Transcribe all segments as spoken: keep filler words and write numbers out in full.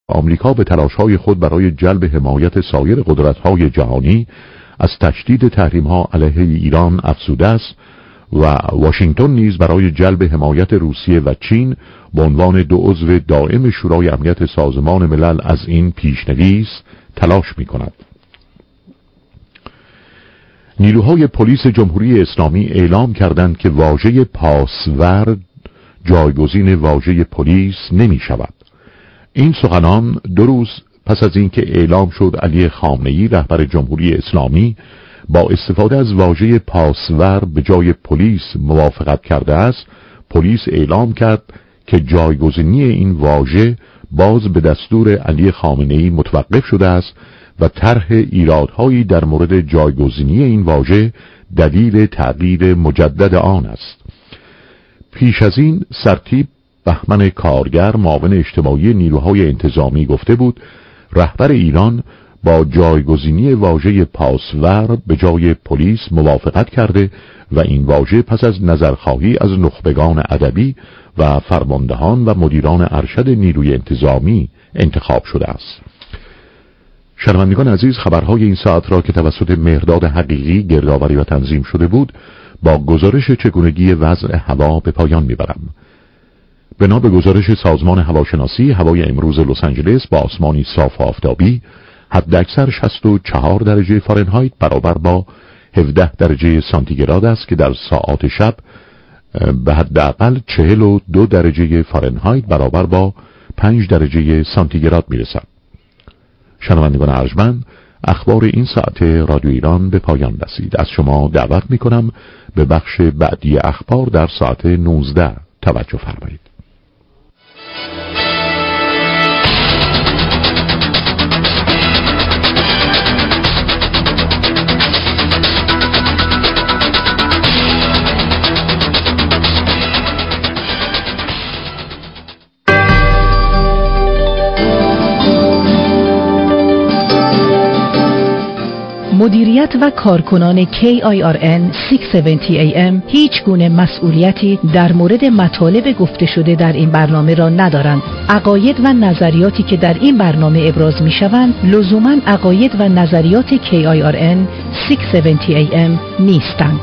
آمریکا به تلاش‌های خود برای جلب حمایت سایر قدرت‌های جهانی از تشدید تحریم‌ها علیه ایران افزوده است و واشنگتن نیز برای جلب حمایت روسیه و چین به عنوان دو عضو دائم شورای امنیت سازمان ملل از این پیشنویس تلاش می‌کند. نیروهای پلیس جمهوری اسلامی اعلام کردند که واژه پاسور جایگزین واژه پلیس نمی‌شود. این سخنان دو روز پس از اینکه اعلام شد علی خامنه‌ای رهبر جمهوری اسلامی با استفاده از واژه پاسور به جای پلیس موافقت کرده است، پلیس اعلام کرد که جایگزینی این واژه باز به دستور علی خامنه‌ای متوقف شده است و طرح ایرادهایی در مورد جایگزینی این واژه دلیل تغییر مجدد آن است. پیش از این سرتیپ بهمن کارگر معاون اجتماعی نیروهای انتظامی گفته بود رهبر ایران با جایگزینی واژه پاسور به جای پلیس موافقت کرده و این واژه پس از نظرخواهی از نخبگان ادبی و فرماندهان و مدیران ارشد نیروی انتظامی انتخاب شده است. شنوندگان عزیز، خبرهای این ساعت را که توسط مهرداد حقیقی گردآوری و تنظیم شده بود با گزارش چگونگی وضع هوا به پایان میبرم. بنا به گزارش سازمان هواشناسی، هوای امروز لس آنجلس با آسمانی صاف و آفتابی، حداکثر شصت و چهار درجه فارنهایت برابر با هفده درجه سانتیگراد است که در ساعات شب به حداقل چهل و دو درجه فارنهایت برابر با پنج درجه سانتیگراد میرسد. شنوندگان ارجمند، اخبار این ساعت رادیو ایران به پایان رسید. از شما دعوت میکنم به بخش بعدی اخبار در ساعت نوزده توجه فرمایید. مدیریت و کارکنان کی آی آر ان ششصد و هفتاد ای ام هیچ گونه مسئولیتی در مورد مطالب گفته شده در این برنامه را ندارند. عقاید و نظریاتی که در این برنامه ابراز می شوند لزوماً عقاید و نظریات کی آی آر ان ششصد و هفتاد ای ام نیستند.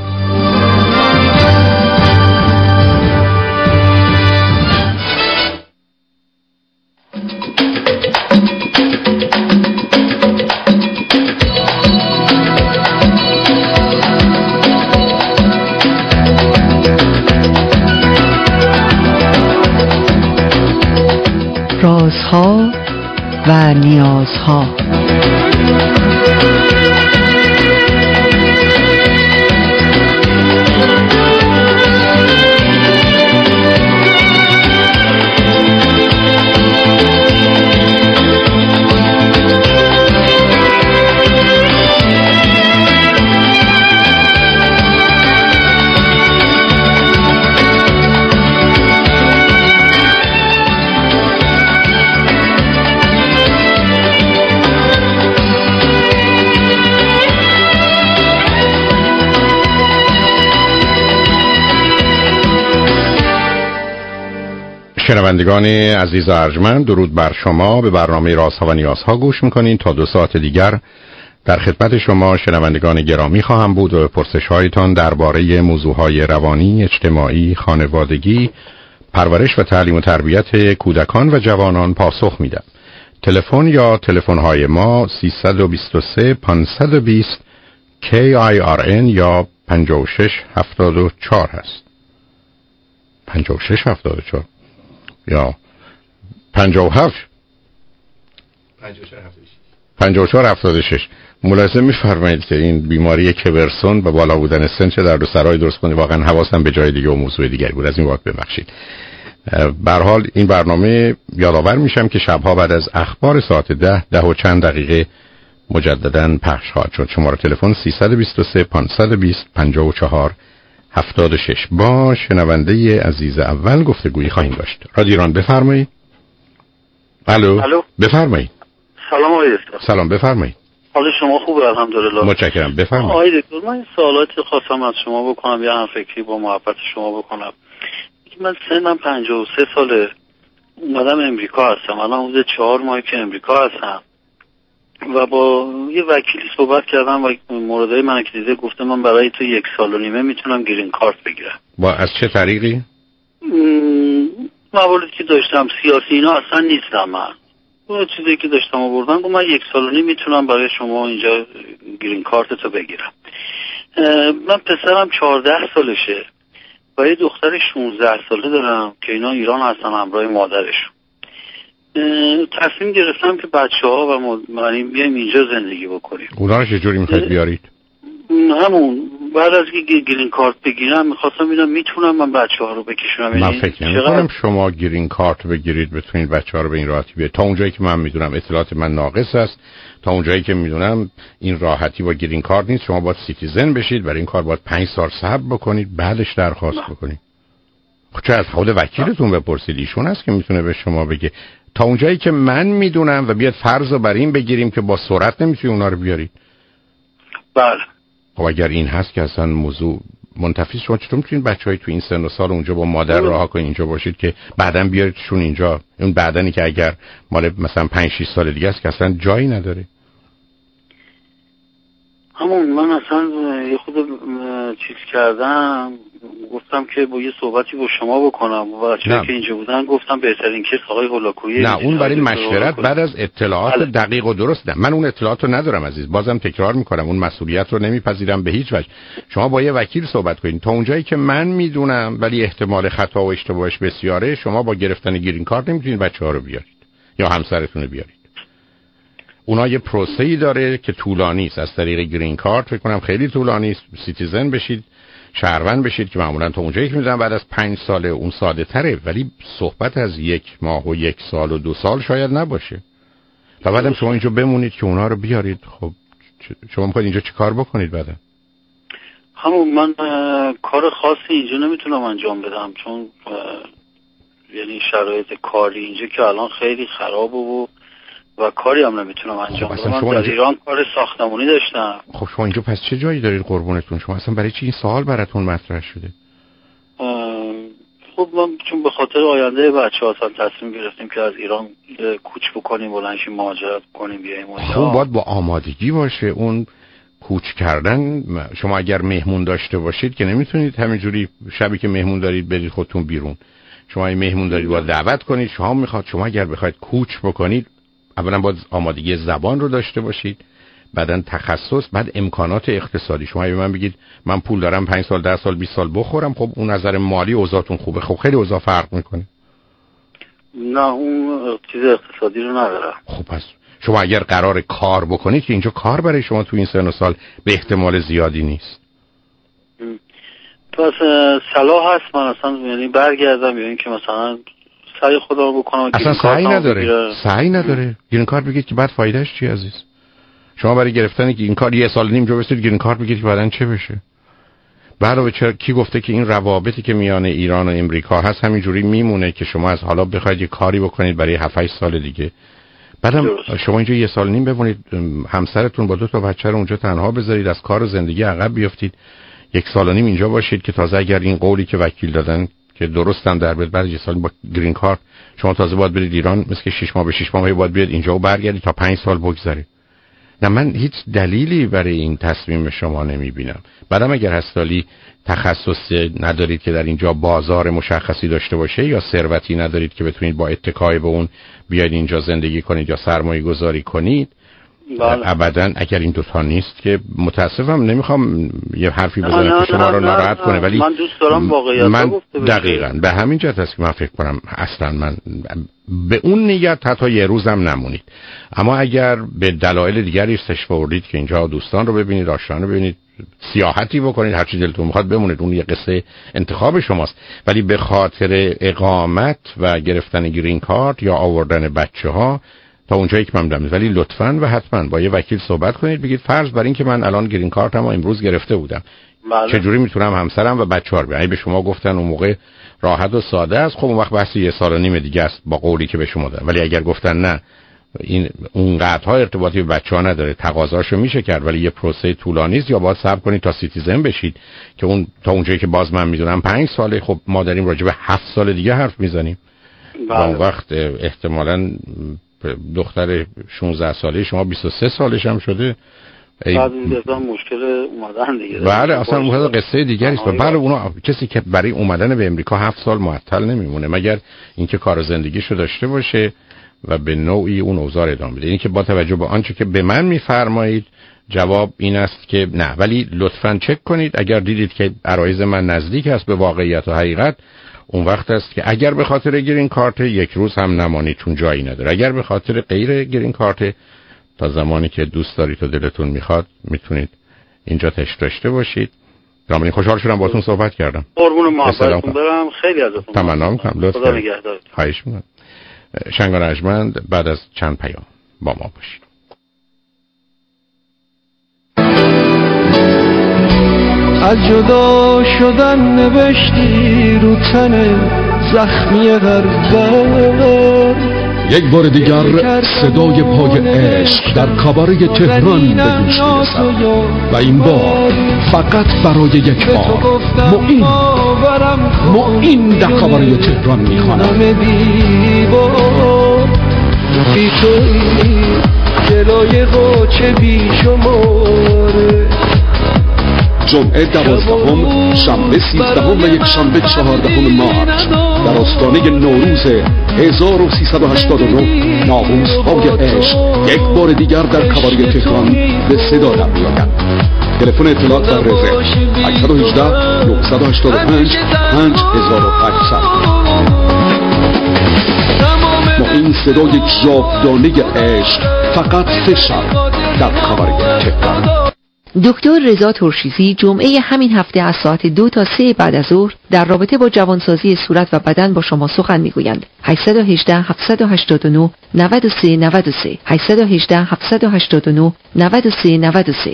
رازها و نیازها. شنوندگان عزیز و ارجمند، درود بر شما. به برنامه رازها و نیازها گوش میکنین. تا دو ساعت دیگر در خدمت شما شنوندگان گرامی خواهم بود و به پرسش‌هایتان درباره موضوعهای روانی، اجتماعی، خانوادگی، پرورش و تعلیم و تربیت کودکان و جوانان پاسخ میدم. تلفن یا تلفن‌های ما سیصد و بیست و سه پانصد و بیست کی آی آر ان یا پنجاه و شش هفتاد و چهار هست. پنجاه و شش هفتاد و چهار یا پنجاه و هفت پنجاه و چهار هفتاد و شش. ملاحظه می‌فرمایید که این بیماری کبرسون و بالا بودن سن چه در دو سرای درست کنه. واقعا حواسم به جای دیگه و موضوع دیگری بود، از این وقت ببخشید. به هر حال این برنامه یادآور میشم که شبها بعد از اخبار ساعت ده ده و چند دقیقه مجددا پخش خواهد شد. شماره تلفن سیصد و بیست و سه پانصد و بیست پنجاه و چهار هفتاد و شش. با شنونده عزیز اول گفتگویی خواهیم داشت. رادیو ایران بفرمایید. الو. الو. بفرمایید. سلام آقای دکتر. سلام بفرمایید. حال شما خوبه؟ الحمدلله. متشکرم. بفرمایید. آقای دکتر، من این سوالاتی خواستم از شما بکنم، یا هم فکری با محبت شما بکنم. من سنم پنجاه و سه ساله. اومدم امریکا هستم، الان حدود چهار ماهی که امریکا هستم و با یه وکیلی صحبت کردم و موردهای من که دیده گفته من برای تو یک سال و نیمه میتونم گرین کارت بگیرم. با از چه طریقی؟ مواردی که داشتم سیاسی اینا اصلا نیستم، من اون چیزی که داشتم آوردن گفتم من یک سال و نیم میتونم برای شما اینجا گرین کارت تو بگیرم. من پسرم چهارده سالشه و یه دختر شانزده ساله دارم که اینا ایران هستن همراه مادرشون. تصمیم گرفتم که بچه ها و ما بیایم اینجا زندگی بکنیم. اونا رو چجوری میخواید بیارید؟ همون بعد از که گرین کارت بگیرم میخواستم ببینم میتونم من بچه ها رو بکشونم. من فکر نمی‌کنم شما گرین کارت بگیرید بتونید بچه ها رو به این راحتی بیارید. تا اونجایی که من میدونم اطلاعات من ناقص است، تا اونجایی که میدونم این راحتی با گرین کارت نیست. شما باید سیتیزن بشید، برای این کار باید پنج سال صبر بکنید، بعدش درخواست نه. بکنید. چه از خود وکیلتون بپرسید، ایشون هست که میتونه به شما بگه. تا اونجایی که من میدونم و بیاد فرض رو بر این بگیریم که با سرعت نمیتونید اونا رو بیارید. بله. خب اگر این هست که اصلا موضوع منتفی، شما چطور میتونید بچه‌های تو این سن و سال اونجا با مادر رها کنید اینجا باشید که بعداً بیاریدشون اینجا؟ اون بعدنی که اگر مال مثلا پنج شش سال دیگه است که اصلا جایی نداره. همون من اصلا یه خود چیز کردم، گفتم که با یه صحبتی با شما بکنم و بچه‌ای که اینجا بودن گفتم بهترین کس آقای هولاکویی. نه اون برای مشورت بعد از اطلاعات بله. دقیق و درست. نه من اون اطلاعات رو ندارم عزیز، بازم تکرار میکنم اون مسئولیت رو نمیپذیرم به هیچ وجه. شما با یه وکیل صحبت کنید. تا اونجایی که من میدونم ولی احتمال خطا و اشتباهش بسیاره، شما با گرفتن گرین کارت نمیتونید بچه‌ها رو بیارید یا همسرتون رو بیارید. اونا یه پروسه‌ای داره که طولانی است. از طریق گرین کارت فکر کنم خیلی طولانی است. سیتیزن بشید، شهروند بشید که معمولا تا اونجایی که می‌دونم بعد از پنج ساله اون ساده تره، ولی صحبت از یک ماه و یک سال و دو سال شاید نباشه. و بعدم شما اینجا بمونید که اونا رو بیارید. خب شما می‌خواید اینجا چی کار بکنید بعدا؟ همون من کار خاصی اینجا نمیتونم انجام بدم، چون یعنی شرایط کاری اینجا که الان خیلی خرابه و و کاری هم نمیتونم انجام بدم. من در اینجا... ایران کار ساختمانی داشتم. خب شما اینجا پس چه جایی دارید قربونتون؟ شما اصلا برای چی این سوال براتون مطرح شده؟ خب من چون به خاطر آینده بچه‌ها اصلا تصمیم گرفتیم که از ایران کوچ بکنیم، بلنشیم مهاجرت کنیم بیایم اونجا. خب باید با آمادگی باشه اون کوچ کردن. شما اگر مهمون داشته باشید که نمیتونید همینجوری شبی که مهمون دارید برید خودتون بیرون. شما این مهمون دارید باید دعوت کنید. شما میخواد شما اگر بخواید کوچ بکنید اولا باید آمادگی زبان رو داشته باشید، بعدن تخصص، بعد امکانات اقتصادی. شما به من بگید من پول دارم پنج سال ده سال بیست سال بخورم، خب اون نظر مالی اوضاعتون خوبه، خب خیلی اوضاع فرق میکنه. نه اون چیز اقتصادی رو ندارم. خب پس شما اگر قرار کار بکنید که اینجا کار برای شما تو این سن و سال به احتمال زیادی نیست. پس صلاح هست من اصلا یعنی برگردم یا اینکه مثلا سعی خدا رو بکنم؟ اصلا سعی نداره، سعی نداره. گرین کارت بگید که بعد فایدهش چی عزیز؟ شما برای گرفتن گرین کارت یه سال نیم جو بستید گرین کارت بگید که بعدن چه بشه؟ علاوه چرا کی گفته که این روابطی که میان ایران و امریکا هست همینجوری میمونه که شما از حالا بخواید یه کاری بکنید برای هفت هشت سال دیگه؟ بعدم شما اینجا یه سال نیم بمونید، همسرتون با دو تا بچه رو اونجا تنها بذارید، از کار و زندگی عقب بیافتید، یک سال و نیم اینجا باشید که تازه اگر این قولی که وکیل دادن که درستم در بیاد بعد یه سال با گرین کارت شما تازه باید برید ایران، مثل که شش ماه به شش ماه باید بیاد اینجا و برگردید تا پنج سال بگذره. نه من هیچ دلیلی برای این تصمیم شما نمیبینم. بعدم اگر هستالی تخصص ندارید که در اینجا بازار مشخصی داشته باشه یا ثروتی ندارید که بتونید با اتکای به اون بیاید اینجا زندگی کنید یا سرمایه گذاری کنید، بله. ابداً اگر این دوتا نیست که متاسفم نمیخوام یه حرفی بزنم که شما رو ناراحت کنه، ولی من دوست دارم واقعیت من گفته بشه. دقیقاً به همین جهت است که من فکر کنم اصلا من به اون نیت حتی یه روزم نمونید. اما اگر به دلایل دیگری استشفا بردید که اینجا دوستان رو ببینید، آشنایان رو ببینید، سیاحتی بکنید، هر چی دلتون میخواد بمونید، اون یه قصه انتخاب شماست. ولی به خاطر اقامت و گرفتن گرین کارت یا آوردن بچه‌ها تا اونجایی که من می‌دونم، ولی لطفاً و حتماً با یه وکیل صحبت کنید، بگید فرض بر این که من الان گرین کارتمو امروز گرفته بودم، بله. چجوری میتونم همسرم و بچه‌ها رو بیارم؟ به شما گفتن اون موقع راحت و ساده است، خب اون وقت بحث یه سال و نیم دیگه است با قولی که به شما دادن. ولی اگر گفتن نه این اونقدرها ارتباطی به بچه‌ها نداره، تقاضاشو میشه کرد ولی یه پروسه طولانی است، یا باید صبر کنید تا سیتیزن بشید که اون تا اونجایی که باز من میدونم پنج ساله، خب ما داریم راجع به هفت سال دیگه حرف میزنیم. بله. اون وقت احتمالاً دختر شانزده ساله شما بیست و سه سالش هم شده. بعد این مثلا مشکل اومدن دیگه. بله اصلا اون قصه دیگری است. بله اونا کسی که برای اومدن به امریکا هفت سال معطل نمیمونه مگر اینکه کار زندگیشو داشته باشه و به نوعی اون اوضاع ادامه بده. اینکه با توجه به آنچه که به من میفرمایید جواب این است که نه، ولی لطفاً چک کنید اگر دیدید که عرایض من نزدیک است به واقعیت و حقیقت، اون وقت است که اگر به خاطر گرین کارت یک روز هم نمانید چون جایی نداره، اگر به خاطر غیر گرین کارت تا زمانی که دوست دارید و دلتون میخواد میتونید اینجا تشریف داشته باشید. بنابراین خوشحال شدم باهاتون صحبت کردم. قربون محبتتون برم، خیلی ازتون تمنا می‌کنم. لطفاً خدا نگهدارت. خواهش می‌کنم. شنگان ارجمند بعد از چند پیام با ما باشید. از جدا شدن نوشتی رو تن زخمی غربت، یک بار دیگر صدای پای عشق در کاباره تهران به گوش میرسد و این بار فقط برای یک بار معین معین در کاباره تهران میخواند. بی توی جلوی قاچه بی شماره، جمعه دوازدهم، شنبه سیزدهم و یک شنبه چهاردهم مارچ در آستانه نوروز هزار و سیصد و هشتاد و نه ناموس‌های عشق یک بار دیگر در کاباره تهران به صدا در می‌آید. تلفن اطلاعات و رزرو هشت یک هشت نه هشت پنج پنج هزار و هشتصد. ما این صدای جاودانه عشق فقط سه شب در کاباره تهران. دکتر رضا ترشیزی جمعه همین هفته از ساعت دو تا سه بعد از ظهر در رابطه با جوانسازی صورت و بدن با شما سخن میگویند. هشت یک هشت هفت هشت نه نه سه نه سه هشت یک هشت هفت هشت نه نه سه نه سه.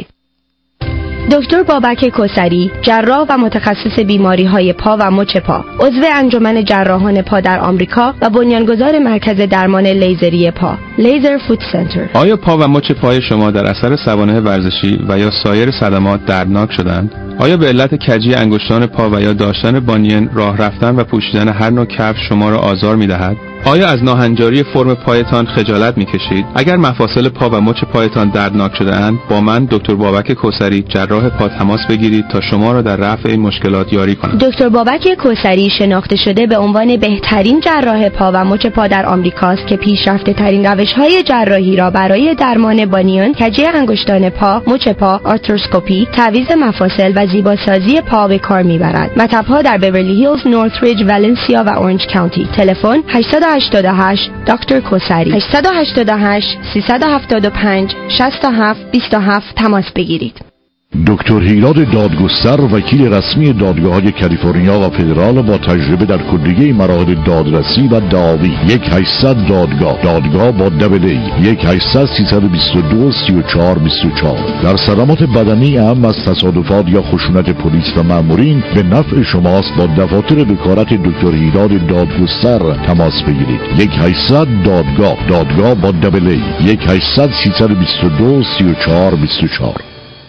دکتر بابک کوثری، جراح و متخصص بیماری‌های پا و مچ پا، عضو انجمن جراحان پا در آمریکا و بنیانگذار مرکز درمان لیزری پا، لیزر فوت سنتر. آیا پا و مچ پای شما در اثر سوانح ورزشی و یا سایر صدمات دردناک شدند؟ آیا به علت کجی انگشتان پا و یا داشتن بانین، راه رفتن و پوشیدن هر نوع کفش شما را آزار می‌دهد؟ آیا از ناهنجاری فرم پایتان خجالت می‌کشید؟ اگر مفاصل پا و مچ پایتان دردناک شده‌اند، با من دکتر بابک کوثری جراح پا تماس بگیرید تا شما را در رفع این مشکلات یاری کنم. دکتر بابک کوثری شناخته شده به عنوان بهترین جراح پا و مچ پا در آمریکاست که پیشرفته‌ترین روش‌های جراحی را برای درمان بانیون، کجی انگشتان پا، مچ پا، آرتروسکوپی، تعویض مفاصل و زیباسازی پا به کار می‌برد. مطب‌ها در بیورلی هیلز، نورثریج، والنسیا و اورنج کانتی. تلفن هشت هشت هشت دکتر کوثری هشت هشت هشت سه هفت پنج شش هفت دو هفت تماس بگیرید. دکتر هیراد دادگستر، وکیل رسمی دادگاه‌های کالیفرنیا و فدرال با تجربه در کلیه مراحل دادرسی و دعاوی. یک هشتصد دادگاه دادگاه با دبل ای یک هشتصد سیصد و بیست و دو سی و چهار بیست و چهار. در صدمات بدنی اهم از تصادفات یا خشونت پلیس و مامورین به نفع شماست. با دفاتر وکالت دکتر هیراد دادگستر تماس بگیرید. یک هشتصد دادگاه دادگاه با دبل ای یک هشتصد سیصد و بیست و دو سی و چهار بیست و چهار.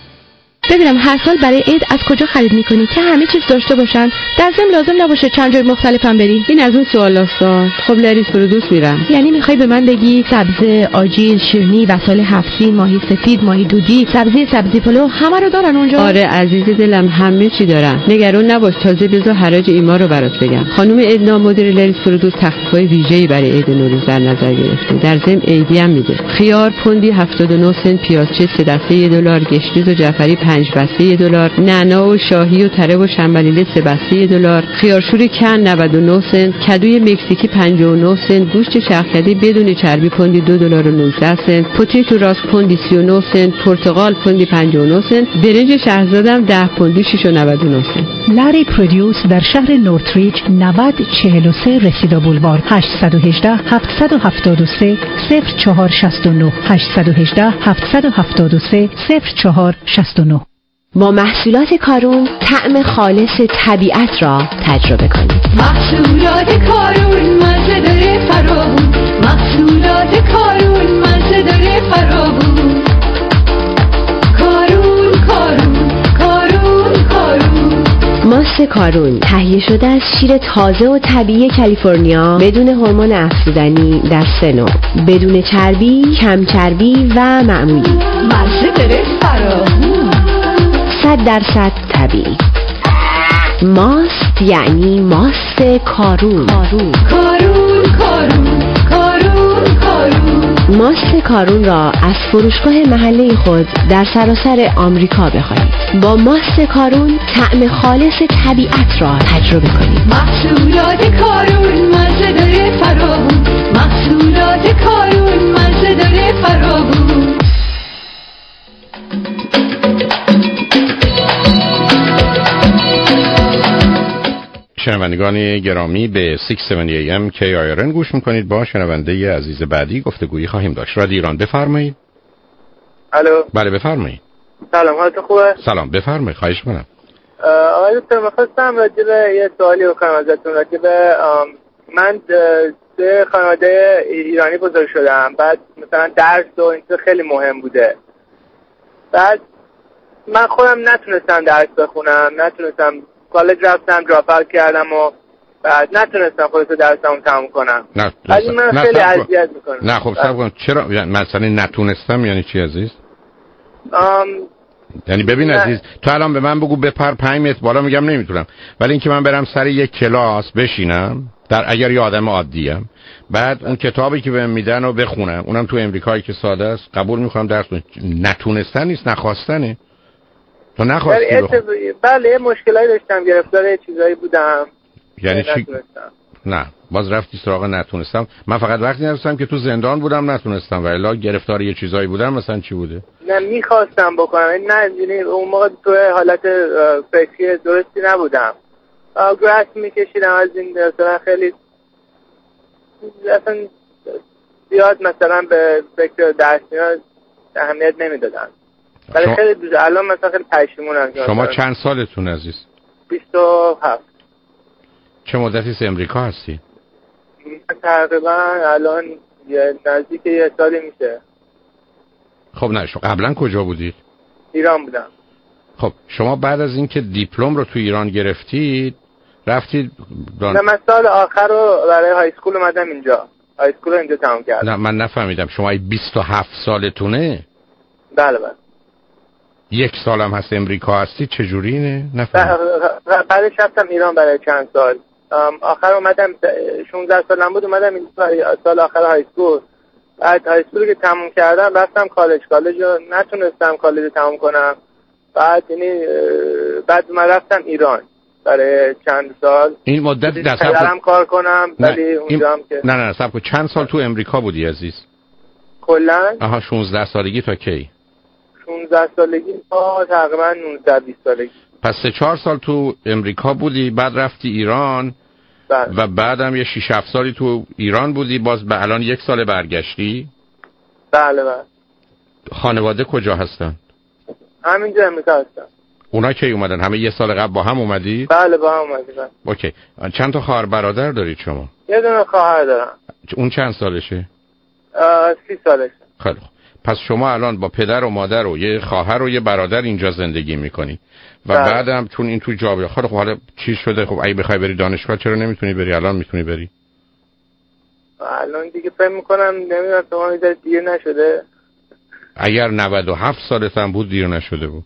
ببینم هر سال برای عید از کجا خرید میکنی که همه چیز داشته باشن؟ در ضمن لازم نباشه چند جای مختلف هم بری. این از اون سوالاست. خب لریس فروزوس میرم. یعنی میخوای به من بگی سبزه، آجیل، شیرینی، وسال هفتی، ماهی سفید، ماهی دودی، سبزی سبزی پلو همه رو دارن اونجا؟ آره عزیز دلم همه چی دارن. نگران نباش، تازه بذار حراج ایما رو برات بگم. خانم ادنا مدیر لریس فروزوس تخفیفای ویژه‌ای برای عید نوروز در نظر گرفته. در ضمن عیدی هم میده. خیار پوندی هفتاد و نه سنت، پیازچه سه دسته یک دلار، گشنیز و جعفری پنج بسته یک دلار، نعنا و شاهی و تره و شنبلیله سه بسته یک دلار، خیارشور کن نود و نه سنت، کدوی مکزیکی پنجاه و نه سنت، گوشت چرخدی بدون چربی پوندی دو دلار و نوزده سنت، پوتیتو راست پوندی سی و نه سنت، پرتقال پوندی پنجاه و نه سنت، برنج شهرزادم ده پوندی شش و نود و نه سنت. لری پرودیوس در شهر نورتریج نود چهل و سه رسیدا بولوار. هشت یک هشت هفت هفت سه صفر چهار شش نه هشت یک هشت هفت هفت سه صفر چهار شش نه. با محصولات کارون طعم خالص طبیعت را تجربه کنید. محصولات کارون مزه داره فراوون، محصولات کارون مزه داره فراوون. کارون کارون کارون کارون. ما ماست کارون تهیه شده از شیر تازه و طبیعی کالیفرنیا بدون هورمون افزودنی در سه نوع، بدون چربی، کم چربی و معمولی. مزه داره فراوون، صد درصد طبیعی. ماست یعنی ماست کارون. کارون کارون کارون کارون کارون. ماست کارون را از فروشگاه محله خود در سراسر آمریکا بخرید. با ماست کارون طعم خالص طبیعت را تجربه کنید. محصولات کارون مزه داره فراوون، محصولات کارون مزه داره فراوون. شنوندگان گرامی به ششصد و هفتاد ای ام کی آی آر ان گوش میکنید. با شنونده عزیز بعدی گفتگویی خواهیم داشت. رادیو ایران، بفرمایید. الو. بله بفرمایید. سلام، حالت خوبه؟ سلام، بفرمایید. خواهش می‌کنم. آقای دکتر، می‌خواستم راجع به یه سوالی بکنم ازتون. راجع به من توی خانواده ایرانی بزرگ شدم، بعد مثلا درس و این خیلی مهم بوده. بعد من خودم نتونستم درس بخونم، نتونستم کالج رفتم، دراپ اوت کردم و بعد نتونستم خودم درسمو تموم کنم. نه بعد من نه خیلی اذیت میکنه. نه خب صبر کن. چرا مثلا نتونستم یعنی چی عزیز؟ ام یعنی ببین نه. عزیز، تو الان به من بگو بپر پنج متر بالا، میگم نمیتونم. ولی اینکه من برم سر یک کلاس بشینم، در اگر یه آدم عادیم، بعد اون کتابی که بهم میدن رو بخونم، اونم تو امریکایی که ساده است، قبول میکنم درس نتونستن نیست، نخواستنه. تو نخواستی بخون. بله یه مشکلایی داشتم، گرفتار یه چیزایی بودم. یعنی چی؟ نه باز رفتی سراغ نتونستم. من فقط وقتی نرسیدم که تو زندان بودم نتونستم، ولی الا گرفتار یه چیزایی بودم. مثلا چی بوده؟ نه میخواستم بکنم، نه یعنی اون موقع تو حالت فکری درستی نبودم. گراس میکشیدم از این مثلا خیلی اصلا زیاد مثلا به فکر درسی ها اهمیت نمیدادم. ولی شما... خیلی دوست الان مثلا خیلی پشیمونم. شما چند سالتون عزیز؟ بیست و هفت. چه مدتی از امریکا هستی؟ تقریبا الان نزدیک یه سالی میشه. خب نه شما قبلا کجا بودید؟ ایران بودم. خب شما بعد از اینکه دیپلم رو تو ایران گرفتید رفتید دان... نه من سال آخر رو برای های اسکول اومدم اینجا. های اسکول رو اینجا تمام کردم. نه من نفهمیدم. شما بیست و هفت سالتونه؟ بله بله. یک سالم هست امریکا هستی، چجوری اینه؟ نفهمیدم. بعدش رفتم ایران برای چند سال. آخر اومدم شانزده سالم بود، اومدم این سال آخر های اسکول. بعد های اسکول که تموم کردم رفتم کالج. کالج رو نتونستم کالج رو تموم کنم. بعد یعنی بعد من رفتم ایران برای چند سال. این مدت دستم کار کنم ولی اونجا هم که نه نه صبر کن. چند سال تو امریکا بودی عزیز؟ کلا آها شانزده سالگی تا کی؟ شانزده سالگی تا تقریبا نوزده بیست سالگی. پس سه چهار سال تو امریکا بودی، بعد رفتی ایران. بله. و بعدم یه شش هفت سالی تو ایران بودی، باز به الان یک سال برگشتی؟ بله بله. خانواده کجا هستن؟ همینجا امریکا هستن. اونا کی اومدن؟ همه یه سال قبل با هم اومدی؟ بله با هم اومدیم. اوکی. چند تا خواهر برادر دارید شما؟ یه دونه خواهر دارم. اون چند سالشه؟ سی سالشه. خیلی خوب. پس شما الان با پدر و مادر و یه خواهر و یه برادر اینجا زندگی میکنی و بله. بعدم چون این تو جا بیا. خب حالا چی شده؟ خب اگه بخوای بری دانشگاه چرا نمیتونی بری؟ الان میتونی بری. الان دیگه فکر میکنم نمیدونم شما میذاری دیر نشده. اگر نود و هفت سالت هم بود دیر نشده بود.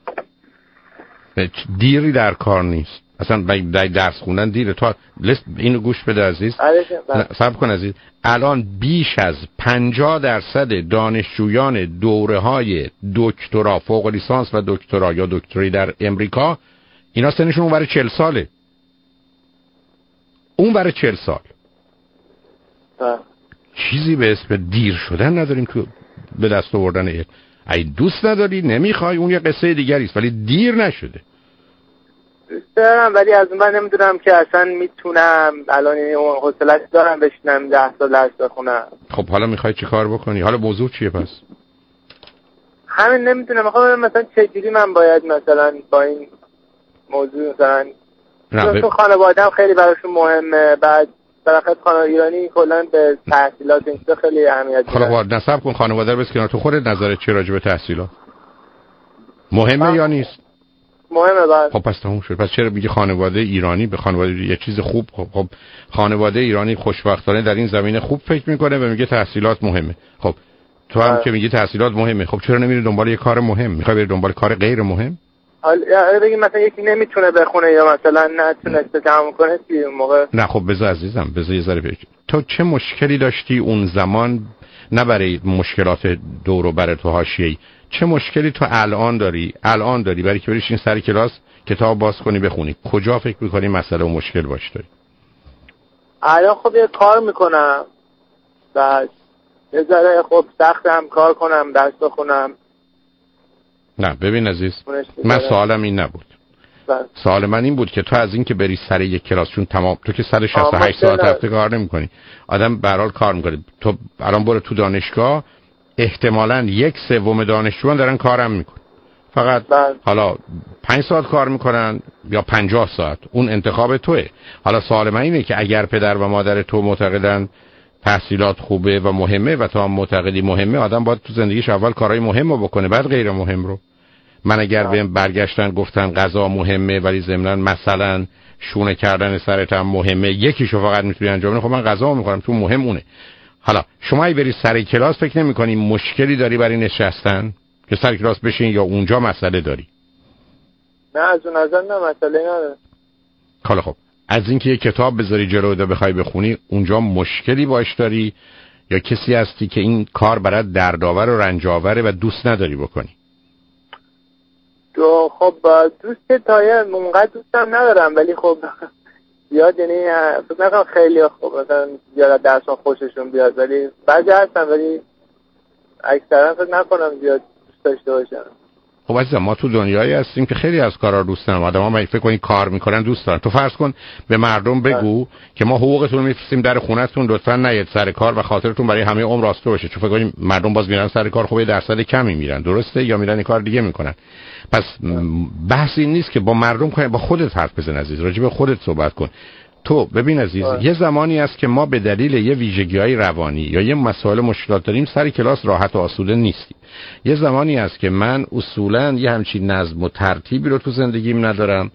دیری در کار نیست اصلا. در درس خوندن دیره. تو لست اینو گوش بده عزیز. صبر کن عزیز. الان بیش از پنجاه درصد دانشجویان دوره‌های دکترا، فوق لیسانس و دکترا یا دکتری در امریکا اینا سنشون اون برای چهل ساله. اون برای چهل سال. اه. چیزی به اسم دیر شدن نداریم که به دست آوردن علم. اگه دوست نداری نمیخوای اون یه قصه دیگری است، ولی دیر نشده. دوست دارم ولی از اون من نمیدونم که اصلا میتونم الان اون حوصله‌اش دارم بشینم ده سال درس بخونم. خب حالا میخوای چی کار بکنی؟ حالا موضوع چیه پس؟ همین نمیدونم. میخوام مثلا چجوری من باید مثلا با این موضوع مثلا نه ب... خانواده‌ام خیلی براشون مهمه. بعد بالاخره خانواده ایرانی کلا به تحصیلات این خیلی اهمیت میده. حالا نصب کن خانواده رو بس کنار. تو خودت نظرت چیه راجع به تحصیلات؟ مهمه من... یا نیست؟ مهمه بعد. خب پس تموم شد. پس چرا میگه خانواده ایرانی به خانواده یه چیز خوب؟ خب, خب خانواده ایرانی خوشبختانه در این زمینه خوب فکر میکنه و میگه تحصیلات مهمه. خب تو هم که میگی تحصیلات مهمه، خب چرا نمیری دنبال یه کار مهم؟ میخوای بری دنبال کار غیر مهم؟ حالا بگیم مثلا یکی نمیتونه بخونه یا مثلا نتونسته تمام کنه چی اون موقع؟ نه خب بذار عزیزم، بذار یه ذره بگم. تو چه مشکلی داشتی اون زمان، نه برای مشکلات دور و بر تو حاشیه‌ای، چه مشکلی تو الان داری؟ الان داری برای که بریش این سر کلاس کتاب باز کنی بخونی. کجا فکر می‌کنی مسئله و مشکل باش داری؟ الان خب یه کار میکنم بعد یه ذره خب سختم کار کنم، درس بخونم. نه ببین عزیز، من سوالم این نبود. بله. سوال من این بود که تو از این که بری سر یک کلاس، چون تمام تو که صد و شصت و هشت ساعت هفته کار نمی‌کنی، آدم به هر حال کار می‌کنه. تو الان برو تو دانشگاه، احتمالاً یک سوم دانشجویان دارن کارم میکنن، فقط بله. حالا پنج ساعت کار میکنن یا پنجاه ساعت، اون انتخاب توئه. حالا سوال من اینه که اگر پدر و مادر تو معتقدن تحصیلات خوبه و مهمه و تو هم معتقدی مهمه، آدم باید تو زندگیش اول کارهای مهم رو بکنه بعد غیر مهم رو. من اگر بهم برگشتن گفتن غذا مهمه ولی ضمناً مثلا شونه کردن سرت هم مهمه، یکیشو فقط میتونی انجام بدی، خب من غذا میخورم، تو مهم اونه. حالا شما ای بری سر کلاس فکر نمی کنی مشکلی داری برای نشستن که سر کلاس بشین یا اونجا مسئله داری؟ نه از اون نظر نه مسئله نداره. حالا خب از اینکه یه کتاب بذاری جلوت و بخوای بخونی اونجا مشکلی باش داری یا کسی هستی که این کار برات دردآور و رنج‌آوره و دوست نداری بکنی؟ تو خب دوست تایه اونقدر دوستم ندارم ولی خب زیاد یعنی فکر نکنم خیلی خوب مثلا زیاد درسان خوششون بیاد، ولی بعضی هستن ولی اکثرا فکر نکنم زیاد دوست داشته باشن. خب عزیزم ما تو دنیایی هستیم که خیلی از کارا دوست دارن، آدم‌ها ما فکر کنین کار میکنن دوست دارن. تو فرض کن به مردم بگو که ما حقوقتون رو میفرستیم در خونه‌تون، لطفاً نیاید سر کار و خاطرتون برای همه عمر راسته باشه. چون فکر کنین مردم باز میرن سر کار، خب یه درصد کمی میرن، درسته؟ یا میرن کار دیگه میکنن. پس بحث این نیست که با مردم کنی، با خودت حرف بزن عزیز، راجع به خودت صحبت کن. تو ببین عزیز آه. یه زمانی است که ما به دلیل یه ویژگی‌های روانی یا یه مسائل مشکلات داریم سر کلاس راحت و آسوده نیستیم. یه زمانی است که من اصولاً یه همچین نظم و ترتیبی رو تو زندگیم ندارم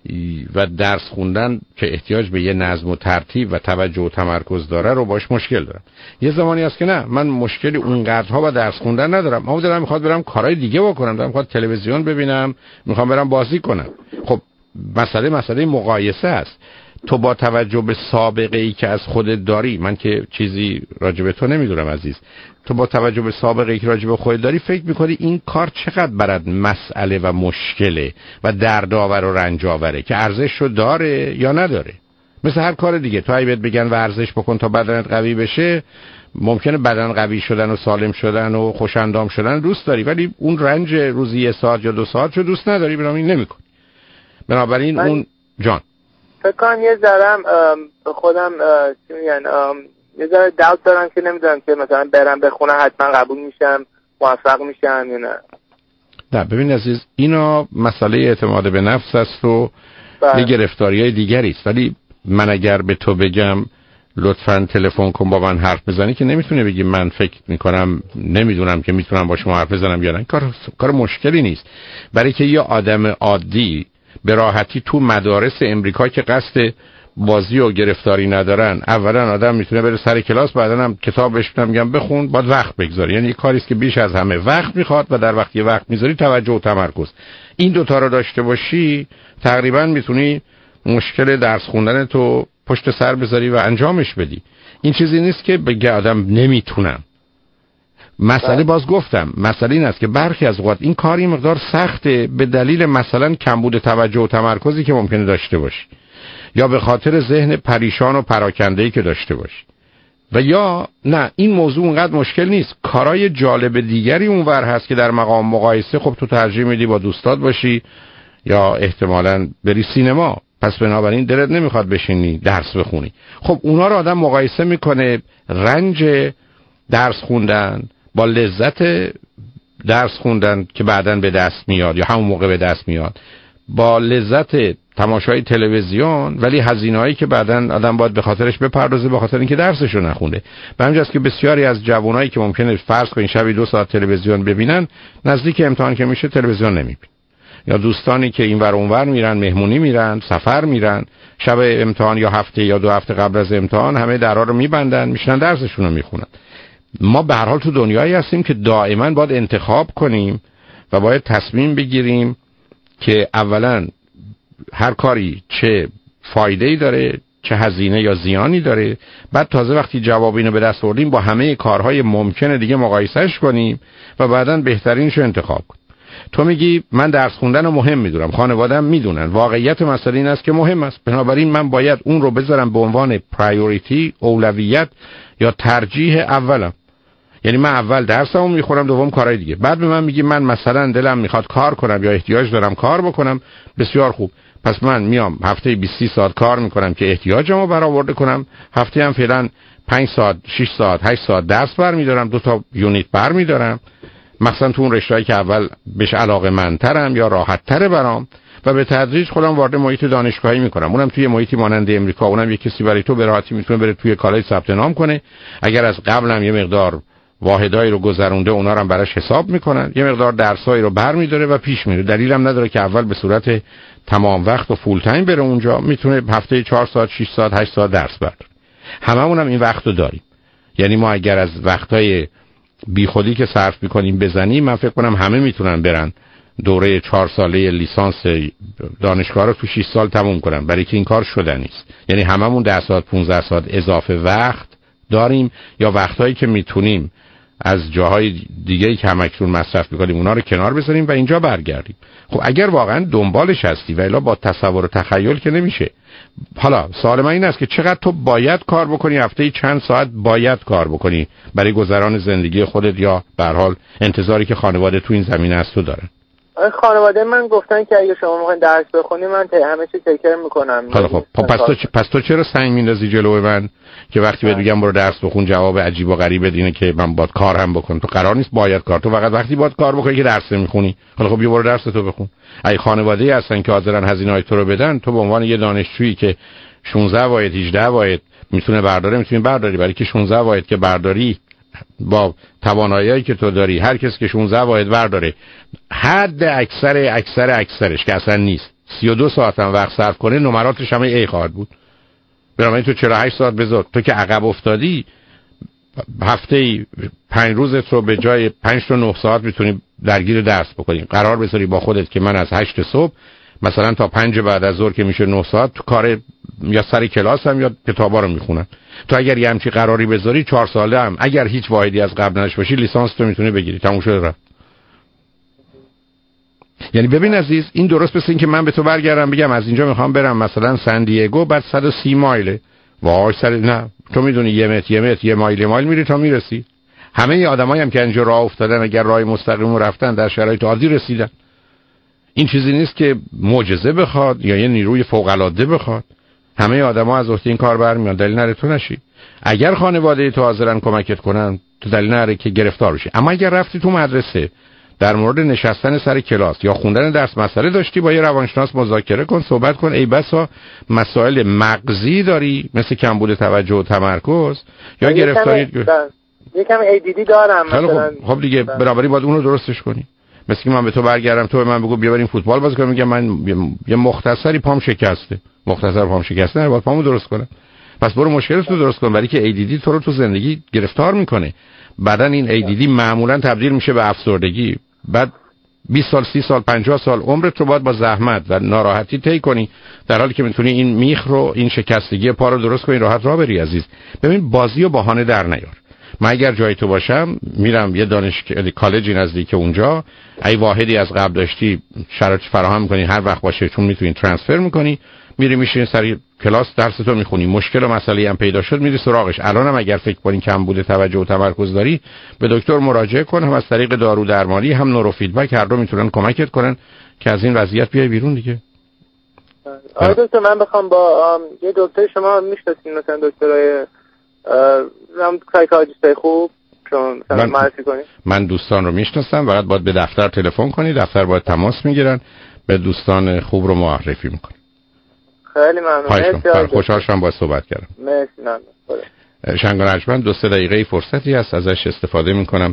و درس خوندن که احتیاج به یه نظم و ترتیب و توجه و تمرکز داره رو باش مشکل دارم. یه زمانی است که نه، من مشکلی اونقدرها با درس خوندن ندارم، اما دلم میخواد برم کارهای دیگه بکنم، دلم میخواد تلویزیون ببینم، میخوام برم بازی کنم. خب مسئله مسئله مقایسه است. تو با توجه به سابقه ای که از خودت داری، من که چیزی راجع به تو نمیدونم عزیز، تو با توجه به سابقه ای که راجع به خودت داری فکر میکنی این کار چقدر برات مسئله و مشکله و دردآور و رنج‌آوره که ارزششو داره یا نداره. مثل هر کار دیگه، تو اگه بهت بگن ورزش بکن تا بدنت قوی بشه، ممکنه بدن قوی شدن و سالم شدن و خوش اندام شدن دوست داری، ولی اون رنج روزی یه ساعت یا دو ساعت رو دوست نداری، بنابراین نمیکنی. بنابراین من... اون جان فکر کنم یه ذرم به خودم چی میگن یه ذره داوت دارم که نمیدونم که مثلا برم بخونم حتما قبول میشم، موفق میشم یا نه. نه ببین عزیز، اینا مسئله اعتماد به نفس است و یه گرفتاریای دیگری است. ولی من اگر به تو بگم لطفاً تلفن کن با من حرف بزنی، که نمیتونه بگی من فکر میکنم نمیدونم که میتونم با شما حرف بزنم یا نه. کار کار مشکلی نیست، برای که یه آدم عادی به راحتی تو مدارس امریکا که قصد بازی و گرفتاری ندارن، اولا آدم میتونه بره سر کلاس، بعدا هم کتاب بهش میگم بخون، باید وقت بگذاری. یعنی یه کاری است که بیش از همه وقت میخواد و در وقتی وقت میذاری توجه و تمرکز. این دوتا رو داشته باشی تقریبا میتونی مشکل درس خوندن تو پشت سر بذاری و انجامش بدی. این چیزی نیست که بگه آدم نمیتونم. مسئله باز گفتم، مسئله این است که برخی از اوقات این کاری مقدار سخته به دلیل مثلا کمبود توجه و تمرکزی که ممکنه داشته باشی، یا به خاطر ذهن پریشان و پراکنده‌ای که داشته باشی، و یا نه این موضوع اونقدر مشکل نیست، کارهای جالب دیگری اونور هست که در مقام مقایسه خب تو ترجیح میدی با دوستات باشی یا احتمالاً بری سینما، پس بنابراین دلت نمیخواد بشینی درس بخونی. خب اونا رو آدم مقایسه میکنه، رنج درس خوندن با لذت درس خوندن که بعداً به دست میاد یا همون موقع به دست میاد با لذت تماشای تلویزیون، ولی هزینه‌ای که بعداً آدم باید به خاطرش بپردازه به خاطر اینکه درسش رو نخونده. به همین جاست که بسیاری از جوانایی که ممکنه فرض کنین شبی دو ساعت تلویزیون ببینن، نزدیک امتحان که میشه تلویزیون نمیبینن، یا دوستانی که این ور اون ور میرن، مهمونی میرن، سفر میرن، شب امتحان یا هفته یا دو هفته قبل از امتحان همه درها رو میبندن، میشنن درسشون رو میخونن. ما به هر حال تو دنیایی هستیم که دائما باید انتخاب کنیم و باید تصمیم بگیریم که اولا هر کاری چه فایده‌ای داره، چه هزینه یا زیانی داره، بعد تازه وقتی جواب اینو به دست آوردیم با همه کارهای ممکنه دیگه مقایسهش کنیم و بعداً بهترینشو انتخاب کنیم. تو میگی من درس خوندن رو مهم میدونم، خانواده‌ام میدونن، واقعیت مسئله این است که مهم است، بنابراین من باید اون رو بذارم به عنوان پرایوریتی، اولویت یا ترجیح اولم. یعنی من اول درسمو میخورم، دوم کارهای دیگه. بعد به من میگی من مثلا دلم میخواد کار کنم یا احتیاج دارم کار بکنم، بسیار خوب، پس من میام هفته بیست ساعت کار میکنم که احتیاجمو برآورده کنم، هفته هم فعلا پنج ساعت، شش ساعت، هشت ساعت درس برمیدارم، دو تا یونیت برمیدارم، مثلا تو اون رشته‌ای که اول بهش علاقه‌مندترم یا راحت‌تره برام، و به تدریج خودم وارد محیط دانشگاهی میکنم. اونم توی محیطی مانند امریکا، اونم یک کسی برای تو به راحتی میتونه بره توی کالج ثبت نام کنه، اگر از قبلم یه مقدار واحدایی رو گذرونده اونا رو هم براش حساب میکنن، یه مقدار درسایی رو برمی‌داره و پیش میره. دلیلم نداره که اول به صورت تمام وقت و فول تایم بره اونجا، میتونه هفته چهار ساعت، شش ساعت، هشت ساعت درس برداره. هممون هم این وقت رو داریم. یعنی ما اگر از وقتای بیخودی که صرف میکنیم بزنیم، من فکر کنم همه میتونن برن دوره چهار ساله لیسانس دانشگاه رو تو شش سال تموم کنن، برای که این کار شدنی است. یعنی هممون ده ساعت پانزده ساعت اضافه وقت داریم، یا وقتایی که میتونیم از جاهای دیگه‌ای که همکنون مصرف می‌کنیم اونا رو کنار بذاریم و اینجا برگردیم. خب اگر واقعا دنبالش هستی و الا با تصور و تخیل که نمیشه. حالا سوال من این است که چقدر تو باید کار بکنی، هفته‌ای چند ساعت باید کار بکنی برای گذران زندگی خودت، یا به هر حال انتظاری که خانواده تو این زمینه است تو دارن؟ خانواده من گفتن که اگه شما میخواین درس بخونی من همه چی تکر میکنم. حالا خب پس تو پس تو چرا سنگ میندازی جلوی من که وقتی بهت میگم برو درس بخون جواب عجیب و غریب اینه که من باید کار هم بکنم؟ تو قرار نیست باید کار، تو فقط وقتی باید کار بکنی که درس میخونی. حالا خب بیا برو درس تو بخون. اگه خانواده هستن که حاضرن هزینه‌های تو رو بدن، تو به عنوان یه دانشجویی که شانزده واحد هجده واحد میتونه برداره، میتونی برداری، برای که شانزده واحد که برداری با توانایی‌ای که تو داری، هر کس که شانزده واحد برداره، حد اکثر اکثر اکثرش که اصلا نیست سی و دو ساعت هم وقت صرف کنه، نمراتش همه ای خواهد بود. بنابراین تو چرا هشت ساعت بذار؟ تو که عقب افتادی، هفته پنج روزت رو به جای پنج تا نه ساعت میتونی درگیر درس بکنی. قرار بذاری با خودت که من از هشت صبح مثلا تا پنج بعد از ظهر که میشه نه ساعت تو کار یا سر کلاس هم یا کتابا رو میخونن. تو اگر یه همچی قراری بذاری چهار ساله هم اگر هیچ واحدی از قبل نداشته باشی، لیسانس تو میتونی بگیری، تموم شده رفت. یعنی ببین عزیز، این درست مثل این که من به تو برگردم بگم از اینجا میخوام برم مثلا سن دیگو، بعد صد و سی مایله، وای سر نه، تو میدونی یه متر یه متر یه مایل مایل میری تا میرسی. همه آدمایی هم که اینجا راه افتادن اگر راه مستقیم رفتن در شرایط عادی رسیدن. این چیزی نیست که معجزه بخواد یا یه نیروی فوق العاده بخواد. همه آدما از عهده این کار برمیان. دلیل نره تو نشی. اگر خانواده تو حاضرن کمکت کنن، تو دلیل نره که گرفتار بشی. اما اگر رفتی تو مدرسه در مورد نشستن سر کلاس یا خوندن درس مسئله داشتی، با یه روانشناس مذاکره کن، صحبت کن. ای بسا مسائل مغزی داری مثل کمبود توجه و تمرکز یا گرفتاری، یکم ای دی دی دارم مثلا. خب, خب دیگه برابری باید اون رو درستش کنی. مثل که من به تو برگردم تو به من بگو بیا بریم فوتبال بازی کنیم، میگم من یه مختصری پام شکسته، مختصر پام شکسته، نه باید پامو درست کنم. پس برو مشکلت رو درست کن، برای که ای دی دی تو رو تو زندگی گرفتار میکنه. بعدن این ای دی دی معمولا تبدیل میشه به افسردگی. بعد بیست سال، سی سال، پنجاه سال عمرت رو باید با زحمت و ناراحتی طی کنی، در حالی که میتونی این میخ رو، این شکستگی پا رو درست کنی، راحت راه بری عزیز. ببین بازی و بهانه در نیار. من اگر جای تو باشم میرم یه دانشگاه کالجی نزدیک اونجا، ای واحدی از قبل داشتی شرایط فراهم می‌کنی، هر وقت باشه چون میتونی ترانسفر می‌کنی، میری میشینی سر کلاس درس تو می‌خونی. مشکل و مسئله هم پیدا شد میری سراغش. الانم اگر فکر کنی کم بوده توجه و تمرکز داری، به دکتر مراجعه کن. هم از طریق دارو درمانی هم نورو فیدبک، هر دو میتونن کمکت کنن که از این وضعیت بیای بیرون دیگه. آره دکتر، من بخوام با یه دکتر شما میشناسین مثلا دکترای رام سایکولوژیست خوب چون من, معرفی کنید؟ من دوستان رو میشناسم، فقط باید به دفتر تلفن کنی، دفتر باید تماس میگیرن، به دوستان خوب رو معرفی میکنی. خیلی ممنون. مرسی. خوشحال شدم باهات صحبت کردم. مرسی. ممنون. شنگ و نجمن دو سه دقیقه فرصتی هست ازش استفاده میکنم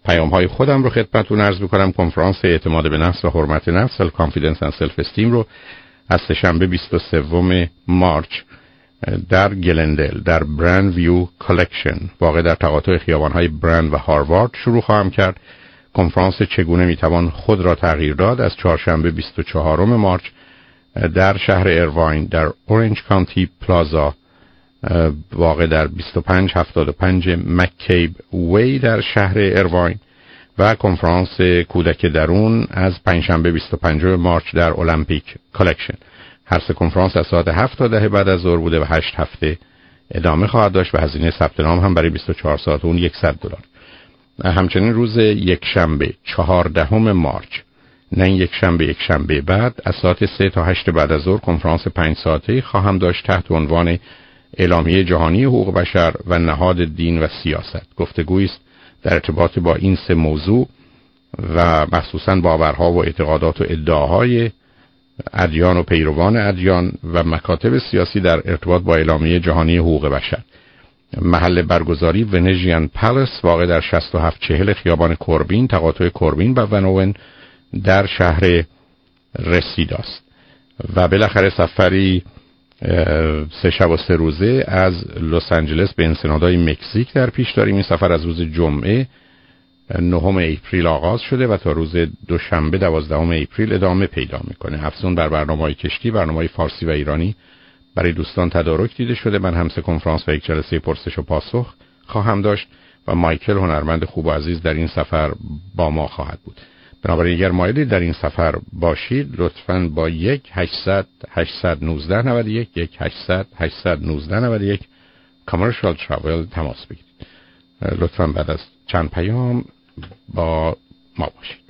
پیام های خودم رو خدمتتون عرض می‌کنم. کنفرانس اعتماد به نفس و حرمت نفس سلف کانفیدنس اند سلف استیم رو از سه‌شنبه بیست و سوم مارچ در گلندل در برند ویو کالکشن واقع در تقاطع خیابان‌های برند و هاروارد شروع خواهم کرد. کنفرانس چگونه میتوان خود را تغییر داد از چهارشنبه بیست و چهارم مارچ در شهر ایرواین در اورنج کانتی پلازا واقع در بیست و پنج هفتاد و پنج مکیب وی در شهر ایرواین و کنفرانس کودک درون از پنجشنبه بیست و پنجم مارچ در المپیک کالکشن. هر سه کنفرانس از ساعت هفت تا ده بعد از ظهر بوده و هشت هفته ادامه خواهد داشت و هزینه ثبت نام هم برای بیست و چهار ساعت اون صد دلار. همچنین روز یک شنبه چهاردهم مارچ، نه یک شنبه یک شنبه بعد، از ساعت سه تا هشت بعد از ظهر کنفرانس پنج ساعته خواهم داشت تحت عنوان اعلامیه جهانی حقوق بشر و نهاد دین و سیاست. گفتگویی است در ارتباط با این سه موضوع و مخصوصاً باورها و اعتقادات و ادعاهای ادیان و پیروان ادیان و مکاتب سیاسی در ارتباط با اعلامیه جهانی حقوق بشر. محل برگزاری ونژیان پالاس واقع در شصت و هفت چهل خیابان کوربین تقاطع کوربین و ونوون در شهر رسیداست. و بالاخره سفری سه شب و سه روزه از لس آنجلس به انسنادای مکزیک در پیش داریم. این سفر از روز جمعه نهم اپریل آغاز شده و تا روز دوشنبه دوازدهم اپریل ادامه پیدا میکنه. افزون بر برنامه‌های کشتی، برنامه‌های فارسی و ایرانی برای دوستان تدارک دیده شده. من هم سه کنفرانس و یک جلسه پرسش و پاسخ خواهم داشت و مایکل هنرمند خوب و عزیز در این سفر با ما خواهد بود. بنابراین اگر مایلی در این سفر باشید لطفاً با یک هشتصد هشتصد و نوزده نود و یک یک هشتصد هشتصد و نوزده نود و یک کامرشال تراول تماس بگیرید. لطفاً بعد از چند پیام با ما باشید.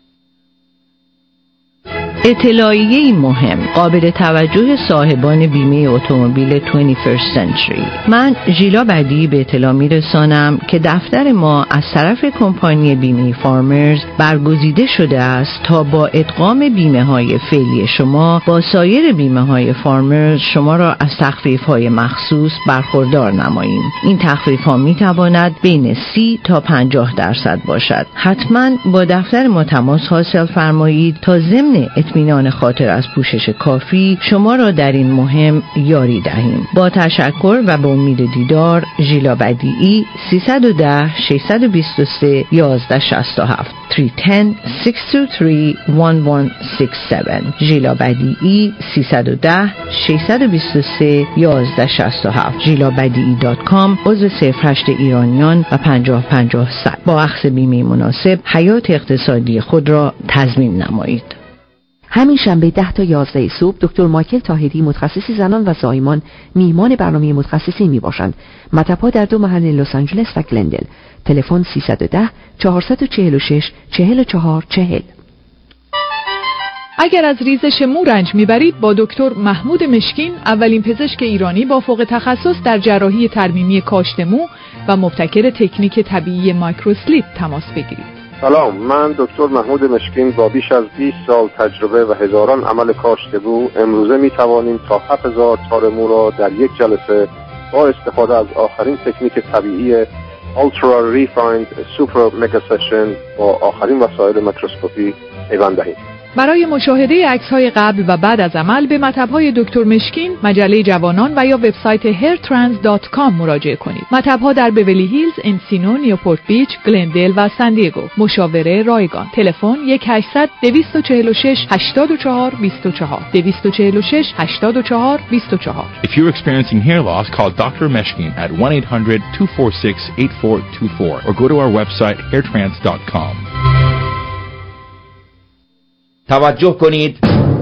اطلاعیه مهم قابل توجه صاحبان بیمه اتومبیل بیست و یک century. من ژیلا بدی به اطلاع میرسانم که دفتر ما از طرف کمپانی بیمه فارمرز برگزیده شده است تا با ادغام بیمه های فعلی شما با سایر بیمه های فارمرز شما را از تخفیف های مخصوص برخوردار نماییم. این تخفیف ها می تواند بین سی تا پنجاه درصد باشد. حتما با دفتر ما تماس حاصل فرمایید تا ضمن اطمینان خاطر از پوشش کافی شما را در این مهم یاری دهیم. با تشکر و به امید دیدار. ژیلا بدیعی سیصد و ده ششصد و بیست و سه یازده شصت و هفت سه یک صفر شش دو سه یک یک شش هفت ژیلا بدیعی سیصد و ده ششصد و بیست و سه یازده شصت و هفت ژیلا بدیعی دات کام عضو صفر هشت ایرانیان و پنجاه پنجاه صد. با اخذ بیمه مناسب حیات اقتصادی خود را تضمین نمایید. همین شنبه ده تا یازده صبح دکتر مایکل طاهری متخصص زنان و زایمان میهمان برنامه متخصصین می باشند. مطب‌ها در دو محل لس آنجلس و گلندل. تلفن سیصد و ده چهارصد و چهل و شش چهل و چهار چهل. اگر از ریزش مو رنج میبرید با دکتر محمود مشکین، اولین پزشک ایرانی با فوق تخصص در جراحی ترمیمی کاشت مو و مبتکر تکنیک طبیعی مایکروسلیپ تماس بگیرید. سلام، من دکتر محمود مشکین با بیش از بیست سال تجربه و هزاران عمل کاشت مو امروزه می توانیم تا هفت هزار تار مو را در یک جلسه با استفاده از آخرین تکنیک طبیعی Ultra Refined Super Mega Session با آخرین وسایل میکروسکوپی پیوند دهیم. برای مشاهده عکس‌های قبل و بعد از عمل به مطب‌های دکتر مشکین، مجله جوانان و یا وبسایت هیر ترانس دات کام مراجعه کنید. مطب‌ها در بیولی هیلز، انسینو، نیوپورت بیچ، گلندل و سان دیگو. مشاوره رایگان. تلفن یک هشتصد دویست و چهل و شش هشتاد و چهار بیست و چهار دویست و چهل و شش هشتاد و چهار بیست و چهار. If you're experiencing hair loss, call doctor Meshkin at one eight hundred two four six eight four two four or go to our website hair trance dot com. توجه کنید،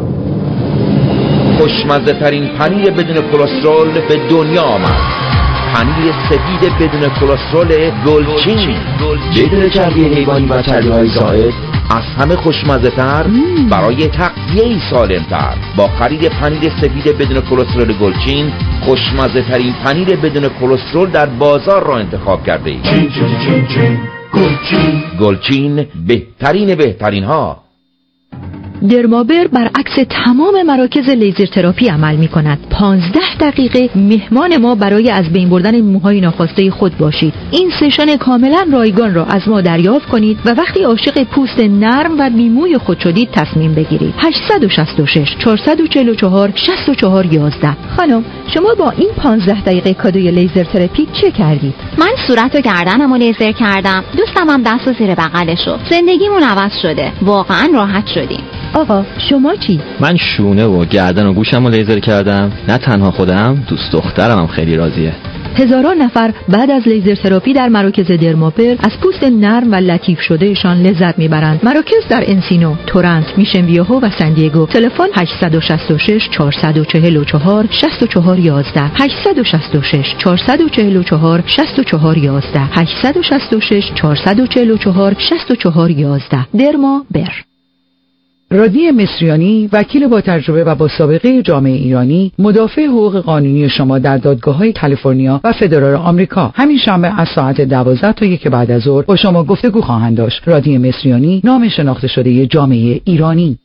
خوشمزه ترین پنیر بدون کلسترول به دنیا آمد. پنیر سفید بدون کلسترول گلچین، بدون چربی حیوانی و چربی‌های زائد، از همه خوشمزه تر، برای تغذیه سالم تر. با خرید پنیر سفید بدون کلسترول گلچین، خوشمزه ترین پنیر بدون کلسترول در بازار را انتخاب کرده اید. گلچین، گلچین بهترین بهترین ها. درمابر برعکس تمام مراکز لیزر تراپی عمل می‌کند. پانزده دقیقه مهمان ما برای از بین بردن موهای ناخواسته خود باشید. این سشن کاملا رایگان را از ما دریافت کنید و وقتی عاشق پوست نرم و بیموی خود شدید تصمیم بگیرید. هشت شش شش چهار چهار چهار شش چهار یک یک. خانم، شما با این پانزده دقیقه کادوی لیزر تراپی چه کردید؟ من صورت و گردنمو لیزر کردم. دوستم هم دست و زیر بغلشو. زندگیمون عوض شده. واقعا راحت شدیم. آقا شما چی؟ من شونه و گردن و گوشمو لیزر کردم. نه تنها خودم، دوست دخترم هم خیلی راضیه. هزاران نفر بعد از لیزر تراپی در مراکز درماپر از پوست نرم و لطیف شدهشان لذت میبرند. مراکز در انسینو، تورنت، میشن ویوهو و سن دیگو. تلفن هشت شش شش چهار چهار چهار شش چهار یک یک هشت شش شش چهار چهار چهار شش چهار یک یک هشت شش شش چهار چهار چهار شش چهار یک یک. درمابر. رادی مصریانی، وکیل با تجربه و با سابقه جامعه ایرانی، مدافع حقوق قانونی شما در دادگاه‌های کالیفرنیا و فدرال آمریکا، همین شنبه از ساعت دوازده تا یک بعد از ظهر با شما گفتگو خواهند داشت. رادی مصریانی، نام شناخته شده جامعه ایرانی.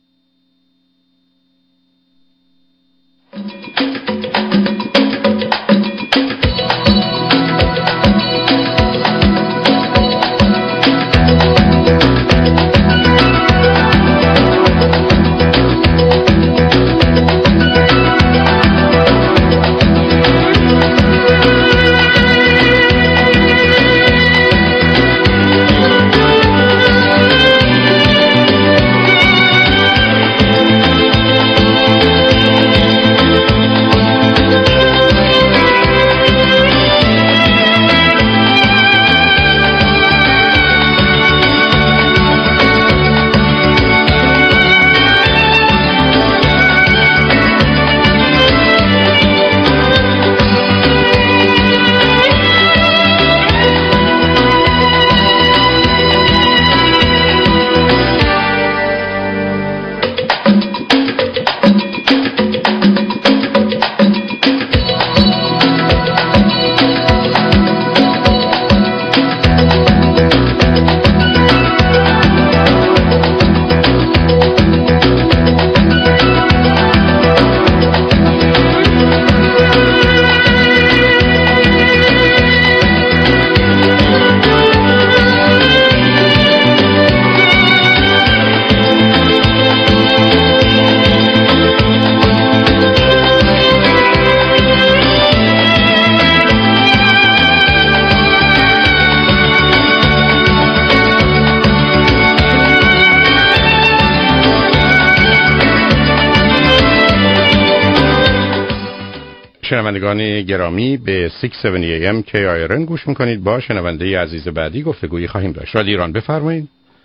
شنوندگان گرامی به ششصد و هفتاد ای ام کی آی آر ان گوش میکنید. با شنونده عزیز بعدی گفتگویی خواهیم داشت. رادیو ایران بفرمایید.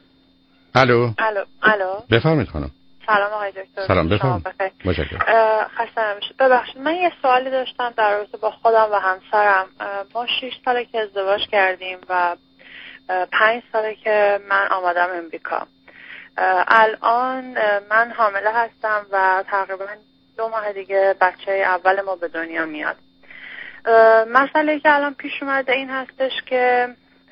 الو الو الو بفرمایید خانم. سلام آقای دکتر. سلام بفرمایید. متشکرم. خسته نباشید. ببخشید من یه سوالی داشتم در رابطه با خودم و همسرم. ما شش ساله که ازدواج کردیم و پنج ساله که من آمدم امریکا. الان من حامله هستم و تقریبا دو ماه دیگه بچه اول ما به دنیا میاد. مسئله که الان پیش اومده این هستش که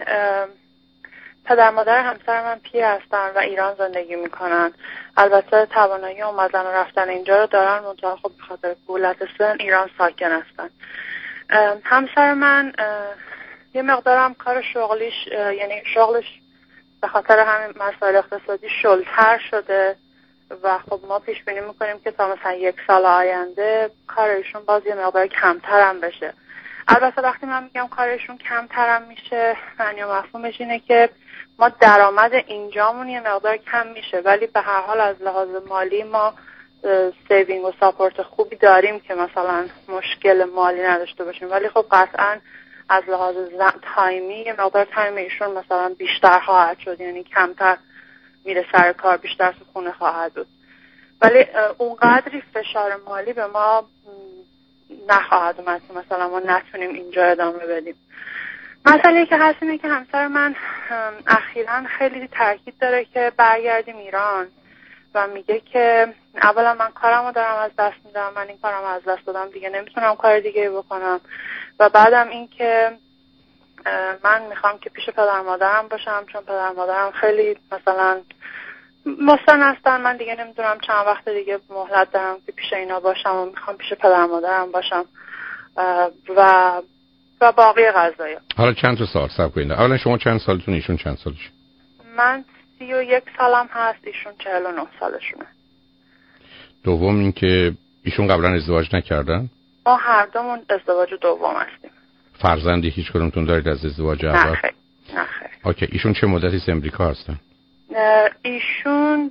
پدر مادر همسر من پیر هستن و ایران زندگی میکنن. البته توانایی اومدن و رفتن اینجا رو دارن، منتها خب به خاطر کولت سن ایران ساکن هستن. همسر من یه مقدارم کار شغلیش، یعنی شغلش به خاطر همین مسائل اقتصادی شلتر شده و خب ما پیش بینی میکنیم که تا مثلا یک سال آینده کارشون باز یه مقدار کمتر هم بشه. البته وقتی من میگم کارشون کمتر هم میشه، معنی و مفهومش اینه که ما درآمد اینجامون یه مقدار کم میشه، ولی به هر حال از لحاظ مالی ما سیوینگ و ساپورت خوبی داریم که مثلا مشکل مالی نداشته باشیم. ولی خب قطعا از لحاظ تایمی یه مقدار تایم ایشون مثلا بیشتر خواهد شد، یعنی کمتر میره سر کار، بیشتر تو خونه خواهد بود، ولی اونقدری فشار مالی به ما نخواهد اومد که مثلا ما نتونیم اینجا ادامه بدیم. مسئله که هست اینه که همسر من اخیراً خیلی تاکید داره که برگردیم ایران و میگه که اولا من کارمو دارم از دست میدم، من این کارمو از دست دادم دیگه نمیتونم کار دیگه بکنم، و بعدم این که من میخوام که پیش پدر مادرم باشم، چون پدر مادرم خیلی مثلا مسن هستن. من دیگه نمیدونم چند وقت دیگه مهلت دارم که پیش اینا باشم و میخوام پیش پدر مادرم باشم و و باقی قضايا. حالا چند تا سال صبر کنید. اولا شما چند سالتون، ایشون چند سالشه؟ من سی و یک سالم هست، ایشون چهل و نه سالشونه. دوم این که ایشون قبلا ازدواج نکردن؟ ما هر دومون ازدواج دوم هستیم. فرزندی هیچ کدومتون دارید از ازدواج اول؟ نه خیر. نه خیر. اوکی. ایشون چه مدتی از امریکا هستن؟ ایشون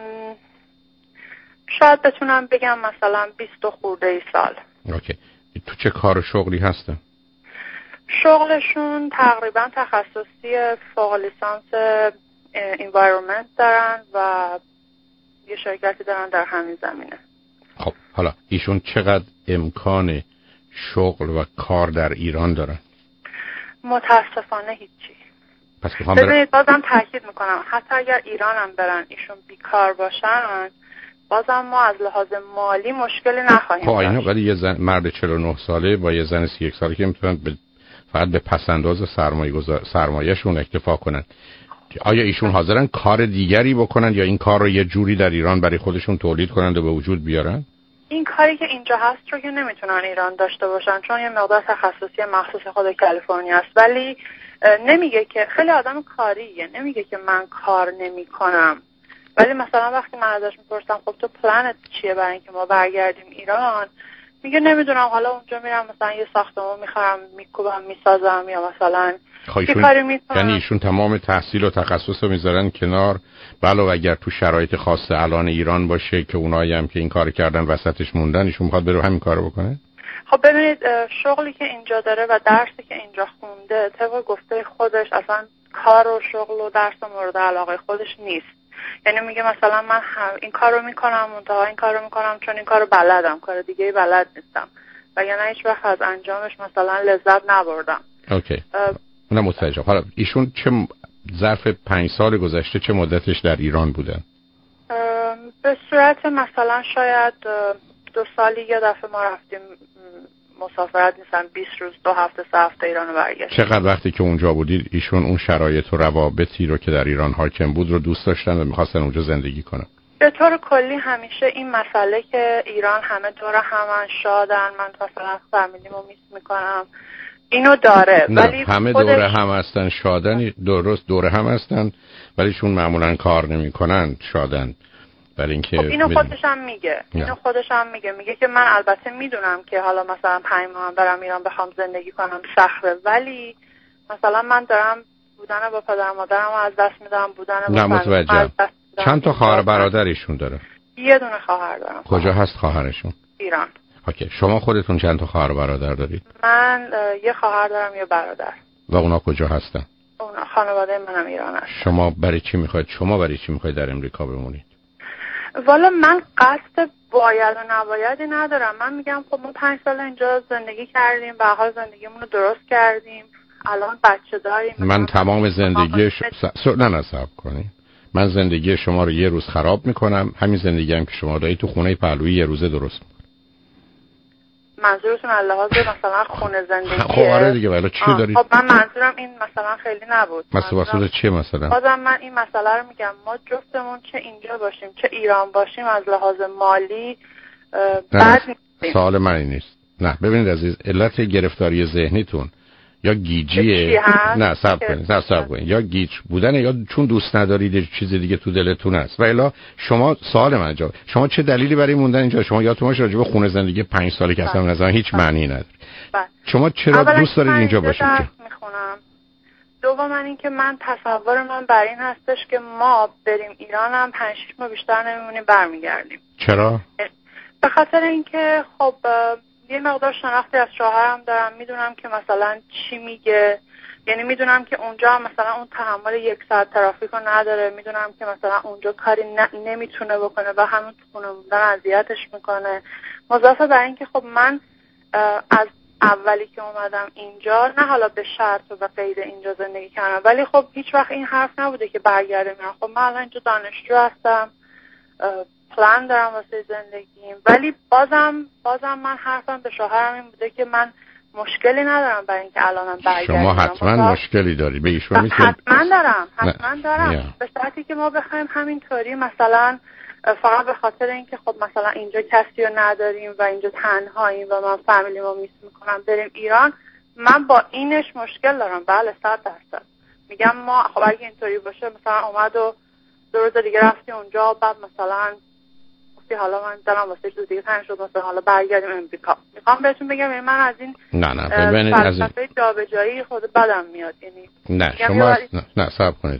شاید بتونم بگم مثلا بیست و خورده ای سال. اوکی. تو چه کار و شغلی هستن؟ شغلشون تقریبا تخصصی فوق لیسانس انوایرمنت دارن و یه شرکتی دارن در همین زمینه. خب حالا ایشون چقدر امکان شغل و کار در ایران دارن؟ متاسفانه هیچی. پس بخوام ببینید بازم تاکید میکنم حتی اگر ایران هم برن ایشون بیکار باشن بازم ما از لحاظ مالی مشکلی نخواهیم داشت. خب داشت. ولی یه زن مرد چهل و نه ساله با یه زن سی و یک ساله که میتونن به فقط به پسنداز سرمایه گذار سرمایه‌شون اکتفا کنن. آیا ایشون حاضرن کار دیگری بکنن یا این کار رو یه جوری در ایران برای خودشون تولید کنند و به وجود بیارن؟ این کاری که اینجا هست رو که نمیتونن ایران داشته باشن چون یه مقدار تخصصی مخصوص خود کالیفرنیا است. ولی نمیگه که خیلی آدم کاریه، نمیگه که من کار نمیکنم. ولی مثلا وقتی من ازش میپرسم خب تو پلنت چیه برای اینکه ما برگردیم ایران، میگه نمیدونم حالا اونجا میرم مثلا یه ساختمان میخرم میکوبم میسازم یا مثلا یه کاری میکنم. یعنی ایشون تمام تحصیل و تخصص رو میذارن کنار، علاوه اگر تو شرایط خاص الان ایران باشه که اونایی هم که این کار کردن وسطش موندن ایشون میخواد بره همین کارو بکنه؟ خب ببینید شغلی که اینجا داره و درسی که اینجا خونده طبق گفته خودش اصلا کار و شغل و درس مورد علاقه خودش نیست. یعنی میگه مثلا من این کارو میکنم منتها این کارو میکنم چون این کارو بلدم، کار دیگه بلد نیستم و یعنی هیچ وقت از انجامش مثلا لذت نبردم. اوکی. اونم متوجهم. حالا ایشون چه ظرف پنج سال گذشته چه مدتش در ایران بودن؟ به صورت مثلا شاید دو سالی یه دفعه ما رفتیم مسافرت نیستن بیست روز دو هفته سه هفته ایران رو برگشت. چقدر وقتی که اونجا بودید ایشون اون شرایط و روابطی رو که در ایران حاکم بود رو دوست داشتن و میخواستن اونجا زندگی کنن؟ به طور کلی همیشه این مسئله که ایران همه دور همن شادن، من مثلا فامیلیمو میس میکنم اینو داره. نه ولی همه خودش... دور هم هستن شادن، درست دور هم هستن ولی چون معمولا کار نمیکنن شادن. برای اینکه خب اینو خودش هم میگه نه. اینو خودش هم میگه میگه که من البته میدونم که حالا مثلا پنج ماه برم ایران بخوام زندگی کنم سخته ولی مثلا من دارم بودن با پدر مادرم از دست میدم، بودن با نه متوجهم. چند تا خواهر برادر ایشون داره؟ یه دونه خواهر دارم. کجا هست خواهرشون؟ ایران. اوکی. شما خودتون چند تا خواهر برادر دارید؟ من یه خواهر دارم یه برادر. و اونا کجا هستن؟ اونا خانواده منم ایران هست. شما برای چی میخواید شما برای چی میخواید در امریکا بمونید؟ والا من قصد باید و نبایدی ندارم. من میگم خب ما پنج سال اینجا زندگی کردیم، به حال زندگیمون رو درست کردیم، الان بچه داریم. من تمام زندگی ش... س... نه نصب کنید. من زندگی شما رو یه روز خراب میکنم، همین زندگی هم که شما دارید تو خونه پهلویی یه روزه درست میکنم. منظورتون لحاظ مثلا خونه زندگی؟ خب آره دیگه. ولی چی دارید؟ خب من منظورم این مثلا خیلی نبود. مثلا چیه مثلا؟ بازم من این مسئله رو میگم ما جفتمون چه اینجا باشیم چه ایران باشیم از لحاظ مالی بد نیستیم. سوال من این نیست. نه ببینید عزیز، علت گرفتاری ذهنیتون یا گیجیه، نه صبر کنید نه صبر کنید یا گیج بودن یا چون دوست ندارید چیز دیگه تو دلتون هست. و الا شما سوال من جواب شما چه دلیلی برای موندن اینجا؟ شما یادتون باشه راجع به خونه زندگی پنج ساله که اصلا نظر هیچ معنی نداره. شما چرا دوست دارید اینجا باشید؟ میخونم. دوم من این که من تصور من بر این هستش که ما بریم ایران هم پنج شش ماه بیشتر نمیمونیم برمیگردیم. چرا؟ به خاطر اینکه خب یه مقدار شناختی از شوهرم دارم، میدونم که مثلا چی میگه، یعنی میدونم که اونجا مثلا اون تحمل یک ساعت ترافیک رو نداره، میدونم که مثلا اونجا کاری نمیتونه بکنه و همون تو خونه موندن اذیتش میکنه. مضافه بر این که خب من از اولی که اومدم اینجا نه حالا به شرط و به قید اینجا زندگی کردم ولی خب هیچ وقت این حرف نبوده که برگردم. خب من الان اینجا دانشجو هستم، پلان دارم واسه زندگیم، ولی بازم بازم من حرفم به شوهرم این بوده که من مشکلی ندارم برای اینکه الانم برگردم. شما حتما مشکلی داری به ایشون میتونید؟ حتما دارم حتما دارم نه. به شرطی که ما بخوایم همینطوری مثلا فقط به خاطر اینکه خب مثلا اینجا کسی رو نداریم و اینجا تنهاییم و من فامیلیمو میس میکنم بریم ایران، من با اینش مشکل دارم. بله صد درصد میگم ما خب اگه اینطوری باشه مثلا اومد و دو روز دیگه رفتی اونجا بعد مثلا گفتی حالا من دارم واسه چیز دیگه تنگ شد مثلا حالا برگردیم امریکا، میخوام بهتون بگم یعنی من از این نه نه ببینید از این فلسفه جابجایی خود بدم میاد. یعنی نه شما نه, نه صبر کنید،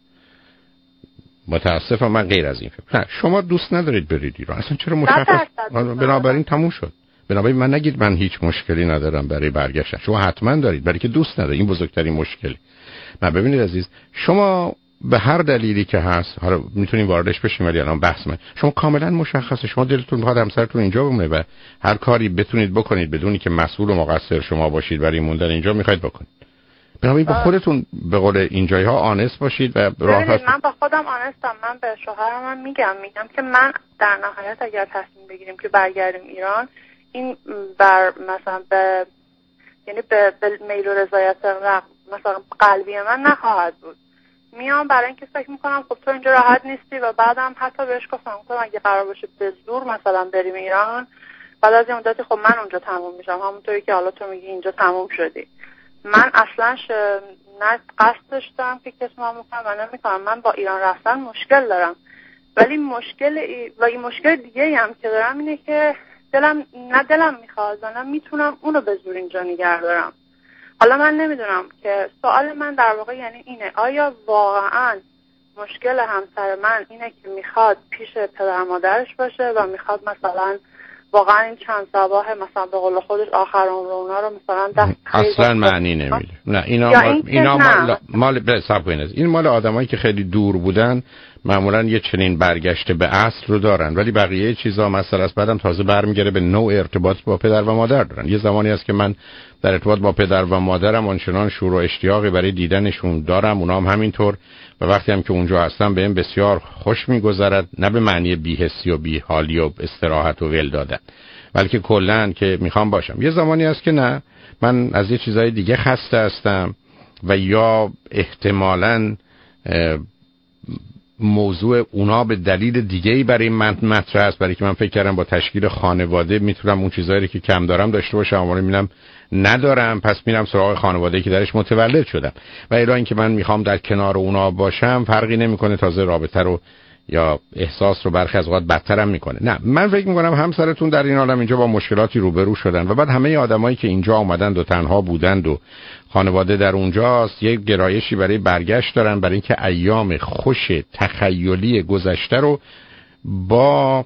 متاسفم من غیر از این فکر. نه شما دوست ندارید برید ایران اصلا، چرا مشخص بنابراین تموم شد. بنابراین من نگید من هیچ مشکلی ندارم برای برگشتن، شما حتما دارید برای که دوست ندارید، این بزرگترین مشکلی. نه ببینید عزیز، شما به هر دلیلی که هست، حالا میتونیم واردش بشیم ولی الان بحث من، شما کاملا مشخصه شما دلتون میخواد همسرتون اینجا بمونه و هر کاری بتونید بکنید بدونی که مسئول و مقصر شما باشید برای موندن اینجا میخواید بکنید. بنابراین با خودتون به قول اینجایی ها آنست باشید و راه هست. من با خودم آنستم، من به شوهرم هم میگم میگم که من در نهایت اگر تصمیم بگیریم که برگردیم ایران، این بر مثلا به یعنی به, به میل و رضایت مثلا قلبی من نخواهد بود. میام برای اینکه فکر میکنم خب تو اینجا راحت نیستی و بعدم حتی بهش گفتم گفتم اگه قرار باشه به زور مثلا بریم ایران، بعد از این مدتی خب من اونجا تموم میشم، همونطوری که حالا تو میگی اینجا تموم شدی. من اصلا ش... نه قصد داشتم که کسی ما میکنم و نمیکنم. من با ایران رفتن مشکل دارم، ولی مشکل ای... و این مشکل دیگه هم که دارم اینه که دلم نه دلم میخواد و نه میتونم اونو به زور اینجا نگه دارم. حالا من نمیدونم که سوال من در واقع یعنی اینه، آیا واقعا مشکل همسر من اینه که میخواد پیش پدر مادرش باشه و میخواد مثلا واقعا این چند صباح مثلا به قول خودش آخر عمر اونا رو مثلا دست اصلا معنی نمیده. نه اینا مال اینا مال مال به حساب کنید این مال آدمایی که خیلی دور بودن معمولا یه چنین برگشته به اصل رو دارن، ولی بقیه چیزا مثلا است بعدم تازه برمیگره به نوع ارتباط با پدر و مادر دارن. یه زمانی هست که من در ارتباط با پدر و مادرم آنچنان شور و اشتیاقی برای دیدنشون دارم، اونا هم همینطور، و وقتی هم که اونجا هستم بهم بسیار خوش میگذرد، نه به معنی بی‌حسی و بی‌حالی و استراحت و ول دادن، بلکه کلاً که میخوام باشم. یه زمانی هست که نه، من از یه چیزای دیگه خسته هستم و یا احتمالاً موضوع اونا به دلیل دیگه‌ای برای من مطرح است، برای که من فکر کردم با تشکیل خانواده میتونم اون چیزایی که کم دارم داشته باشم، اما میبینم ندارم، پس میرم سراغ خانواده‌ای که درش متولد شدم. و الا اینکه من میخوام در کنار اونا باشم فرقی نمیکنه، تازه رابطه رو یا احساس رو برخی از اوقات بدترم میکنه. نه من فکر میکنم همسرتون در این عالم اینجا با مشکلاتی روبرو شدن و بعد همه آدمایی که اینجا اومدند و تنها بودند و خانواده در اونجاست یک گرایشی برای برگشت دارن، برای اینکه ایام خوش تخیلی گذشته رو با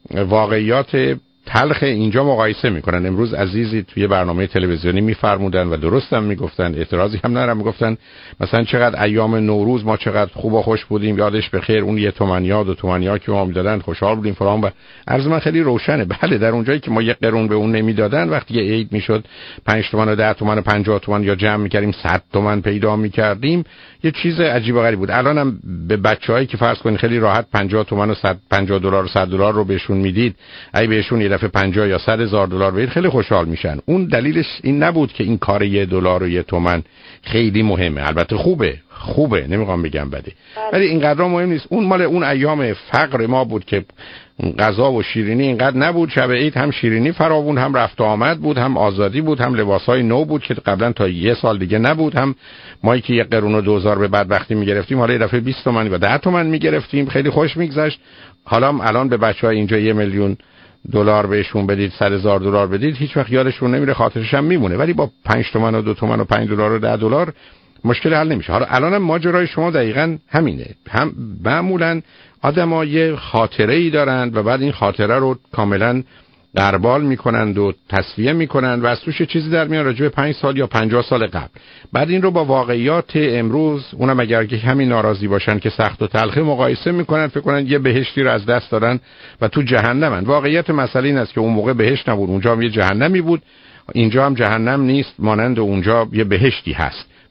واقعیات تلخ اینجا مقایسه میکنن. امروز عزیزی توی برنامه تلویزیونی میفرمودن و درستم میگفتن، اعتراضی هم ندارم، میگفتن مثلا چقدر ایام نوروز ما چقدر خوب و خوش بودیم، یادش بخیر، اون یه تومنیا دو تومنیا که ما میدادن خوشحال بودیم فلان. و عرض من خیلی روشنه، بله در اونجایی که ما یک قرون به اون نمیدادن، وقتی یه عید میشد پنج تومن و ده تومن و پنجاه تومن یا جمع میکردیم صد تومن پیدا میکردیم، یه چیز عجیب و غریب بود. الانم به بچه‌هایی که فرض کنید خیلی راحت پنجاه تومن و صد پنجاه دلار و صد دلار رو بهشون میدید، اگه بهشون یه دفعه پنجاه یا صد هزار دلار بدید خیلی خوشحال میشن. اون دلیلش این نبود که این کار یه دلار و یه تومن خیلی مهمه، البته خوبه خوبه نمیخوام بگم بده، ولی اینقدر مهم نیست. اون مال اون ایام فقر ما بود که غذا و شیرینی اینقدر نبود، شب عید هم شیرینی فراوون، هم رفت و آمد بود، هم آزادی بود، هم لباسای نو بود که قبلا تا یه سال دیگه نبود، هم مایی که یه قرون و دوزار به بعد وقتی میگرفتیم حالا یه دفعه بیست تومن و ده تومن میگرفتیم، خیلی خوش میگذشت. حالا الان به بچهای اینجا یه میلیون دلار بهشون بدید، صد هزار دلار بدید، هیچ وقت یادشون نمیره، خاطرش هم میمونه، ولی با پنج تومن و دو تومن و پنج دلار و ده دلار مشکل حل نمیشه. حالا الانم ماجرای شما دقیقاً همینه، هم معمولاً آدم‌ها یه خاطره‌ای دارند و بعد این خاطره رو کاملاً غربال میکنند و تصفیه میکنند و از توش چیزی در میاد راجع به پنج سال یا پنجاه سال قبل. بعد این رو با واقعیات امروز، اونم اگر که همین ناراضی باشن که سخت و تلخه، مقایسه میکنن، فکر کنن یه بهشتی رو از دست دادن و تو جهنمن. واقعیت مسئله این است که اون موقع بهشت نبود، اونجا هم یه جهنمی بود، اینجا هم جهنم نیست، مانند اونجا یه بهشتی هست.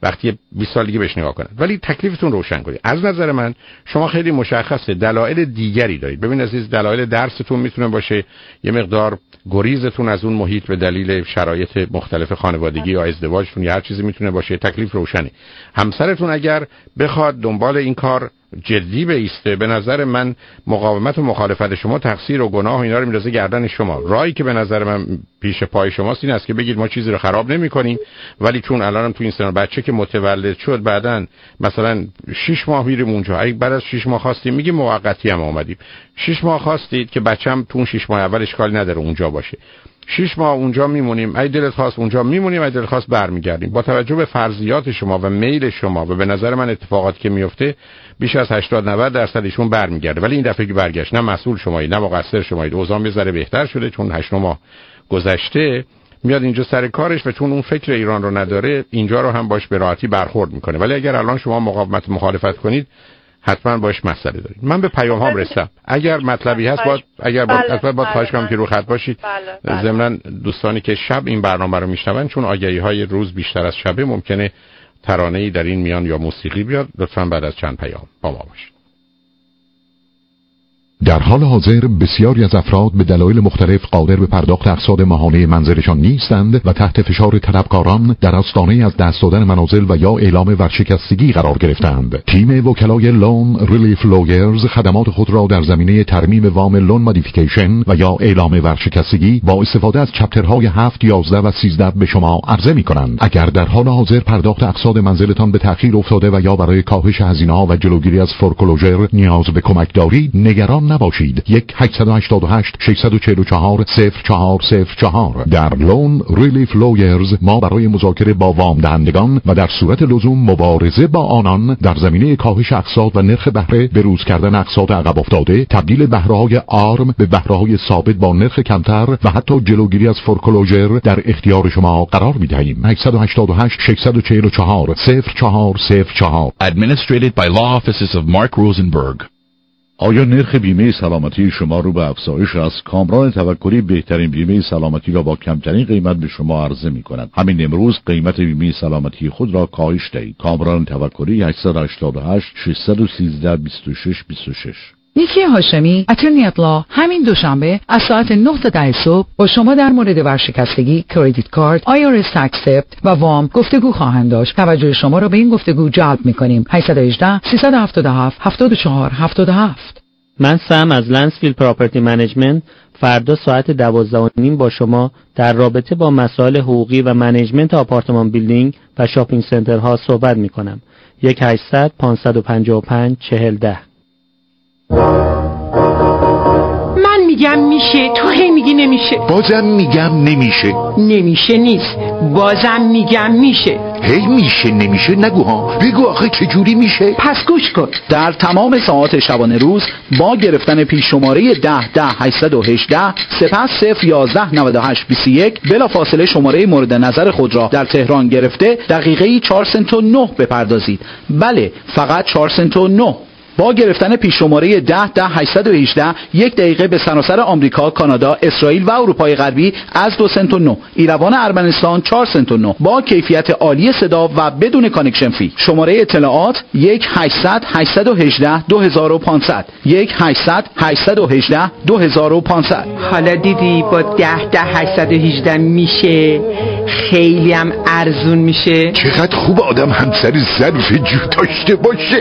وقتی بیست سال دیگه بهش نگاه کنن. ولی تکلیفتون روشن کنید. از نظر من شما خیلی مشخصه دلایل دیگری دارید. ببین عزیز، دلایل درستون میتونه باشه، یه مقدار گریزتون از اون محیط به دلیل شرایط مختلف خانوادگی یا ازدواجتون یا هر چیزی میتونه باشه. تکلیف روشنه. همسرتون اگر بخواد دنبال این کار جدی بایسته، به نظر من مقاومت و مخالفت شما تقصیر و گناه و اینا رو میندازه گردن شما. راهی که به نظر من پیش پای شماست این است که بگید ما چیزی رو خراب نمی‌کنیم، ولی چون الانم تو این سن بچه که متولد شد بعدن مثلا شش ماه میریم اونجا، اگه بعد از شش ماه خواستیم میگیم موقتی هم اومدیم، شش ماه خواستید که بچه‌م تو اون شش ماه اول اشکالی نداره اونجا باشه، شش ماه اونجا میمونیم، اگه دلت خواست اونجا میمونیم، اگه دلت خواست برمیگردیم. با توجه به فرضیات شما و میل شما و به نظر من اتفاقاتی که میفته بیش از هشتاد نود درصد ایشون برمیگرده. ولی این دفعه که برگشت نه مسئول شمایید نه مقصر شمایید، اوضاع یه ذره بهتر شده چون هشت ماه گذشته میاد اینجا سر کارش و چون اون فکر ایران رو نداره اینجا رو هم باش به راحتی برخورد میکنه. ولی اگر الان شما مقاومت مخالفت کنید حتما باش مسئله دارید. من به پیام هام رسیدم. اگر مطلبی هست باید اگر باید حتما باید خواهش کنم که رو خط باشید. ضمن دوستانی که شب این برنامه رو میشنون چون آگهی های روز بیشتر از شبه ممکنه ترانه‌ای در این میان یا موسیقی بیاد، لطفاً بعد از چند پیام با ما باشید. در حال حاضر بسیاری از افراد به دلایل مختلف قادر به پرداخت اقساط ماهانه منزلشان نیستند و تحت فشار طلبکاران در آستانه از دست دادن منازل و یا اعلام ورشکستگی قرار گرفتند. تیم وکلای لون ریلیف لویرز خدمات خود را در زمینه ترمیم وام لون مودیفیکیشن و یا اعلام ورشکستگی با استفاده از چپترهای هفت، یازده و سیزده به شما عرضه می‌کنند. اگر در حال حاضر پرداخت اقساط منزلتان به تأخیر افتاده و یا برای کاهش هزینه‌ها و جلوگیری از فورکلوژر نیاز به کمک دارید، نگران نباشید. یک هشت هشت هشت شش چهار چهار صفر چهار صفر چهار. در لون ریلیف لویرز ما برای مذاکره با وام دهندگان و در صورت لزوم مبارزه با آنان در زمینه کاهش اقساط و نرخ بهره، بروز کردن اقساط عقب افتاده، تبدیل بهره‌های آرم به بهره‌های ثابت با نرخ کمتر و حتی جلوگیری از فورکلوژر در اختیار شما قرار می‌دهیم. هشت هشت هشت شش چهار چهار صفر چهار صفر چهار. Administrated by Law Offices of Mark Rosenberg. آیا نرخ بیمه سلامتی شما رو به افزایش است؟ کامران توکلی بهترین بیمه سلامتی را با کمترین قیمت به شما عرضه می کند. همین امروز قیمت بیمه سلامتی خود را کاهش دهید. کامران توکلی هشت هشت هشت شش یک سه دو شش دو شش. نیکی هاشمی، اترنی اطلاع، همین دوشنبه از ساعت نه تا ده صبح با شما در مورد ورشکستگی، کردیت کارت، آی آر اس اکسپت و وام گفتگو خواهند داشت. توجه شما را به این گفتگو جلب می‌کنیم. هشت یک هشت سه هفت هفت هفت چهار هفت هفت. من سم از لنسفیل پراپرتی منیجمنت فردا ساعت دوازده و نیم با شما در رابطه با مسائل حقوقی و منیجمنت آپارتمان بیلدینگ و شاپینگ سنترها صحبت می‌کنم. یک هشتصد پانصد و پنجاه و پنج چهل ده. من میگم میشه، تو هی میگی نمیشه. بازم میگم نمیشه. نمیشه نیست، بازم میگم میشه. هی میشه نمیشه نگو ها، بگو آخه چجوری میشه. پس گوش کن. در تمام ساعات شبانه روز با گرفتن پیش شماره ده ده هشتصد و هجده سپس صفر یازده نود و هشت بیست و یک بلا فاصله شماره مورد نظر خود را در تهران گرفته دقیقه چهار سنت و نه بپردازید. بله، فقط چهار سنت و نه. با گرفتن پیش شماره ده ده هشتصد و هجده یک دقیقه به سراسر آمریکا، کانادا، اسرائیل و اروپای غربی از دو سنت و نه. ایروان ارمنستان چهار سنت و نه با کیفیت عالی صدا و بدون کانکشن فی. شماره اطلاعات یک هشتصد هشتصد و هجده دو هزار و پانصد یک هشتصد هشتصد و هجده دو هزار و پانصد. حالا دیدی با ده ده هشتصد و هجده میشه، خیلی هم ارزون میشه. چقدر خوب آدم همسر ظرف جو داشته باشه.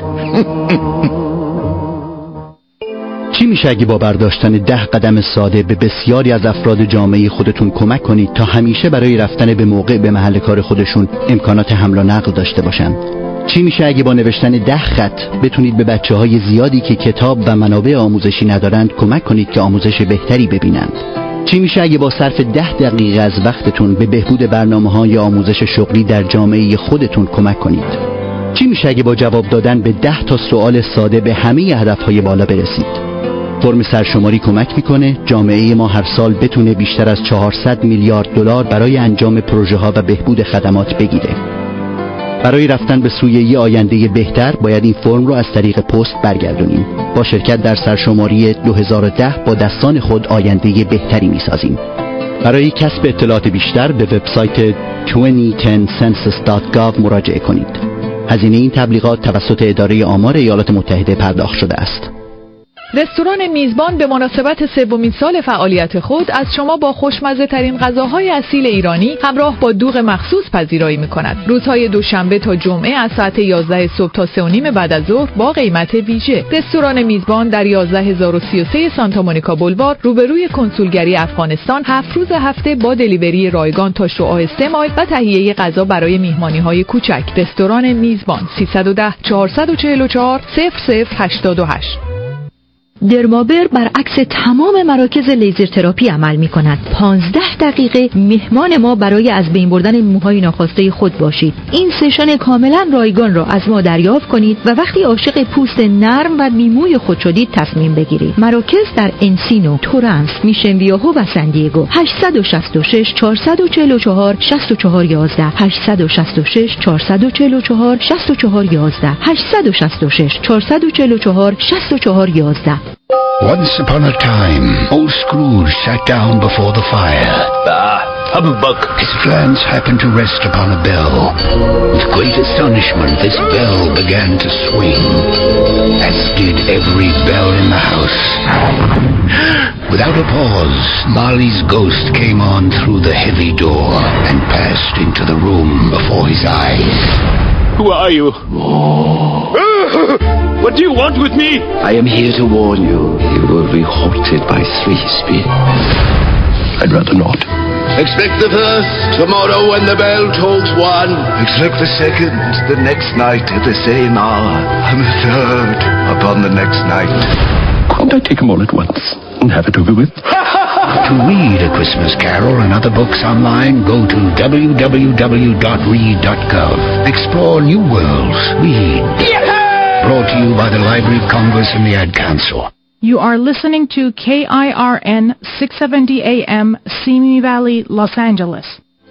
چی میشه اگه با برداشتن ده قدم ساده به بسیاری از افراد جامعه خودتون کمک کنید تا همیشه برای رفتن به موقع به محل کار خودشون امکانات حمل و نقل داشته باشن؟ چی میشه اگه با نوشتن ده خط بتونید به بچه های زیادی که کتاب و منابع آموزشی ندارند کمک کنید که آموزش بهتری ببینند؟ چی میشه اگه با صرف ده دقیقه از وقتتون به بهبود برنامه‌های آموزش شغلی در جامعه خودتون کمک کنید؟ چی میشه اگه با جواب دادن به ده تا سوال ساده به همه هدفهای بالا برسید؟ فرم سرشماری کمک میکنه جامعه ما هر سال بتونه بیشتر از چهارصد میلیارد دلار برای انجام پروژه ها و بهبود خدمات بگیره. برای رفتن به سوی یه آینده بهتر باید این فرم رو از طریق پست برگردونیم. با شرکت در سرشماری دو هزار و ده با دستان خود آینده بهتری میسازیم. برای کسب اطلاعات بیشتر به وبسایت دو هزار و ده سنسس دات گاو مراجعه کنید. هزینه این تبلیغات توسط اداره آمار ایالات متحده پرداخت شده است. رستوران میزبان به مناسبت سومین سال فعالیت خود از شما با خوشمزه ترین غذاهای اصیل ایرانی همراه با دوغ مخصوص پذیرایی می‌کند. روزهای دوشنبه تا جمعه از ساعت یازده صبح تا سه و نیم بعد از ظهر با قیمت ویژه. رستوران میزبان در یازده هزار و سی و سه سانتا مونیکا بولوار روبروی کنسولگری افغانستان هفت روز هفته با دلیوری رایگان تا شعاع سه مایل و تهیه غذا برای میهمانی‌های کوچک. رستوران میزبان سیصد و ده چهارصد و چهل و چهار صفر صفر هشتاد و هشت. درمابر برعکس تمام مراکز لیزر تراپی عمل می کند. پانزده دقیقه مهمان ما برای از بین بردن موهای ناخواسته خود باشید. این سشن کاملا رایگان را از ما دریافت کنید و وقتی عاشق پوست نرم و بیموی خود شدید تصمیم بگیرید. مراکز در انسینو، تورنس، میشن ویاهو و سندیگو. هشت شش شش چهار چهار چهار شش چهار یک یک هشت شش شش چهار چهار چهار شش چهار یک یک هشت شش شش چهار چهار چهار شش چهار یک یک. Once upon a time, old Scrooge sat down before the fire. Ah, humbug! His glance happened to rest upon a bell. With great astonishment, this bell began to swing, as did every bell in the house. Without a pause, Marley's ghost came on through the heavy door and passed into the room before his eyes. Who are you? What do you want with me? I am here to warn you. You will be haunted by three spirits. I'd rather not. Expect the first tomorrow when the bell tolls one. Expect the second the next night at the same hour. And the third upon the next night. Couldn't I take them all at once and have it over with? To read A Christmas Carol and other books online, go to w w w dot read dot gov. Explore new worlds. Read. Yeah! Brought to you by the Library of Congress and the Ad Council. You are listening to K I R N six seventy A M, Simi Valley, Los Angeles.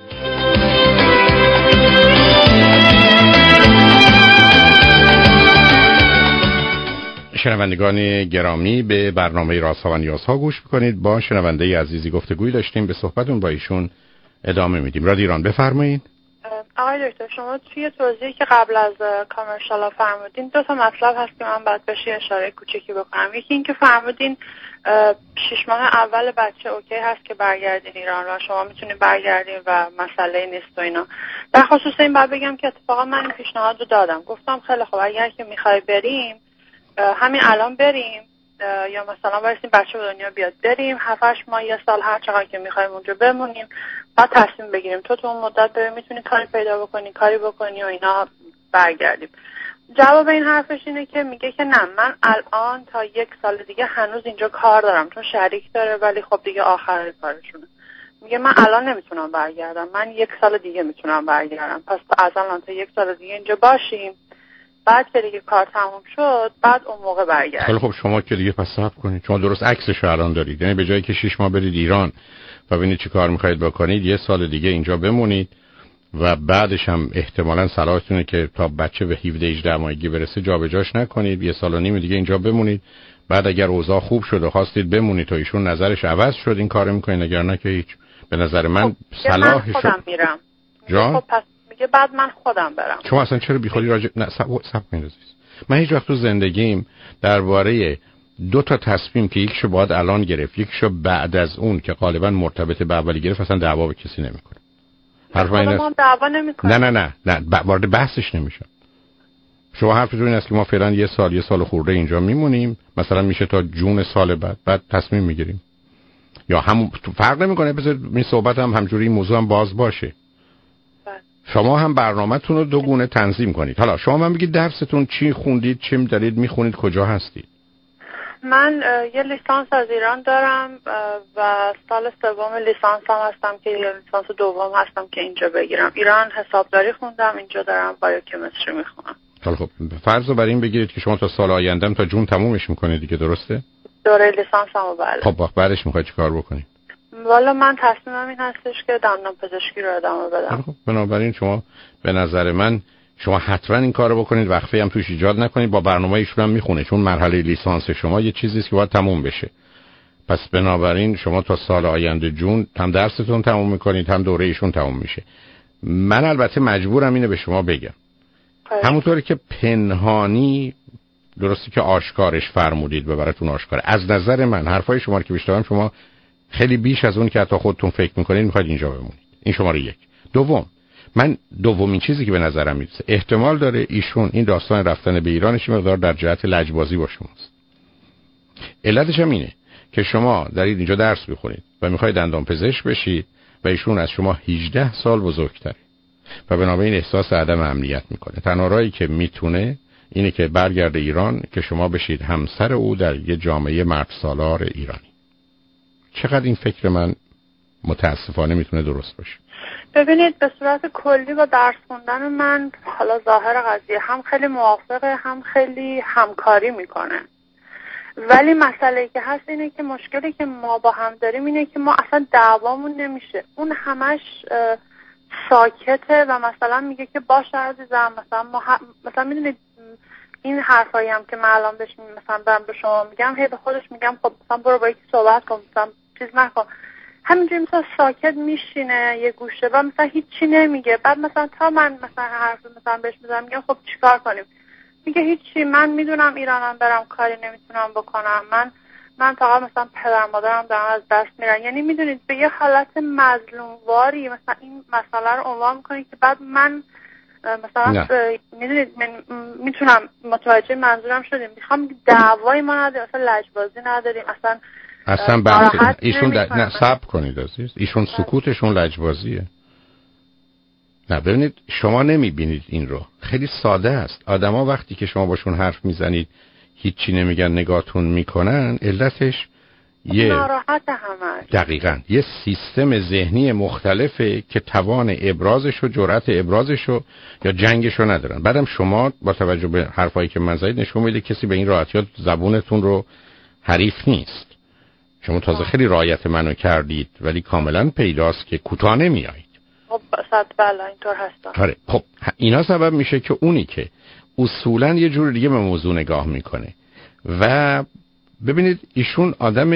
شنوندگان گرامی، به برنامه رازها و نیازها گوش میکنید. با شنونده عزیزی گفتگوی داشتیم، به صحبتون با ایشون ادامه میدیم. رادیو ایران، بفرمایید. آقای دکتر، شما توی توضیحی که قبل از کامرشال فرمودین دو تا مطلب هست که من باید بهش اشاره کوچکی بکنم. یکی این که فرمودین شش ماه اول بچه اوکی هست که برگردین ایران و شما میتونین برگردین و مسئله نیست و اینا. در خصوص این باید بگم که اتفاقا من این پیشنهاد رو دادم، گفتم خیلی خوب اگر که میخوای بریم همین الان بریم یا مثلا وایسیم بچه به دنیا بیاد بریم هفت هشت ماه یه سال هر چقدر که میخوایم اونجا بمونیم، بعد تصمیم بگیریم تو تو اون مدت بریم میتونی کاری پیدا بکنی کاری بکنی و اینا برگردیم. جواب این حرفش اینه که میگه که نه، من الان تا یک سال دیگه هنوز اینجا کار دارم، چون شریک داره ولی خب دیگه آخر کارشونه. میگه من الان نمیتونم برگردم، من یک سال دیگه میتونم برگردم، پس از الان تا یک سال دیگه اینجا باشیم، بعد که دیگه کار تموم شد بعد اون موقع برگردیم. خیلی خب شما که دیگه پس صبر کنید، شما درست عکسش رو الان دارید، یعنی به جایی که شش ماه برید ایران و ببینید چی کار میخواید بکنید، یه سال دیگه اینجا بمونید و بعدش هم احتمالاً صلاحتونه که تا بچه به هفده هجده ماهگی برسه جابجاش نکنید، یه سال و نیم دیگه اینجا بمونید، بعد اگر اوضاع خوب شد و خواستید بمونید تا ایشون نظرش عوض شد این کارو میکنید، اگر نه که هیچ. به نظر من خب صلاحش من خودم میرم. جان؟ خب پس میگه بعد من خودم برم. شما اصلا چرا بیخودی راجع نه سب سب کنید عزیز. من هیچ وقت تو زندگیم درباره دو تا تصمیم که یکیشو باید الان گرفت یکیشو بعد از اون که غالبا مرتبط به اولی گرفت اصلا دعوا به کسی نمیکنه. حرف من ما دعوا نمیکنه. نه نه نه نه وارد بحثش نمیشم. شما حرفتون این است که ما فعلا یه سال یه سال خورده اینجا میمونیم، مثلا میشه تا جون سال بعد بعد تصمیم میگیریم، یا هم فرق نمیکنه. بذار این صحبت هم همجوری این موضوع هم باز باشه. شما هم برنامه‌تون رو دو گونه تنظیم کنید. حالا شما من بگید درستون چی خوندید، چی دارید میخونید، کجا هستید؟ من یه لیسانس از ایران دارم و سال سوم لیسانس هم هستم که یه لیسانس دوم هستم که اینجا بگیرم. ایران حسابداری خوندم، اینجا دارم بایوکیمستری میخونم. خب خب فرض رو بر این بگیرید که شما تا سال آینده تا جون تمومش میکنید دیگه، درسته؟ دوره لیسانس هم بله. خب بعدش میخواید چیکار بکنید؟ والا من تصمیمم این هستش که دندان پزشکی رو ادامه بدم. خب بنابراین شما به نظر من شما حتما این کارو بکنید، وقفه هم توش ایجاد نکنید. با برنامه ایشون هم میخونه، چون مرحله لیسانس شما یه چیزی است که باید تموم بشه. پس بنابراین شما تا سال آینده جون هم درستون تموم میکنید هم دوره ایشون تموم میشه. من البته مجبورم اینو به شما بگم، همونطوری که پنهانی درسته که آشکارش فرمودید و براتون آشکاره، از نظر من حرفای شما رو که بیشترم شما خیلی بیش از اون که حتی خودتون فکر میکنید میخواید اینجا بمونید. این شماره یک. دوم، من دومین چیزی که به نظرم میرسه احتمال داره ایشون این داستان رفتن به ایرانش مقدار در جهت لجبازی با شماست. علتش هم اینه که شما دارید اینجا درس میخونید و میخواید دندان پزشک بشید و ایشون از شما هجده سال بزرگتره و بنابراین احساس عدم امنیت میکنه. تنها راهی که میتونه اینه که برگرده ایران که شما بشید همسر او در یه جامعه مرد سالار ایرانی. چقدر این فکر من متاسفانه میتونه درست باشه؟ ببینید به صورت کلی با درس خوندن من حالا ظاهر قضیه هم خیلی موافقه هم خیلی همکاری میکنه، ولی مسئله که هست اینه که مشکلی که ما با هم داریم اینه که ما اصلا دعوامون نمیشه. اون همش ساکته و مثلا میگه که باشه عزیزم، مثلا ما هم... مثلا میدونید این حرفایی هم که من الان بهش مثلا برم به شما میگم، هی به خودش میگم خب مثلا برو با یکی صحبت کن، مثلا چیز نکن، همینجوری مثلا ساکت میشینه یه گوشه و مثلا هیچی نمیگه. بعد مثلا تا من مثلا حرف مثلا بهش میزنم میگم خب چیکار کنیم، میگه هیچی، من میدونم ایرانم برم کاری نمیتونم بکنم، من من فقط مثلا پدر مادرم دارن از دست میرن. یعنی میدونید به یه حالت مظلومواری مثلا این مسئله رو عنوان میکنید که بعد من مثلا میدونید من میتونم متوجه منظورم شدیم، میخوام دعوای ما نداریم، اصلا لجبازی نداریم، اصلا اصلا بحث ایشون در... نه صبر کنید عزیز، ایشون سکوتشون لجبازیه. نه ببینید شما نمیبینید این رو، خیلی ساده است. آدما وقتی که شما باشون حرف میزنید هیچی نمیگن نگاهتون میکنن، علتش یه ناراحت همش دقیقاً یه سیستم ذهنی مختلفه که توان ابرازش و جرأت ابرازش و یا جنگش رو ندارن. بعدم شما با توجه به حرفایی که من زدید نشون میده کسی به این راحتیات زبونتون رو حریف نیست. شما تازه خیلی رعایت منو کردید ولی کاملا پیداست که کوتاه نمیایید. خب صد بله اینطور هست. آره خب اینا سبب میشه که اونی که اصولاً یه جور دیگه به موضوع نگاه میکنه و ببینید ایشون آدم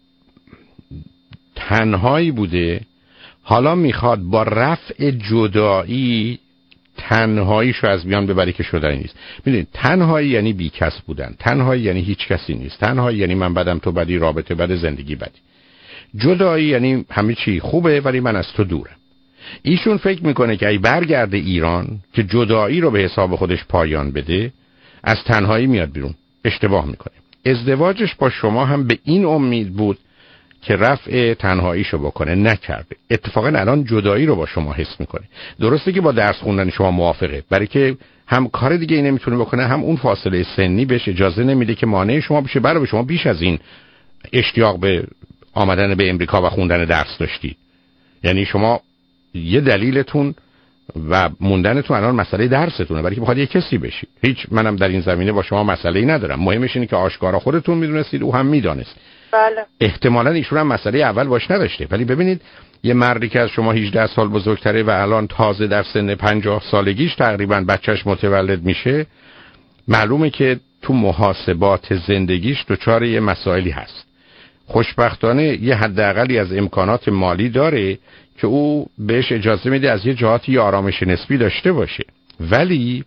تنهایی بوده، حالا میخواد با رفع جدایی تنهاییشو از میان ببری که شدنی نیست. میدونید تنهایی یعنی بی کس بودن، تنهایی یعنی هیچ کسی نیست، تنهایی یعنی من بدم تو بدی، رابطه بد، زندگی بدی. جدایی یعنی همه چی خوبه ولی من از تو دورم. ایشون فکر میکنه که ای برگرده ایران که جدایی رو به حساب خودش پایان بده از تنهایی میاد بیرون. اشتباه میکنه. ازدواجش با شما هم به این امید بود که رفع تنهاییشو بکنه، نکرده. اتفاقا الان جدایی رو با شما حس میکنه. درسته که با درس خوندن شما موافقه، برای که هم کار دیگه ای نمیتونه بکنه، هم اون فاصله سنی بهش اجازه نمیده که مانع شما بشه. برای شما بیش از این اشتیاق به آمدن به امریکا و خوندن درس داشتید. یعنی شما یه دلیلتون و موندنتون الان مسئله درستونه، برای که بخواد یه کسی بشید. هیچ منم در این زمینه با شما مسئله‌ای ندارم. مهمش اینه که آشکارا خودتون میدونستید، او هم میدانست. بله. احتمالاً ایشون هم مسئله اول باش نداشته، ولی ببینید یه مردی که از شما هجده سال بزرگتره و الان تازه در سن پنجاه سالگیش تقریباً بچهش متولد میشه، معلومه که تو محاسبات زندگیش دچار یه مسائلی هست. خوشبختانه یه حداقلی از امکانات مالی داره که او بهش اجازه میده از یه جهاتی آرامش نسبی داشته باشه، ولی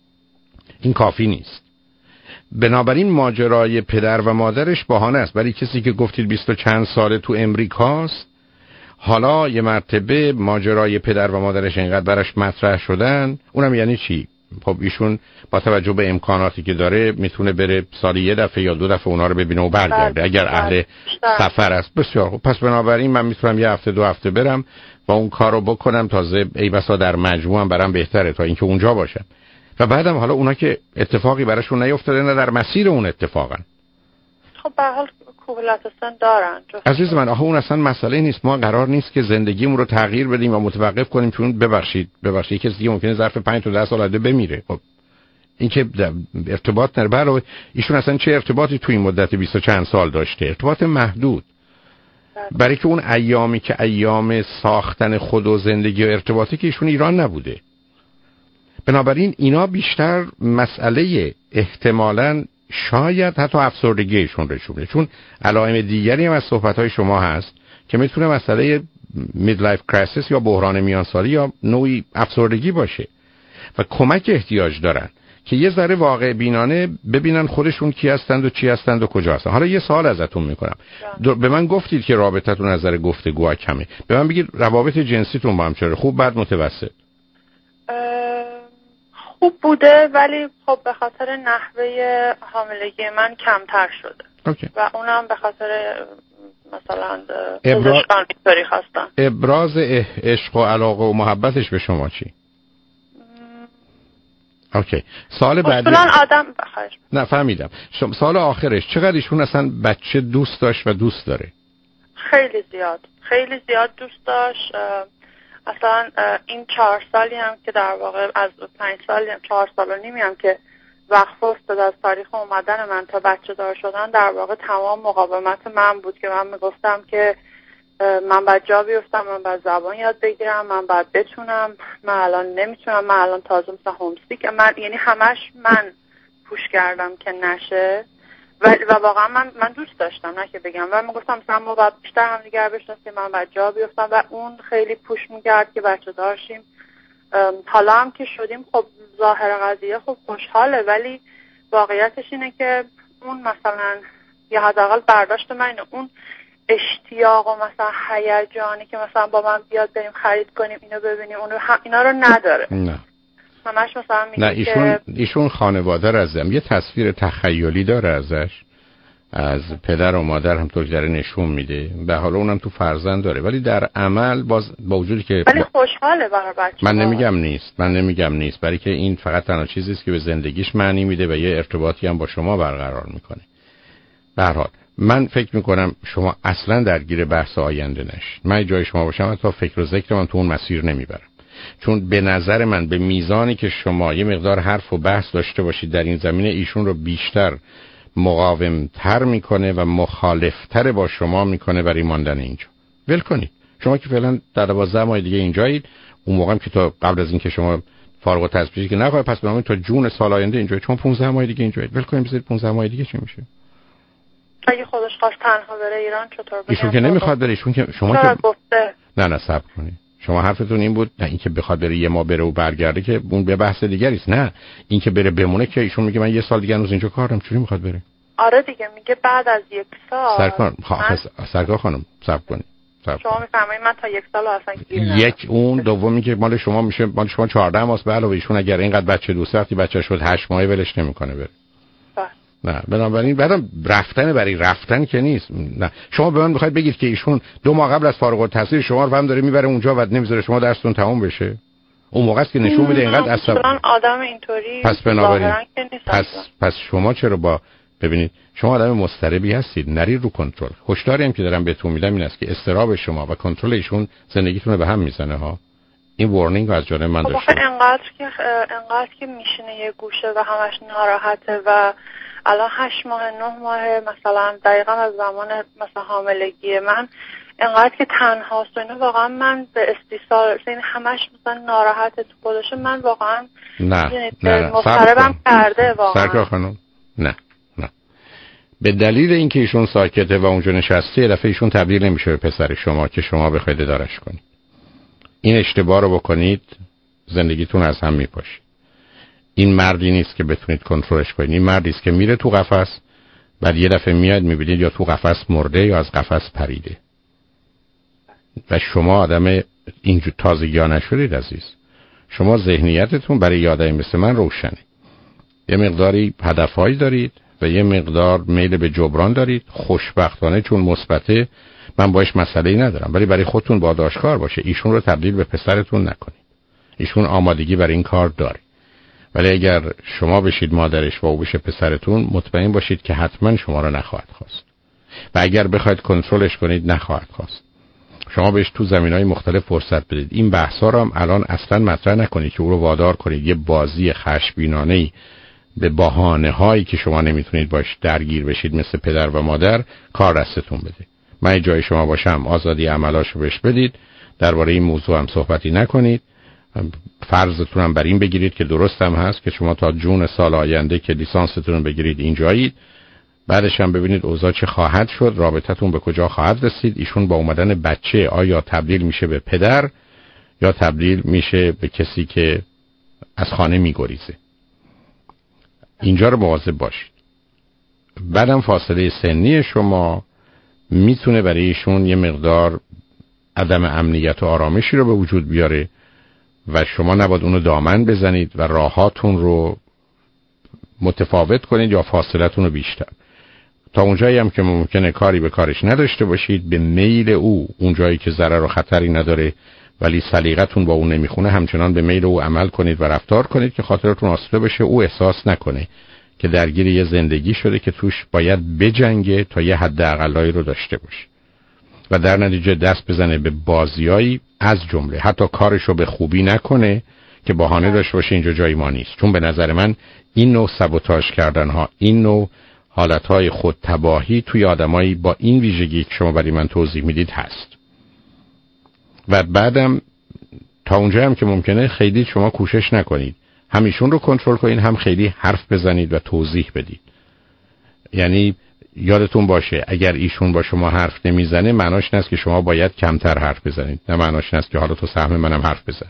این کافی نیست. بنابراین ماجرای پدر و مادرش بهانه است. برای کسی که گفتید بیست و چند ساله تو امریکاست، حالا یه مرتبه ماجرای پدر و مادرش اینقدر براش مطرح شدن، اونم یعنی چی؟ خب ایشون با توجه به امکاناتی که داره میتونه بره سالی یه دفعه یا دو دفعه اونا رو ببینه و برگرده اگر اهل سفر است. بسیار خوب. پس بنابراین من میتونم یه هفته دو هفته برم و اون کار رو بکنم، تازه ای بسا در مجموعم برام بهتره تا اینکه اونجا باشم. و بعدم حالا اونا که اتفاقی براشون نیفتاده نه در مسیر اون اتفاقا، خب به حال کهولت سن دارن. عزیز من آخه اون اصلا مسئله نیست. ما قرار نیست که زندگیمون رو تغییر بدیم و متوقف کنیم چون ببخشید ببخشید کسی دیگه ممکنه ظرف پنج تا ده سال بعد بمیره. خب این که ارتباط نره. برای ایشون اصلا چه ارتباطی توی این مدت بیست و چند سال داشته؟ ارتباط محدود. برای که اون ایامی که ایام ساختن خود و زندگی و ارتباطی که ایشون ایران نبوده. بنابراین اینا بیشتر مسئله احتمالاً شاید حتی افسردگی ایشون نشون بده، چون علائم دیگری هم از صحبت‌های شما هست که میتونه مسئله میدلایف کرایسیس یا بحران میانسالی یا نوعی افسردگی باشه و کمک احتیاج دارن که یه ذره واقع بینانه ببینن خودشون کی هستند و چی هستند و کجا هستند. حالا یه سوال ازتون میکنم. به من گفتید که رابطتون از نظر گفتگو کمه. به من بگید روابط جنسیتون با هم چطوره؟ خوب، بد، متوسط؟ خوب بوده ولی خب به خاطر نحوه حاملگی من کمتر شده. اوکی. و اونم به خاطر مثلا ابراز اینطوری خواستن. ابراز عشق و علاقه و محبتش به شما چی؟ اوکی. سال بعدی اصلا آدم بخیر. نه فهمیدم. سال آخرش چقدر ایشون اصلا بچه دوست داشت و دوست داره؟ خیلی زیاد. خیلی زیاد دوست داشت. اصلا این چهار سالی هم که در واقع از پنج سالی هم چهار سال و نیمی هم که وقف افتاد از تاریخ اومدن من تا بچه دار شدن، در واقع تمام مقاومت من بود که من میگفتم که من باید جا بیفتم، من باید زبان یاد بگیرم، من باید بتونم، من الان نمیتونم، من الان تازه مثلا هومستیک، من یعنی همش من پوش کردم که نشه و, و واقعا من من دوست داشتم، نه که بگم، و میگفتم مثلا ما باید بیشتر هم دیگر بشناسیم، من باید جا بیفتم و اون خیلی پوش میکرد که بچه دارشیم. حالا هم که شدیم خب ظاهر قضیه خب خوشحاله، ولی واقعیتش اینه که اون مثلا یا حداقل برداشت من اینه، اون اشتیاق و مثلا هیجانی که مثلا با من بیاد بریم خرید کنیم اینو ببینیم اونو هم اینا رو نداره. نه همش مثلا میگه نه ایشون که ایشون خانواده رو ازم یه تصویر تخیلی داره ازش، از پدر و مادر همطور که داره نشون میده، به حالا اونم تو فرزند داره، ولی در عمل باز با وجودی که ولی خوشحاله برای بچه. من نمیگم نیست من نمیگم نیست برای که این فقط تنها چیزی است که به زندگیش معنی میده و یه ارتباطی هم با شما برقرار میکنه. به هر حال من فکر میکنم شما اصلا درگیر بحث آینده نشید. من جای شما باشم حتی فکر و ذکر من تو اون مسیر نمیبرم، چون به نظر من به میزانی که شما یه مقدار حرف و بحث داشته باشید در این زمینه، ایشون رو بیشتر مقاومتر میکنه و مخالفتر با شما میکنه برای ماندن اینجا. ول کنید. شما که فعلا در دوازده ماه دیگه اینجایید، اون موقعم که تا قبل از این که شما فارغ التحصیلی که نخواهید پس بنابراین تا جون سال آینده اینجایید، چون پانزده ماه دیگه اینجایید. ول کنید بذارید پانزده ماه دیگه چی میشه؟ اگه خودش خواست تنها بره ایران چطور بگم؟ ایشون که نمیخواد بره، ایشون که شما که گفته. نه نه صبر کنید. شما حرفتون این بود نه اینکه بخواد بره یه ما بره و برگرده که اون به بحث دیگری است. نه اینکه بره بمونه که ایشون میگه من یه سال دیگه هنوز اینجا کار دارم، چوری میخواد بره؟ آره دیگه میگه بعد از یک سال. سرکار من... سرکار خانم صبر کنید. شما میفهمید من تا یک سال اصلا گیر یک اون دومی که مال شما میشه مال شما چهارده ماست به علاوه ایشون اگر اینقدر بچه دوست وقتی بچه شد هشت ماهه ولش نمیکنه بره. نه بنابراین بعدم رفتن برای رفتن که نیست. نه شما به من میخواید بگید که ایشون دو ماه قبل از فارغ التحصیل شما رو هم داره میبره اونجا و نمیذاره شما درستون تموم بشه. اون موقع است که نشون میده اینقدر عصبی اصلا آدم اینطوری پس بنابراین پس پس شما چرا با ببینید شما آدم مضطربی هستید، نری رو کنترل. هشداری هم که دارم بهتون میدم این است که اضطراب شما و کنترل ایشون زندگیتون رو به هم میزنه ها. این وارنینگ از جانب من داشته. انقدر که انقدر که میشینه یه گوشه و همش ناراحته و الان هشت ماه نه ماه مثلا دقیقا از زمان مثلا حاملگی من انقدر که تنهاست و اینو واقعا من به استیصال این همش مثلا ناراحته تو خودشه. من واقعا نه نه مضطربم کرده واقعا. سرکار خانم نه نه به دلیل اینکه ایشون ساکته و اونجا نشسته یه دفعه ایشون تبدیل نمیشه به پسر شما که شما بخواید ادارش کنید. این اشتباه رو بکنید زندگیتون از هم میپاشه. این مردی نیست که بتونید کنترلش کنید. این مردی است که میره تو قفس بعد یه دفعه میاد میبینید یا تو قفس مرده یا از قفس پریده. و شما آدم اینجور تازگی‌ها نشدید عزیز. شما ذهنیتتون برای یه آدمی مثل من روشنه. یه مقداری هدفهایی دارید و یه مقدار میل به جبران دارید. خوشبختانه چون مثبته من باش مسئله‌ای ندارم، ولی برای خودتون باید آشکار باشه ایشون رو تبدیل به پسرتون نکنید. ایشون آمادگی برای این کار داره. ولی اگر شما بشید مادرش و او بشه پسرتون، مطمئن باشید که حتما شما رو نخواهد خواست. و اگر بخواید کنترلش کنید نخواهد خواست. شما بهش تو زمینهای مختلف فرصت بدید. این بحثا رو هم الان اصلا مطرح نکنید که او رو وادار کنید یه بازی خشمگینانه‌ای به بهانه‌هایی که شما نمیتونید باش درگیر بشید مثل پدر و مادر کار دستتون بده. من جای شما باشم آزادی عملاشو بهش بدید، درباره این موضوع هم صحبتی نکنید فرضتون هم بر این بگیرید که درست هم هست که شما تا جون سال آینده که لیسانستون بگیرید اینجایید، بعدش هم ببینید اوضاع چه خواهد شد، رابطتون به کجا خواهد رسید. ایشون با اومدن بچه آیا تبدیل میشه به پدر یا تبدیل میشه به کسی که از خانه میگریزه. اینجا رو مواظب باشید. بعدم فاصله سنی شما میتونه برای ایشون یه مقدار عدم امنیت و آرامشی رو به وجود بیاره و شما نباید اونو دامن بزنید و راهاتون رو متفاوت کنید یا فاصلتون رو بیشتر. تا اونجایی هم که ممکنه کاری به کارش نداشته باشید، به میل او، اونجایی که ضرر و خطری نداره ولی سلیقتون با اون نمیخونه، همچنان به میل او عمل کنید و رفتار کنید که خاطرتون آسوده بشه، او احساس نکنه که درگیر یه زندگی شده که توش باید بجنگه تا یه حد اقلایی رو داشته باشه و در نتیجه دست بزنه به بازیایی، از جمله حتی کارشو به خوبی نکنه که بهانه داشته باشه اینجا جای ما نیست. چون به نظر من این نوع سبوتاژ کردن ها، این نوع حالتهای خودتباهی توی آدمایی با این ویژگی که شما برای من توضیح میدید هست. و بعدم تا اونجا هم که ممکنه خیلی شما کوشش نکنید، هم ایشون رو کنترل کنید، هم خیلی حرف بزنید و توضیح بدید. یعنی یادتون باشه اگر ایشون با شما حرف نمیزنه معناش این است که شما باید کمتر حرف بزنید، نه معناش این است که حالا تو سهم منم حرف بزن.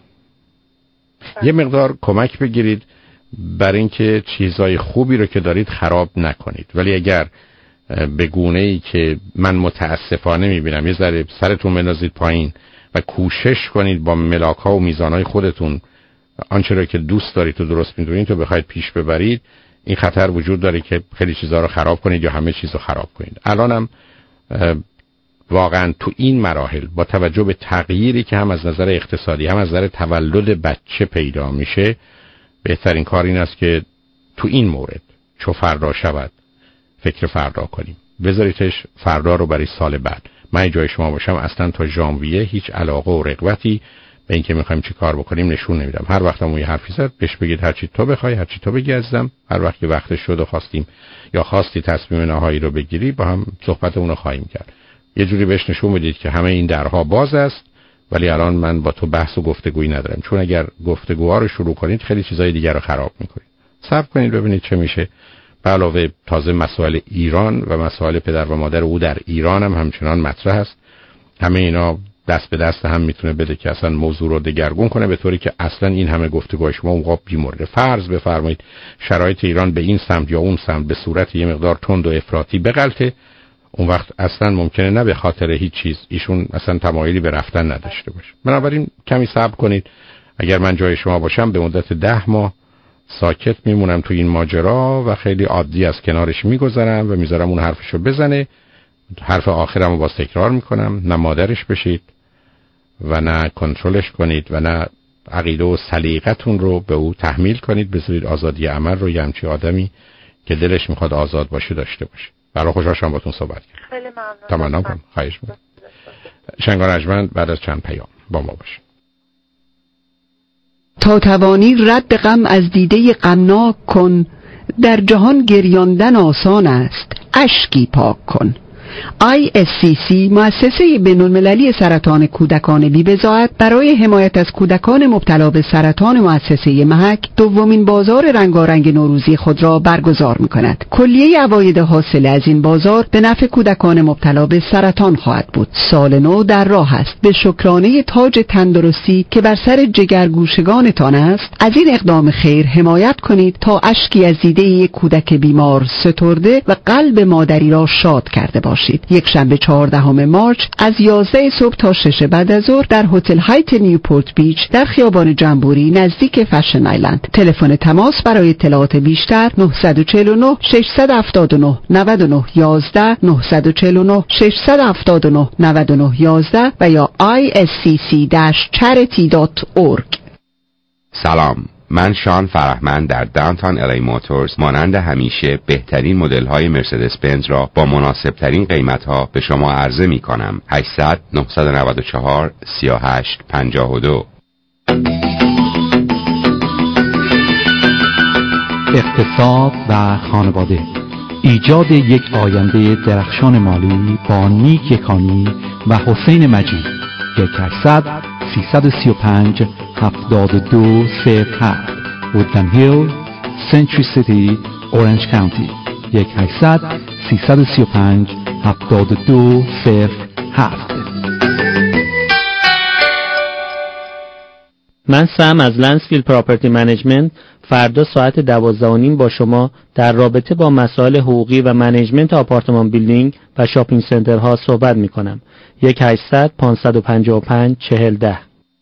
یه مقدار کمک بگیرید برای اینکه چیزای خوبی رو که دارید خراب نکنید. ولی اگر به گونه‌ای که من متاسفانه میبینم یه ذره سرتون بندازید پایین و کوشش کنید با ملاک‌ها و میزان‌های خودتون آنچه را که دوست دارید تو درست می‌دونید تو بخواید پیش ببرید، این خطر وجود داره که خیلی چیزا رو خراب کنید یا همه چیز رو خراب کنید. الانم واقعا تو این مراحل با توجه به تغییری که هم از نظر اقتصادی هم از نظر تولد بچه پیدا میشه، بهترین کار این است که تو این مورد چو فردا شود فکر فردا کنیم. بذاریدش فردا رو برای سال بعد. من جای شما باشم اصلا تا ژانویه هیچ علاقه و رغبتی به اینکه میخوایم چی کار بکنیم نشون نمیدم. هر وقتم اون یه حرفی زد بهش بگید هر چی تو بخوای، هر چی تو بگی عزیزم. هر وقت که وقتش شد و خواستیم یا خواستی تصمیم نهایی رو بگیری با هم صحبتمون رو خواهیم کرد. یه جوری بهش نشون بدید که همه این درها باز است، ولی الان من با تو بحث و گفتگویی ندارم. چون اگر گفتگوها رو شروع کنید خیلی چیزای دیگر رو خراب میکنید. صبر کنید ببینید چه میشه. به علاوه تازه مسائل ایران و مسائل پدر و مادر او در ایران هم همچنان مطرح است. همه اینا دست به دست هم میتونه بده که اصلا موضوع رو دگرگون کنه، به طوری که اصلا این همه گفتگوهای شما اونقدر بی‌مورد. فرض بفرمایید شرایط ایران به این سمت یا اون سمت به صورت یه مقدار تند و افراطی بغلته، اون وقت اصلا ممکنه نه به خاطر هیچ چیز ایشون اصلا تمایلی به رفتن نداشته باشه. بنابراین کمی صبر کنید. اگر من جای شما باشم به مدت ده ماه ساکت میمونم تو این ماجرا و خیلی عادی از کنارش میگذرم و میذارم اون حرفشو بزنه. حرف آخرمو باز تکرار میکنم، نه مادرش بشید و نه کنترلش کنید و نه عقیده و سلیقتون رو به او تحمیل کنید. بذارید آزادی عمل رو یه همچی آدمی که دلش میخواد آزاد باشه داشته باشه. برای خوشحالم باتون صحبت کردم. خیلی ممنون. تمنا کنم. خواهش می‌کنم. شنگان اجمند بعد از چند پیام با ما باشه. تا توانی رد غم از دیده غمناک کن، در جهان گریاندن آسان است، اشکی پاک کن. آی اس سی سی مؤسسه بین‌المللی سرطان کودکان بی‌بضاعت برای حمایت از کودکان مبتلا به سرطان مؤسسه محک دومین بازار رنگارنگ نوروزی خود را برگزار می‌کند. کلیه عواید حاصل از این بازار به نفع کودکان مبتلا به سرطان خواهد بود. سال نو در راه است. به شکرانه تاج تندرستی که بر سر جگرگوشگانتان است، از این اقدام خیر حمایت کنید تا اشکی از دیده یک کودک بیمار سترده و قلب مادری را شاد کرده باشد. یک شنبه چهاردهم مارچ از یازده صبح تا شش بعد از ظهر در هتل هایت نیوپورت بیچ در خیابان جنبوری نزدیک فشن آیلند. تلفن تماس برای اطلاعات بیشتر نه چهار نه شش هفت نه نه نه یازده نه چهار نه شش هفت نه نه نه یازده و یا آی اس سی سی داش چریتی دات اورگ. سلام، من شان فرهمند در داونتاون الی موتورز مانند همیشه بهترین مدل‌های مرسدس بنز را با مناسب‌ترین قیمت‌ها به شما عرضه می‌کنم. هشتصد نه نه چهار سه هشت پنج دو. اقتصاد و خانواده، ایجاد یک آینده درخشان مالی با نیک یکانی و حسین مجید. یک هشتصد سه سه پنج هفتاد و دو صفر هفت. وودلند هیل، سنچری سیتی، اورنج کانتی. یک هشتصد سیصد و سی و پنج هفتاد و دو صفر هفت. من سم از لندسفیلد پراپرتی منیجمنت فردا ساعت دوازده و نیم با شما در رابطه با مسائل حقوقی و منیجمنت آپارتمان بیلدینگ و شاپینگ سنترها صحبت می کنم. یک هشتصد پانصد و پنجاه و پنج چهل ده.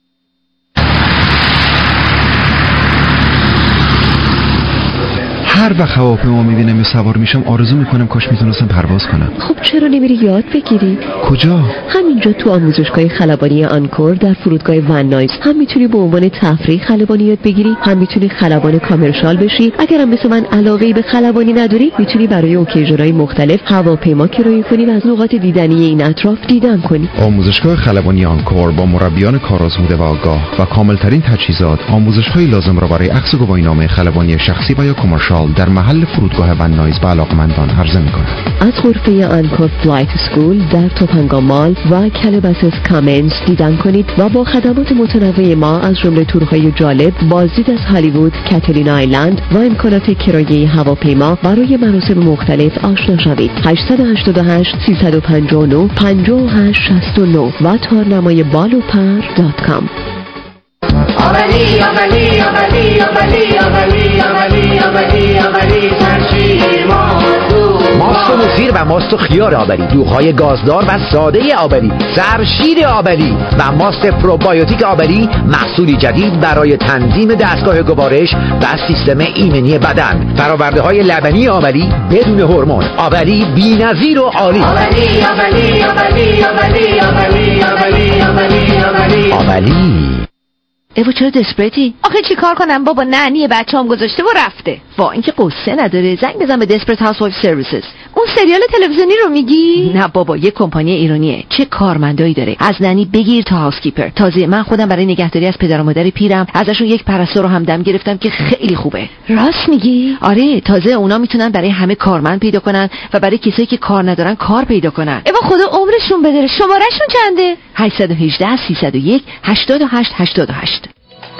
هر وقت هواپیما میبینم یا سوار میشم آرزو میکنم کاش میتونستم پرواز کنم. خب چرا نمیری یاد بگیری؟ کجا؟ همینجا تو آموزشگاه خلبانی آنکور در فرودگاه ون نایس. هم میتونی به عنوان تفریح خلبانی یاد بگیری، هم میتونی خلبان کامرشال بشی. اگرم مثل من علاقه‌ای به خلبانی نداری، میتونی برای اوکیژن‌های مختلف هواپیما کرایه کنی و از نقاط دیدنی این اطراف دیدن کنی. آموزشگاه خلبانی آنکور با مربیان کارآزموده و آگاه و کاملترین تجهیزات آموزش‌های لازم را برای اخذ گواهینامه خلبانی شخصی و یا کامرشال در محل فرودگاه ون نایس به علاقمندان عرضه می‌کند. از غرفه آنکور فلایت اسکول در توپنگا مال و کلباسس کامنز دیدن کنید و با خدمات متنوع ما از جمله تورهای جالب، بازدید از هالیوود، کاتلین آیلند و امکانات کرایه هواپیما برای مراسم مختلف آشنا شوید. هشت هشت هشت سه پنج نه پنج هشت شش نه و تارنمای بالوپر دات کام. آبلی آبلی آبلی آبلی آبلی آبلی آبلی آبلی ترشیر ماست و مصیر و ماست و خیار آبلی، دوغ‌های گازدار و ساده آبلی، سرشیر آبلی و ماست پروبایوتیک آبلی، محصولی جدید برای تنظیم دستگاه گوارش و سیستم ایمنی بدن. فرآورده‌های لبنی آبلی بدون هورمون. آبلی بی‌نظیر و عالی. آبلی آبلی آبلی آبلی آبلی آبلی آبلی آبلی آبلی. ایو چرا دسپریتی؟ آخه چی کار کنم بابا، ننی بچه‌ام گذاشته و رفته. وا این که قصه نداره. زنگ بزن به دسپریت هاوسوایف سرویسز. اون سریال تلویزیونی رو میگی؟ نه بابا، یه کمپانی ایرانیه. چه کارمندایی داره، از ننی بگیر تا هاوسکیپر. تازه من خودم برای نگهداری از پدر و مادر پیرم ازشون یک پرستار رو هم دم گرفتم که خیلی خوبه. راست میگی؟ آره، تازه اونا میتونن برای همه کارمند پیدا کنن و برای کسایی که کار ندارن کار پیدا کنن. ایوا خدا عمرشون بداره. شمارهشون چنده؟ هشت یک هشت سه صفر یک هشت هشت هشت هشت.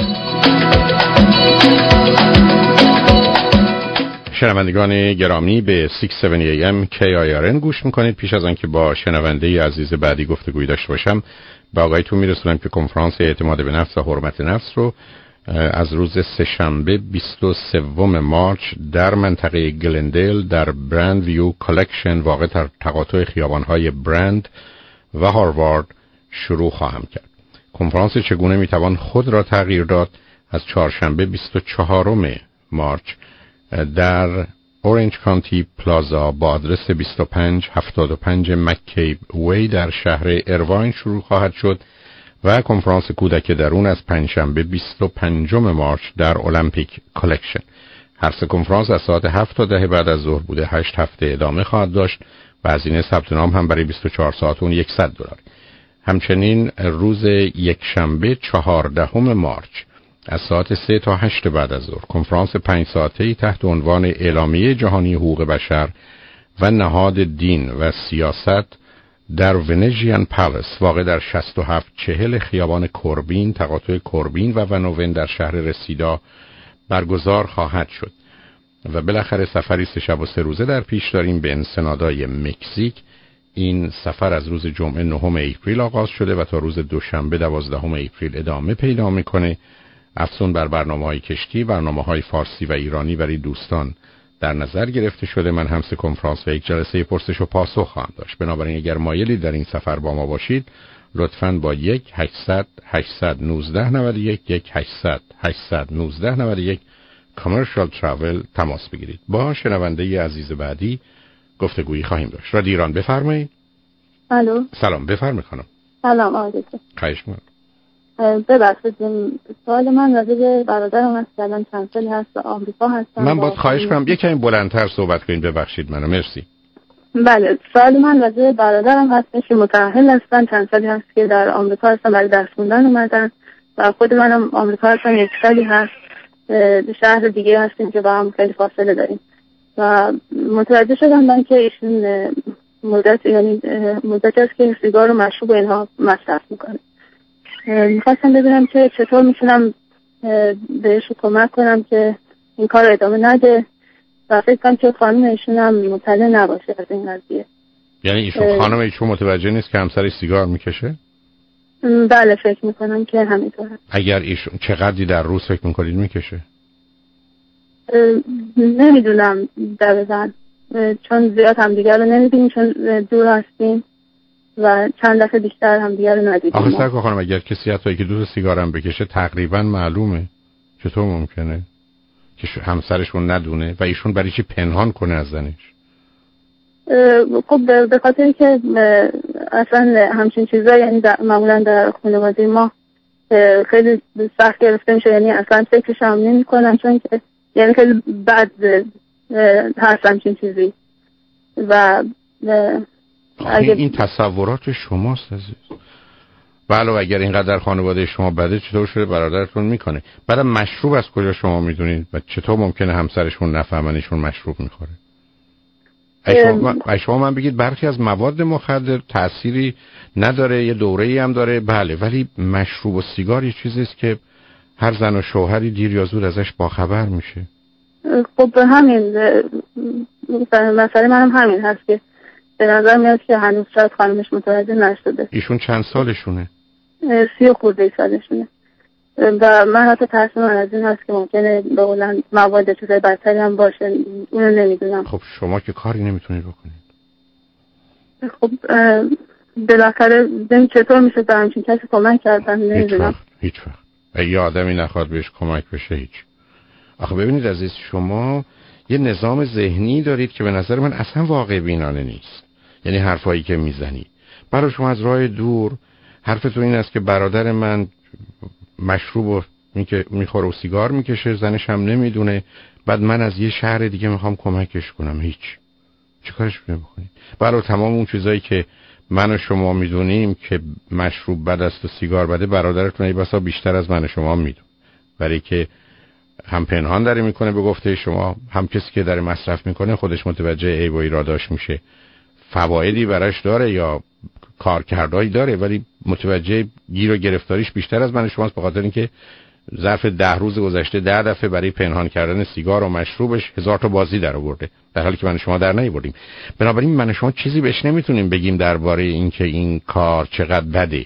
شنوندگان گرامی به شش هفتاد ای ام کی آی آر ان گوش میکنید. پیش از آنکه با شنونده عزیز بعدی گفتگوی داشته باشم، به آقایتون میرسونم که کنفرانس اعتماد به نفس و حرمت نفس رو از روز سه‌شنبه بیست و سوم مارچ در منطقه گلندیل در برند ویو کالکشن واقع در تقاطع خیابان‌های برند و هاروارد شروع خواهم کرد. کنفرانس چگونه میتوان خود را تغییر داد از چهارشنبه بیست و چهارم مارچ در اورنج کانتی پلازا با آدرس بیست و پنج هفتاد و پنج مککیب وی در شهر ایرواین شروع خواهد شد و کنفرانس کودک درون از پنجشنبه بیست و پنجم مارچ در المپیک کالکشن. هر سه کنفرانس از ساعت هفت تا ده بعد از ظهر بوده. هشت هفته ادامه خواهد داشت و هزینه ثبت نام هم برای بیست و چهار ساعت اون صد دلار. همچنین روز یک شنبه چهاردهم مارچ از ساعت سه تا هشت بعد از ظهر کنفرانس پنج ساعته‌ای تحت عنوان اعلامیه جهانی حقوق بشر و نهاد دین و سیاست در ونژین پالاس واقع در شصت و هفت چهل خیابان کوربین تقاطع کوربین و ونوون در شهر رسیدا برگزار خواهد شد. و بالاخره سفری سه شب و سه روزه در پیش داریم به انسنادای مکزیک. این سفر از روز جمعه نهم اپریل آغاز شده و تا روز دوشنبه دوازدهم اپریل ادامه پیدا میکنه. افزون بر برنامه‌های کشتی، برنامه‌های فارسی و ایرانی برای دوستان در نظر گرفته شده. من هم سه کنفرانس و یک جلسه پرسش و پاسخ خواهم داشت. بنابراین اگر مایلی در این سفر با ما باشید، لطفاً با یک هشتصد هشتصد و نوزده نود و یک یک هشتصد هشتصد و نوزده نود و یک کامرشال تراول تماس بگیرید. با شنونده عزیز بعدی گفتگویی خواهیم داشت. رادیو ایران بفرمایید. الو. سلام بفرمایید خانم. سلام آقای دکتر. خواهش می‌کنم. ببخشید سوال من راجع به برادرم است که الان چند سالی هست به آمریکا هستن. من باید خواهش کنم یکم بلندتر صحبت کنید. ببخشید منو. مرسی. بله سوال من راجع به برادرم هست که متأهل هستن، چند سالی هست که در آمریکا هستن، برای درس خوندن اومدن و خود منم آمریکا هستم، یک سالی هست شهر دیگه هستیم که با هم خیلی فاصله داریم و متوجه شدم من که ایشون مدت یعنی مدت است که سیگار و مشروب اینها مصرف میکنه میخواستم ببینم که چطور میتونم بهش کمک کنم که این کار رو ادامه نده و فکر کنم که خانم ایشون هم مطلع نباشه از این قضیه. یعنی ایشون خانم ایشون متوجه نیست که همسرش سیگار میکشه؟ بله فکر میکنم که همینطوره. اگر ایشون چقدری در روز فکر میکنید میکشه؟ نمیدونم دقیقاً، چون زیاد هم دیگر رو نمیدونیم چون دور هستیم و چند دفعه بیشتر هم دیگر رو ندیدیم. آخه سرکار خانم اگر کسی حتی که دو تا سیگار هم بکشه تقریبا معلومه. چطور ممکنه که همسرشون ندونه و ایشون برای چی پنهان کنه از زنش؟ خب به خاطر که اصلا همچین چیزا یعنی معمولا در خانواده ما خیلی سخت گرفته میشه، یعنی اصلا فکرش هم نمی کنن چون که یعنی خیلی بد هست همچین چیزی و اگر... این تصورات شماست عزیز. بله اگر اینقدر خانواده شما بده چطور شده برادرتون میکنه؟ بعد مشروب از کجا شما میدونید و چطور ممکنه همسرشون نفهمن ایشون مشروب میخوره؟ ای شما من بگید برخی از مواد مخدر تأثیری نداره، یه دوره‌ای هم داره، بله، ولی مشروب و سیگار یه چیزی است که هر زن و شوهری دیر یا زود ازش باخبر میشه. خب همین مسئله منم همین هست که به نظر میاد که هنوز شاید خانمش متوجه نشده. ایشون چند سالشونه؟ سی و خورده سالشونه و من حتی ترس من از این هست که ممکنه به قولن مواد چیزای بدتری هم باشه، اونو نمیدونم. خب شما که کاری نمیتونید بکنید. خب بالاخره ببین چطور میشه به همچین کسی کمک کردن نمیدونم. هیچ وقت یه آدمی نخواد بهش کمک بشه هیچ. آخه ببینید عزیز، شما یه نظام ذهنی دارید که به نظر من اصلا واقع بینانه نیست. یعنی حرفایی که میزنی برای شما از راه دور حرفتون این است که برادر من مشروب میخوره و سیگار میکشه، زنش هم نمیدونه، بعد من از یه شهر دیگه میخوام کمکش کنم. هیچ چه کارش بکنید؟ برای تمام اون چیزایی که من و شما میدونیم که مشروب بد است و سیگار بده، برادرتون ای بسا بیشتر از من و شما میدون، برای که هم پنهان داره میکنه به گفته شما، هم کسی که داره مصرف میکنه خودش متوجه عیب و ایراداش میشه، فوایدی براش داره یا کارکردهایی داره، ولی متوجه گیر و گرفتاریش بیشتر از من و شماست، به خاطر اینکه ظرف ده روز گذشته ده دفعه برای پنهان کردن سیگار و مشروبش هزار تا بازی در آورده، در حالی که من و شما در نیاوردیم. بنابراین من و شما چیزی بهش نمیتونیم بگیم درباره اینکه این کار چقدر بده.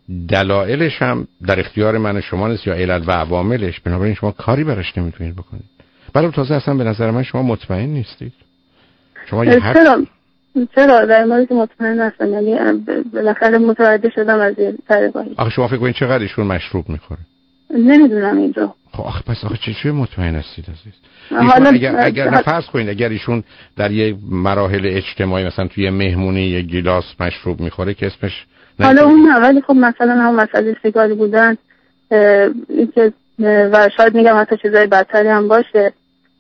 دلایلش هم در اختیار من و شما نیست یا علت و عواملش، بنابراین شما کاری براش نمیتونید بکنید. ولی تازه اصلا به نظر من شما مطمئن نیستید. شما یه حق چرا در مورد مطمئن هستم، یعنی بالاخره متوجه شدم از این طریقایی. آخه شما فکر کنید چقدر ایشون مشروب میخوره؟ نمیدونم اینجا. خب آخه پس آخه چه چه مطمئن هستید عزیز؟ حالا اگر اگر نفرض کنید اگر ایشون در یه مراحل اجتماعی مثلا توی مهمونی یه گیلاس مشروب میخوره که اسمش حالا اون نه، ولی خب مثلا هم مسئله سیگاری بودن اینکه و شاید میگم حتی چیزای بدتری هم باشه،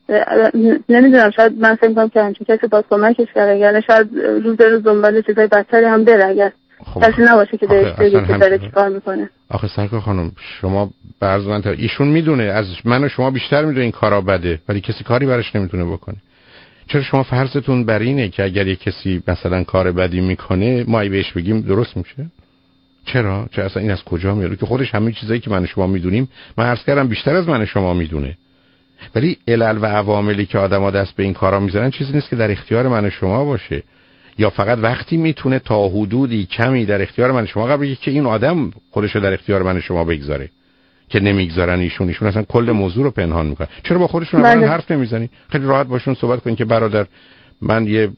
نمیدونم، شاید من فکر می‌کنم که همچین کسی باید کمکش کرده، اگر شاید روز روز دنبال چیزای بدتری هم بره، اگر کسی نباشه که بهش بگه که داره چیکار میکنه. آخه سرکار خانم شما برز من تا ایشون میدونه از من و شما بیشتر میدونه این کارا بده، ولی کسی کاری براش نمیتونه بکنه. چرا شما فرضتون بر اینه که اگر یک کسی مثلا کار بدی میکنه ما ای بهش بگیم درست میشه؟ چرا؟ چرا اصلا این از کجا میاد که خودش همه چیزایی که من و شما میدونیم، من عرض کردم بیشتر از من و شما میدونه، ولی علل و عواملی که آدم‌ها دست به این کارا میذارن چیزی نیست که در اختیار من و شما باشه، یا فقط وقتی میتونه تا حدودی کمی در اختیار من و شما قبل که این آدم خودش رو در اختیار من و شما بگذاره که نمیگذارن ایشون ایشون اصلا کل موضوع رو پنهان میکنن. چرا با خودشون اصلا حرف نمیزنی؟ خیلی راحت باشون صحبت کنین که برادر من یه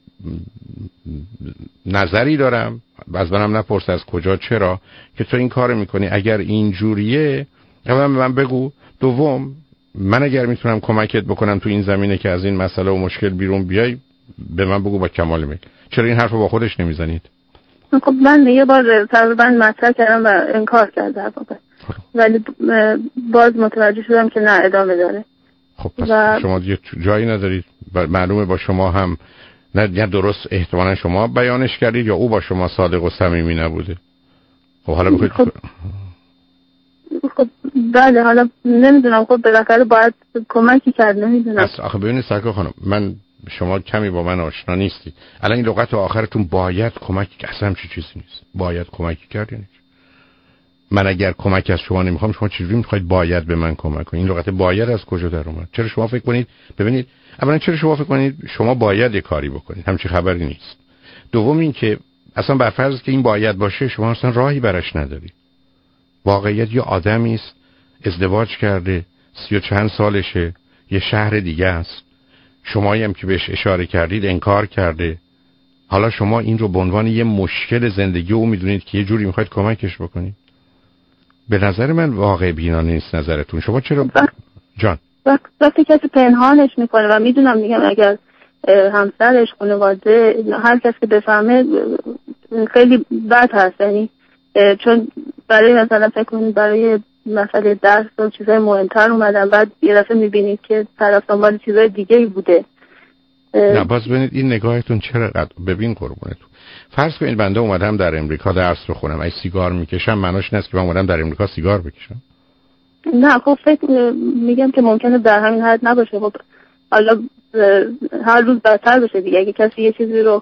نظری دارم، از منم نپرس از کجا، چرا که تو این کارو میکنی؟ اگر این جوریه اولا به من بگو، دوم من اگر میتونم کمکت بکنم تو این زمینه که از این مسئله و مشکل بیرون بیای به من بگو با کمال میل. چرا این حرفو با خودش نمیزنید؟ خب من یه بار تقریبا مطرح کردم و انکار کرد در واقع، ولی باز متوجه شدم که نه ادامه داره. خب پس و... شما یه جایی ندارید، معلومه با شما هم نه درست احتمالا شما بیانش کردید یا او با شما صادق و صمیمی نبوده. خب حالا بخواید خب خب بله حالا نمیدونم، خب بالاخره باید کمکی کرد، نمیدونم. اصلا آخه ببینید سرکار خانم، من شما کمی با من آشنا نیستید، الان این لغت آخرتون باید کمکی، اصلا چه چیزی نیست باید کمکی کرد، یعنی من اگر کمک از شما نمیخوام، شما چجوری میخواید باید به من کمک کنید؟ این لغت باید از کجا در اومد؟ چرا شما فکر کنید ببینید اولا چرا شما فکر کنید شما باید یه کاری بکنید؟ همچین خبری نیست. دوم این که اصلا بر فرض که این باید باشه، شما اصلا راهی برش ندارید. واقعیت یه آدمی است ازدواج کرده، سی و چند سالشه، یه شهر دیگه است، شمایی هم که بهش اشاره کردید انکار کرده. حالا شما این رو به عنوان یه مشکل زندگی او میدونید که یه جوری میخواید کمکش بکنید. به نظر من واقع بینانه نیست نظرتون. شما چرا جان وقتی کسی پنهانش میکنه و میدونم میگم اگر همسرش، خانواده، هر کسی که بفهمه خیلی بد هست، یعنی چون برای مثلا فکر کنید برای مسئله درس و چیزای مهمتر اومدن، بعد یه دفعه میبینید که طرف دنبال چیزای دیگه ای بوده. نه باز ببینید این نگاهتون چرا ببین قربونتون. فرض کنید بنده اومدم در امریکا درس رو خونم، اگه سیگار میکشم معناش این است که من اومدم در امریکا سیگار بکشم؟ نه خب فکر میگم که ممکنه در همین حد نباشه. خب حالا هر روز بدتر بشه دیگه. اگه کسی یه چیزی رو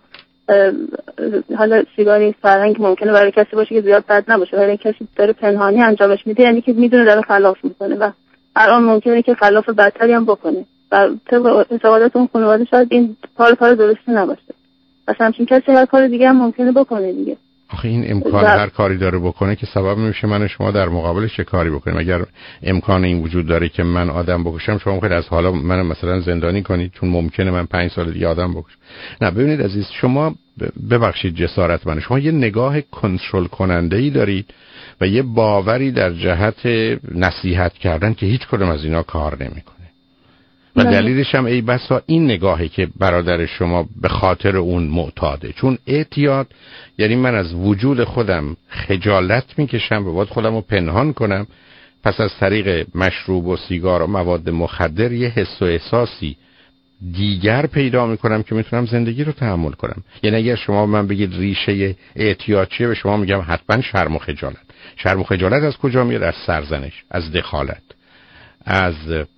حالا سیگاری فرهنگ ممکنه برای کسی باشه که زیاد بد نباشه، ولی کسی داره پنهانی انجامش میده یعنی که میدونه داره خلاف میکنه و الان ممکنه که خلاف بدتری هم بکنه و طبق اعتقادات اون خانواده شاید این کار کار درستی نباشه. اصلا همچین کسی هر کار دیگه هم ممکنه بکنه دیگه. آخه این امکان در... هر کاری داره بکنه که سبب نمیشه من و شما در مقابلش چه کاری بکنیم. اگر امکان این وجود داره که من آدم بکشم، شما خیلی از حالا من مثلا زندانی کنید چون ممکنه من پنج سال دیگه آدم بکشم. نه ببینید عزیز، شما ببخشید جسارت من، شما یه نگاه کنترل کننده ای دارید و یه باوری در جهت نصیحت کردن که هیچ کدوم از اینا کار نمیکنه. و دلیلش هم ای بسا این نگاهی که برادر شما به خاطر اون معتاده. چون اعتیاد یعنی من از وجود خودم خجالت میکشم و باید خودم رو پنهان کنم، پس از طریق مشروب و سیگار و مواد مخدر یه حس و احساسی دیگر پیدا میکنم که میتونم زندگی رو تحمل کنم. یعنی اگر شما من بگید ریشه اعتیاد چیه، به شما میگم حتما شرم و خجالت. شرم و خجالت از کجا میاد؟ از سرزنش، از دخالت، از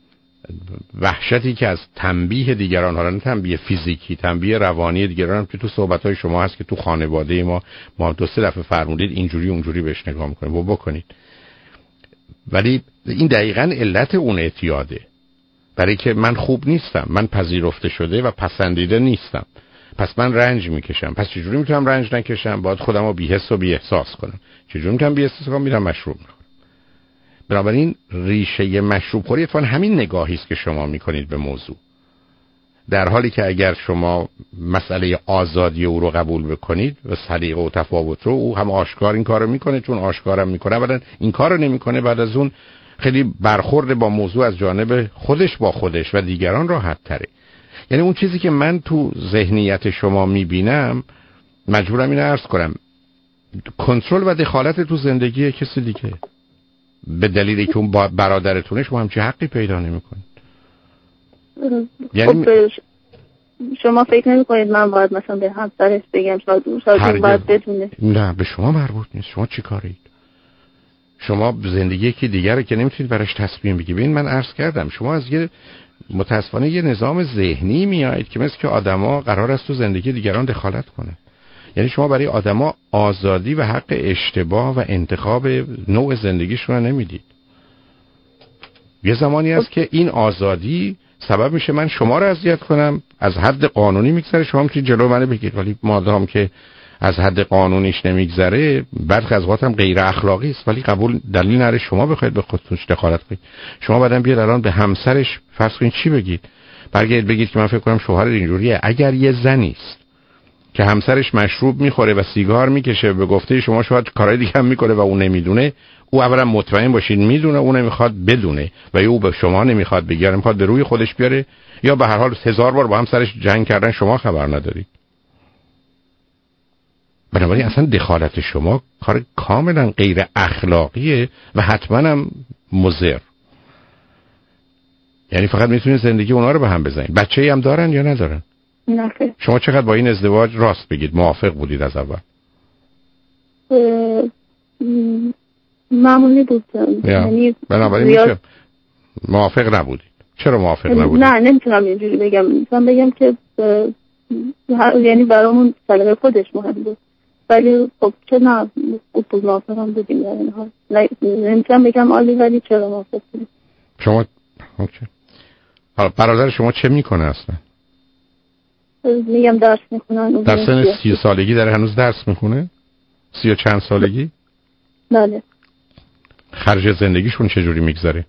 وحشتی که از تنبیه دیگران، حالا نه تنبیه فیزیکی، تنبیه روانی دیگران هم که تو صحبت‌های شما هست که تو خانواده ما ما دو سه دفعه فرمودید اینجوری اونجوری بهش نگاه می‌کنیم و بکنید. ولی این دقیقاً علت اون اعتیاده، برای که من خوب نیستم، من پذیرفته شده و پسندیده نیستم، پس من رنج میکشم. پس چجوری میتونم رنج نکشم؟ باید خودم رو بی‌حس و بی‌احساس کنم. چجوری میتونم بی‌احساس کنم؟ میرم مشروب میخورم. بنابراین ریشه مشروب خوری اتفاقاً همین نگاهی است که شما میکنید به موضوع، در حالی که اگر شما مسئله آزادی او رو قبول بکنید و سلیقه و تفاوت رو، او هم آشکار این کارو میکنه، چون آشکارم میکنه، ولی این کارو نمیکنه، بعد از اون خیلی برخورد با موضوع از جانب خودش با خودش و دیگران راحت تره. یعنی اون چیزی که من تو ذهنیت شما میبینم، مجبورم این عرض کنم، کنترل و دخالت تو زندگی کسی دیگه، به دلیلی که اون برادرتونه شما همچی حقی پیدا نمی‌کنید. یعنی شما فکر نمی‌کنید من باید مثلا به همسرش بگم شاید شاید باید بدونه؟ نه به شما مربوط نیست. شما چی کارید؟ شما زندگی که دیگره که نمیتونید براش تصمیم بگیرید. ببین من عرض کردم شما از یه متاسفانه یه نظام ذهنی میایید که مثل که آدما قرار است تو زندگی دیگران دخالت کنه. یعنی شما برای آدما آزادی و حق اشتباه و انتخاب نوع زندگیشون رو نمیدید. یه زمانی هست که این آزادی سبب میشه من شما رو اذیت کنم، از حد قانونی میگذره، شما میتونید جلو منو بگیرید، ولی مادام که از حد قانونیش نمیگذره، برخی از اوقات هم غیر اخلاقی است، ولی قبول دلیل نره شما بخواید به خودتون دخالت کنید. شما بعدم بیاد الان به همسرش فرض کنید چی بگید؟ برگردید بگید که من فکر کنم شوهر اینجوریه. اگر یه زنی است که همسرش مشروب میخوره و سیگار میکشه، به گفته شما شاید کارهای دیگه هم میکنه و اون نمیدونه، او اولا مطمئن باشید میدونه، اون نمیخواد بدونه و او به شما نمیخواد بگه، نمیخواد به روی خودش بیاره، یا به هر حال هزار بار با همسرش جنگ کردن شما خبر ندارید. بنابراین اصلا دخالت شما کار کاملا غیر اخلاقیه و حتما هم مضر. یعنی فقط میتونید زندگی اونا رو به هم بزنید. بچه‌ای هم دارن یا ندارن؟ نه. شما چقدر با این ازدواج راست بگید موافق بودید از اول؟ معمولی بودم. یعنی بنابراین میشه موافق نبودید. چرا موافق نبودید؟ نه نمیتونم اینجوری بگم. میتونم بگم که یعنی برامون سلیقه خودش مهم بود. ولی خب چه نه اصول موافق هم بودیم در این حال. نمیتونم بگم عالی ولی چرا موافق بودیم. شما اوکی. حالا برادر شما چه میکنه اصلا؟ میگم درس میخونن. در سن سی سالگی داره هنوز درس میخونه؟ سی و چند سالگی؟ بله. خرج زندگیشون چجوری میگذره؟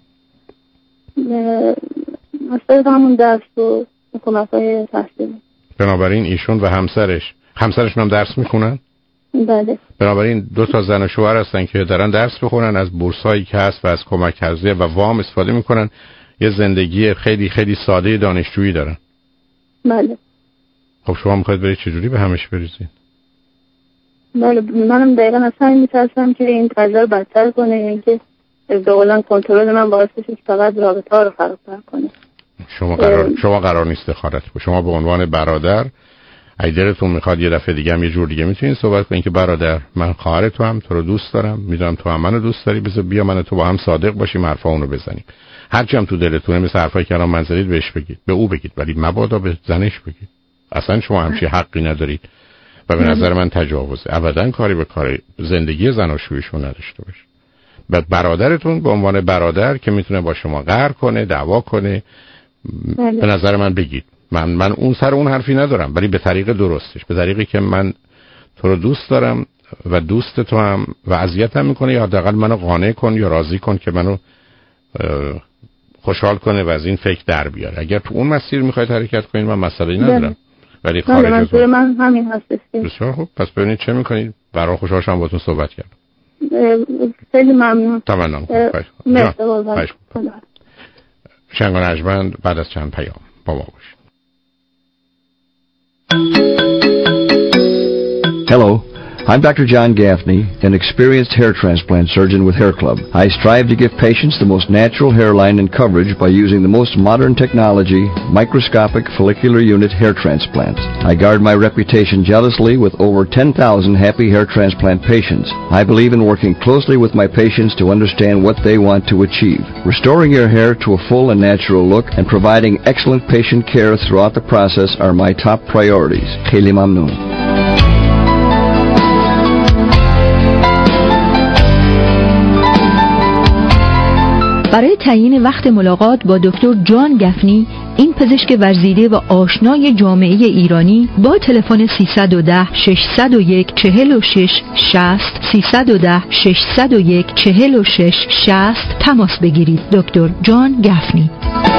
اصلا همون درس و حکومت‌های تحصیلی. بنابراین ایشون و همسرش همسرشون هم درس میخونن؟ بله. بنابراین دو تا زن و شوهر هستن که دارن درس بخونن، از بورسایی که هست و از کمک هزینه و وام استفاده میکنن، یه زندگی خیلی خیلی ساده دانشجویی دارن. بله. خب شما میخواید برید چجوری به همش بریزید؟ بله منم دقیقا از همین میترسم که این قضیه رو بدتر کنه، یعنی که به قولن کنترل من باعث بشه که فقط رابطه ها رو خرابتر کنه. شما قرار شما قرار نیست دخالت کنید. شما به عنوان برادر اگه دلتون میخواد یه دفعه دیگه هم یه جور دیگه میتونین صحبت کنین که برادر من خواهر تو هم تو رو دوست دارم، میدونم تو هم منو دوست داری، بذار بیا من و تو با هم صادق باشیم، حرفا اونو بزنیم. هرچی هم تو دلتونه مثل حرفایی که الان من زدید بهش بگید، به او بگید، ولی مبادا به زنش بگید. اصلا شما همچی حقی ندارید و به نظر من تجاوزه. ابدا کاری به کار زندگی زناشوییشون نداشته باشه. بعد برادرتون به عنوان برادر که میتونه با شما قهر کنه، دعوا کنه، به نظر من بگید. من من اون سر اون حرفی ندارم، ولی به طریق درستش، به طریقی که من تو رو دوست دارم و دوست تو هم و اذیتم میکنه، یا حداقل منو قانع کن یا راضی کن که منو خوشحال کنه و از این فکر در بیاره. اگر تو اون مسیر میخواید حرکت کنید من مسئله‌ای ندارم، ولی خارج از منظور من همین هست. بسیار خوب، پس ببینید چه میکنید. برای خوشحال شدم باهاتون صحبت کردم. خیلی ممنون. تمام. مرسی. شنگ و نجمند بعد از چند پیام با ما باشید. Hello, I'm Doctor John Gaffney, an experienced hair transplant surgeon with Hair Club. I strive to give patients the most natural hairline and coverage by using the most modern technology, microscopic follicular unit hair transplants. I guard my reputation jealously with over ten thousand happy hair transplant patients. I believe in working closely with my patients to understand what they want to achieve. Restoring your hair to a full and natural look and providing excellent patient care throughout the process are my top priorities. Kheli mamnoon. برای تعیین وقت ملاقات با دکتر جان گفنی، این پزشک ورزیده و آشنای جامعه ایرانی، با تلفن سیصد و ده ششصد و یک چهل و شش شصت سیصد و ده ششصد و یک چهل و شش شصت تماس بگیرید. دکتر جان گفنی.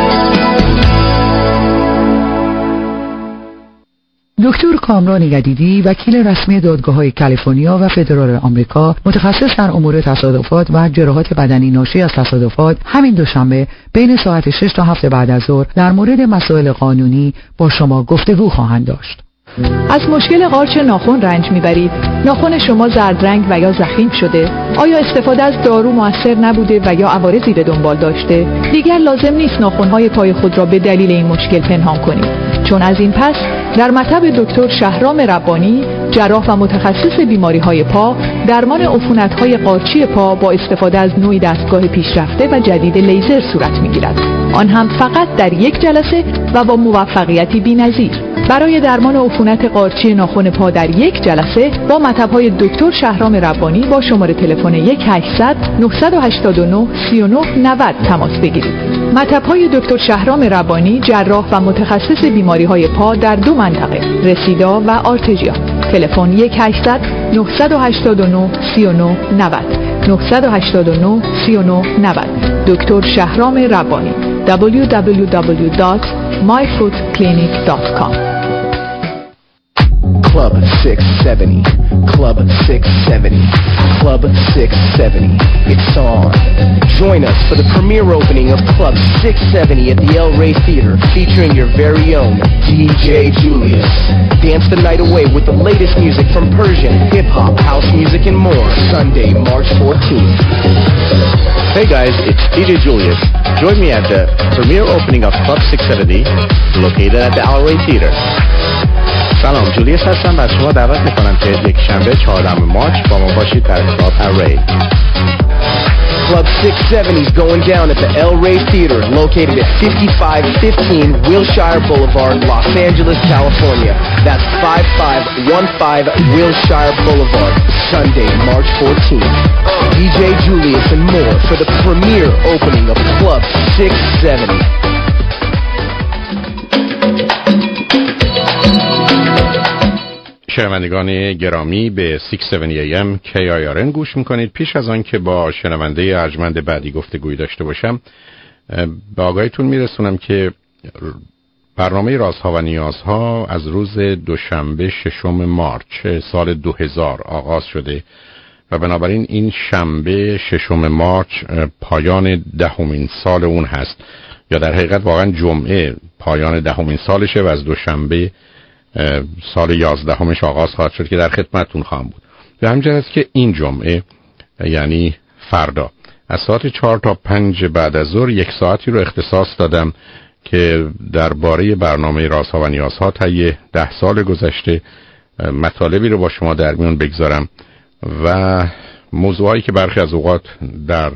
دکتر کامران یدیدی، وکیل رسمی دادگاه‌های کالیفرنیا و فدرال آمریکا، متخصص در امور تصادفات و جراحات بدنی ناشی از تصادفات، همین دوشنبه بین ساعت شش تا هفت بعد از ظهر در مورد مسائل قانونی با شما گفتگو خواهند داشت. از مشکل قارچ ناخن رنج میبرید؟ ناخن شما زرد رنگ و یا ضخیم شده؟ آیا استفاده از دارو مؤثر نبوده و یا عوارضی به دنبال داشته؟ دیگر لازم نیست ناخن‌های پای خود را به دلیل این مشکل پنهان کنید، چون از این پس در مطب دکتر شهرام ربانی، جراح و متخصص بیماری‌های پا، درمان عفونت‌های قارچی پا با استفاده از نوعی دستگاه پیشرفته و جدید لیزر صورت می‌گیرد. آن هم فقط در یک جلسه و با موفقیتی بی‌نظیر. برای درمان عفونت قارچی ناخن پا در یک جلسه با مطب‌های دکتر شهرام ربانی با شماره تلفن یک هشتصد نه هشت نه سه نه نود تماس بگیرید. مطب‌های دکتر شهرام ربانی، جراح و متخصص بیماری‌های پا در دو منطقه، رسیدا و آرتژیا. تلفن یک هشتصد نه هشت نه سه نه نود نه هشت نه سه نه نود. دکتر شهرام ربانی دبلیو دبلیو دبلیو دات مای فوت کلینیک دات کام. Club six seventy, Club six seventy, Club six seventy, it's on. Join us for the premiere opening of Club six seventy at the El Rey Theater, featuring your very own D J Julius. Dance the night away with the latest music from Persian, hip-hop, house music, and more. Sunday, March fourteenth. Hey guys, it's D J Julius. Join me at the premiere opening of Club six seventy, located at the El Rey Theater. سلام، جولیس هستم و از شما دعوت میکنم که یک شنبه چهاردهم مارچ با ما باشید در کلاب الری. Club six seventy is going down at the El Rey Theater, located at fifty-five fifteen Wilshire Boulevard, Los Angeles, California. That's five five one five Wilshire Boulevard, Sunday, March fourteenth. D J Julius and more for the premiere opening of Club six seventy. شنوندگان گرامی به ششصد و هفتاد ای ام کی آی آر ان گوش میکنید. پیش از آن که با شنونده ارجمند بعدی گفتگویی داشته باشم، به آگاهیتون میرسونم که برنامه رازها و نیازها از روز دوشنبه ششم مارچ سال دو هزار آغاز شده و بنابراین این شنبه ششم مارچ پایان دهمین سال اون هست، یا در حقیقت واقعا جمعه پایان دهمین سالشه و از دوشنبه سال یازدهمش آغاز خواهد شد که در خدمتتون خواهم بود. به همین جهت که این جمعه یعنی فردا از ساعت چهار تا پنج بعد از ظهر یک ساعتی رو اختصاص دادم که درباره برنامه رازها و نیازها طی ده سال گذشته مطالبی رو با شما در میون بگذارم و موضوعایی که برخی از اوقات در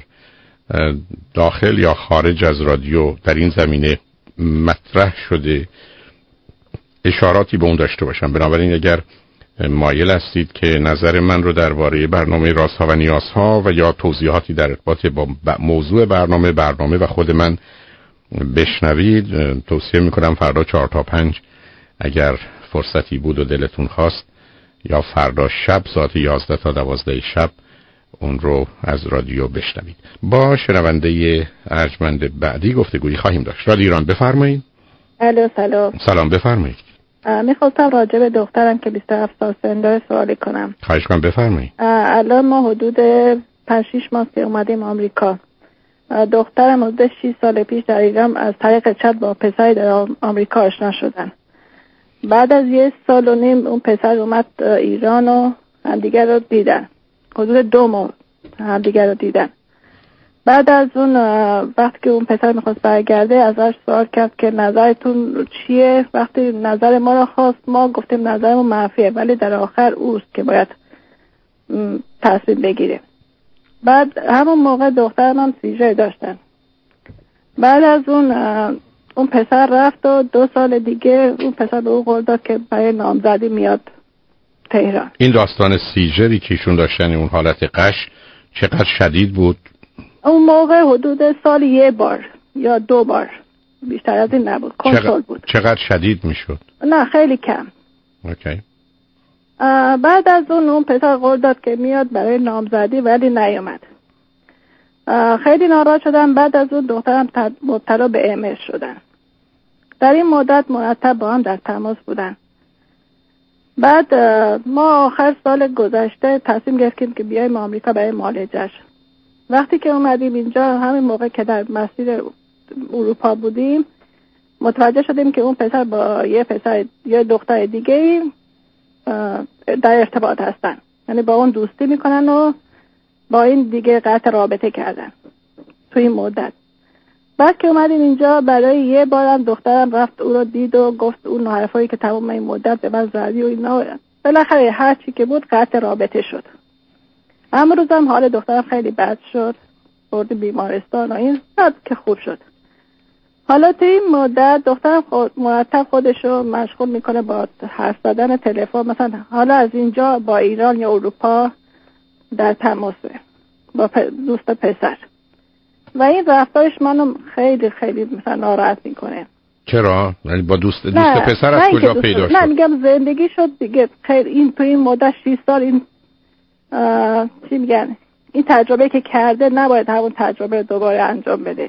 داخل یا خارج از رادیو در این زمینه مطرح شده اشاراتی به اون داشته باشم. بنابراین اگر مایل هستید که نظر من رو درباره برنامه رازها و نیازها و یا توضیحاتی در ارتباط با موضوع برنامه برنامه و خود من بشنوید، توصیه میکنم فردا چهار تا پنج اگر فرصتی بود و دلتون خواست، یا فردا شب ساعت یازده تا دوازده شب اون رو از رادیو بشنوید. با شنونده ارجمند بعدی گفتگویی خواهیم داشت. رادیو ایران، بفرمایید. الو سلام. سلام، بفرمایید. میخواستم راجع به دخترم که بیست و هفت سال سن داره سوالی کنم. خواهش کنم، بفرمایید. الان ما حدود پنج شش ماه که اومدیم آمریکا. دخترم حدود شش سال پیش در ایران از طریق چت با پسری در آمریکا آشنا شدن. بعد از یک سال و نیم اون پسر اومد ایران و همدیگر رو دیدن. حدود دو ماه همدیگر رو دیدن. بعد از اون وقتی که اون پسر میخواست برگرده ازش سوال کرد که نظرتون چیه. وقتی نظر ما رو خواست ما گفتیم نظرمون منفیه، ولی در آخر اوست که باید تصمیم بگیره. بعد همون موقع دخترم هم سیژه داشتن. بعد از اون اون پسر رفت و دو سال دیگه اون پسر به اون قول داد که برای نامزدی میاد تهران. این داستان سیژری که ایشون داشتن، اون حالت قش چقدر شدید بود؟ اون موقع حدود سال یه بار یا دو بار، بیشتر از این نبود، کنترل بود. چقدر شدید میشد؟ نه خیلی کم. اوکی. بعد از اون اون پسر قول داد که میاد برای نامزدی ولی نیومد. خیلی ناراحت شدم. بعد از اون دخترم مبتلا به ام اس شدن. در این مدت مرتب با هم در تماس بودن. بعد ما آخر سال گذشته تصمیم گرفتیم که بیایم آمریکا برای معالجه‌اش. وقتی که اومدیم اینجا همین موقع که در مسیر اروپا بودیم متوجه شدیم که اون پسر با یه پسر یه دختر دیگه در ارتباط هستن، یعنی با اون دوستی میکنن و با این دیگه قطع رابطه کردن توی این مدت. بعد که اومدیم اینجا برای یه بارم دخترم رفت او رو دید و گفت اون حرفایی که تمام این مدت به من زدی و اینا. بالاخره هر چی که بود قطع رابطه شد. امروز هم حال دخترم خیلی بد شد، برد بیمارستان و این بعد که خوب شد. حالا تو این مدت دخترم خود مرتب خودشو مشغول میکنه با حرف زدن تلفن، مثلا حالا از اینجا با ایران یا اروپا در تماسه با دوست پسر و این رفتارش منو خیلی خیلی مثلا ناراحت میکنه. چرا؟ یعنی با دوست دوست نه، پسر از کجا پیدا شد؟ نه میگم زندگی شد دیگه خیلی این تو این مدت شش سال این چی میگن این تجربه که کرده نباید همون تجربه دوباره انجام بده.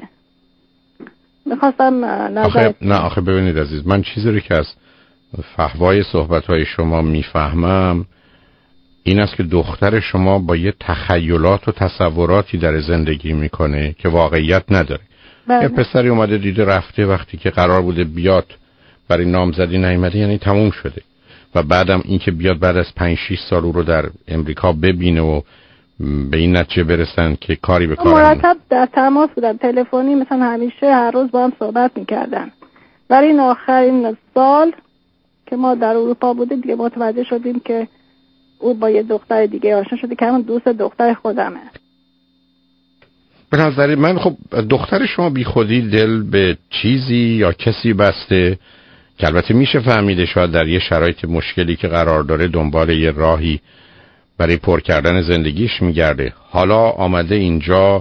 میخواستم نظر آخه نه آخه ببینید عزیز، من چیزی رو که از فحوای صحبت‌های شما میفهمم این است که دختر شما با یه تخیلات و تصوراتی در زندگی میکنه که واقعیت نداره. بله. یه پسری اومده دیده رفته، وقتی که قرار بوده بیاد برای نامزدی نیامده، یعنی تموم شده. و بعدم این که بیاد بعد از پنج شش سال او رو در امریکا ببینه و به این نتیجه برسن که کاری به کار مرتب در تماس بودن تلفنی، مثلا همیشه هر روز با هم صحبت میکردن. ولی این آخرین سال که ما در اروپا بودیم دیگه متوجه شدیم که او با یه دختر دیگه آشنا شده که همون دوست دختر خودمه. به نظر من خب دختر شما بی خودی دل به چیزی یا کسی بسته که البته میشه فهمیده شاید در یه شرایط مشکلی که قرار داره دنبال یه راهی برای پر کردن زندگیش میگرده. حالا آمده اینجا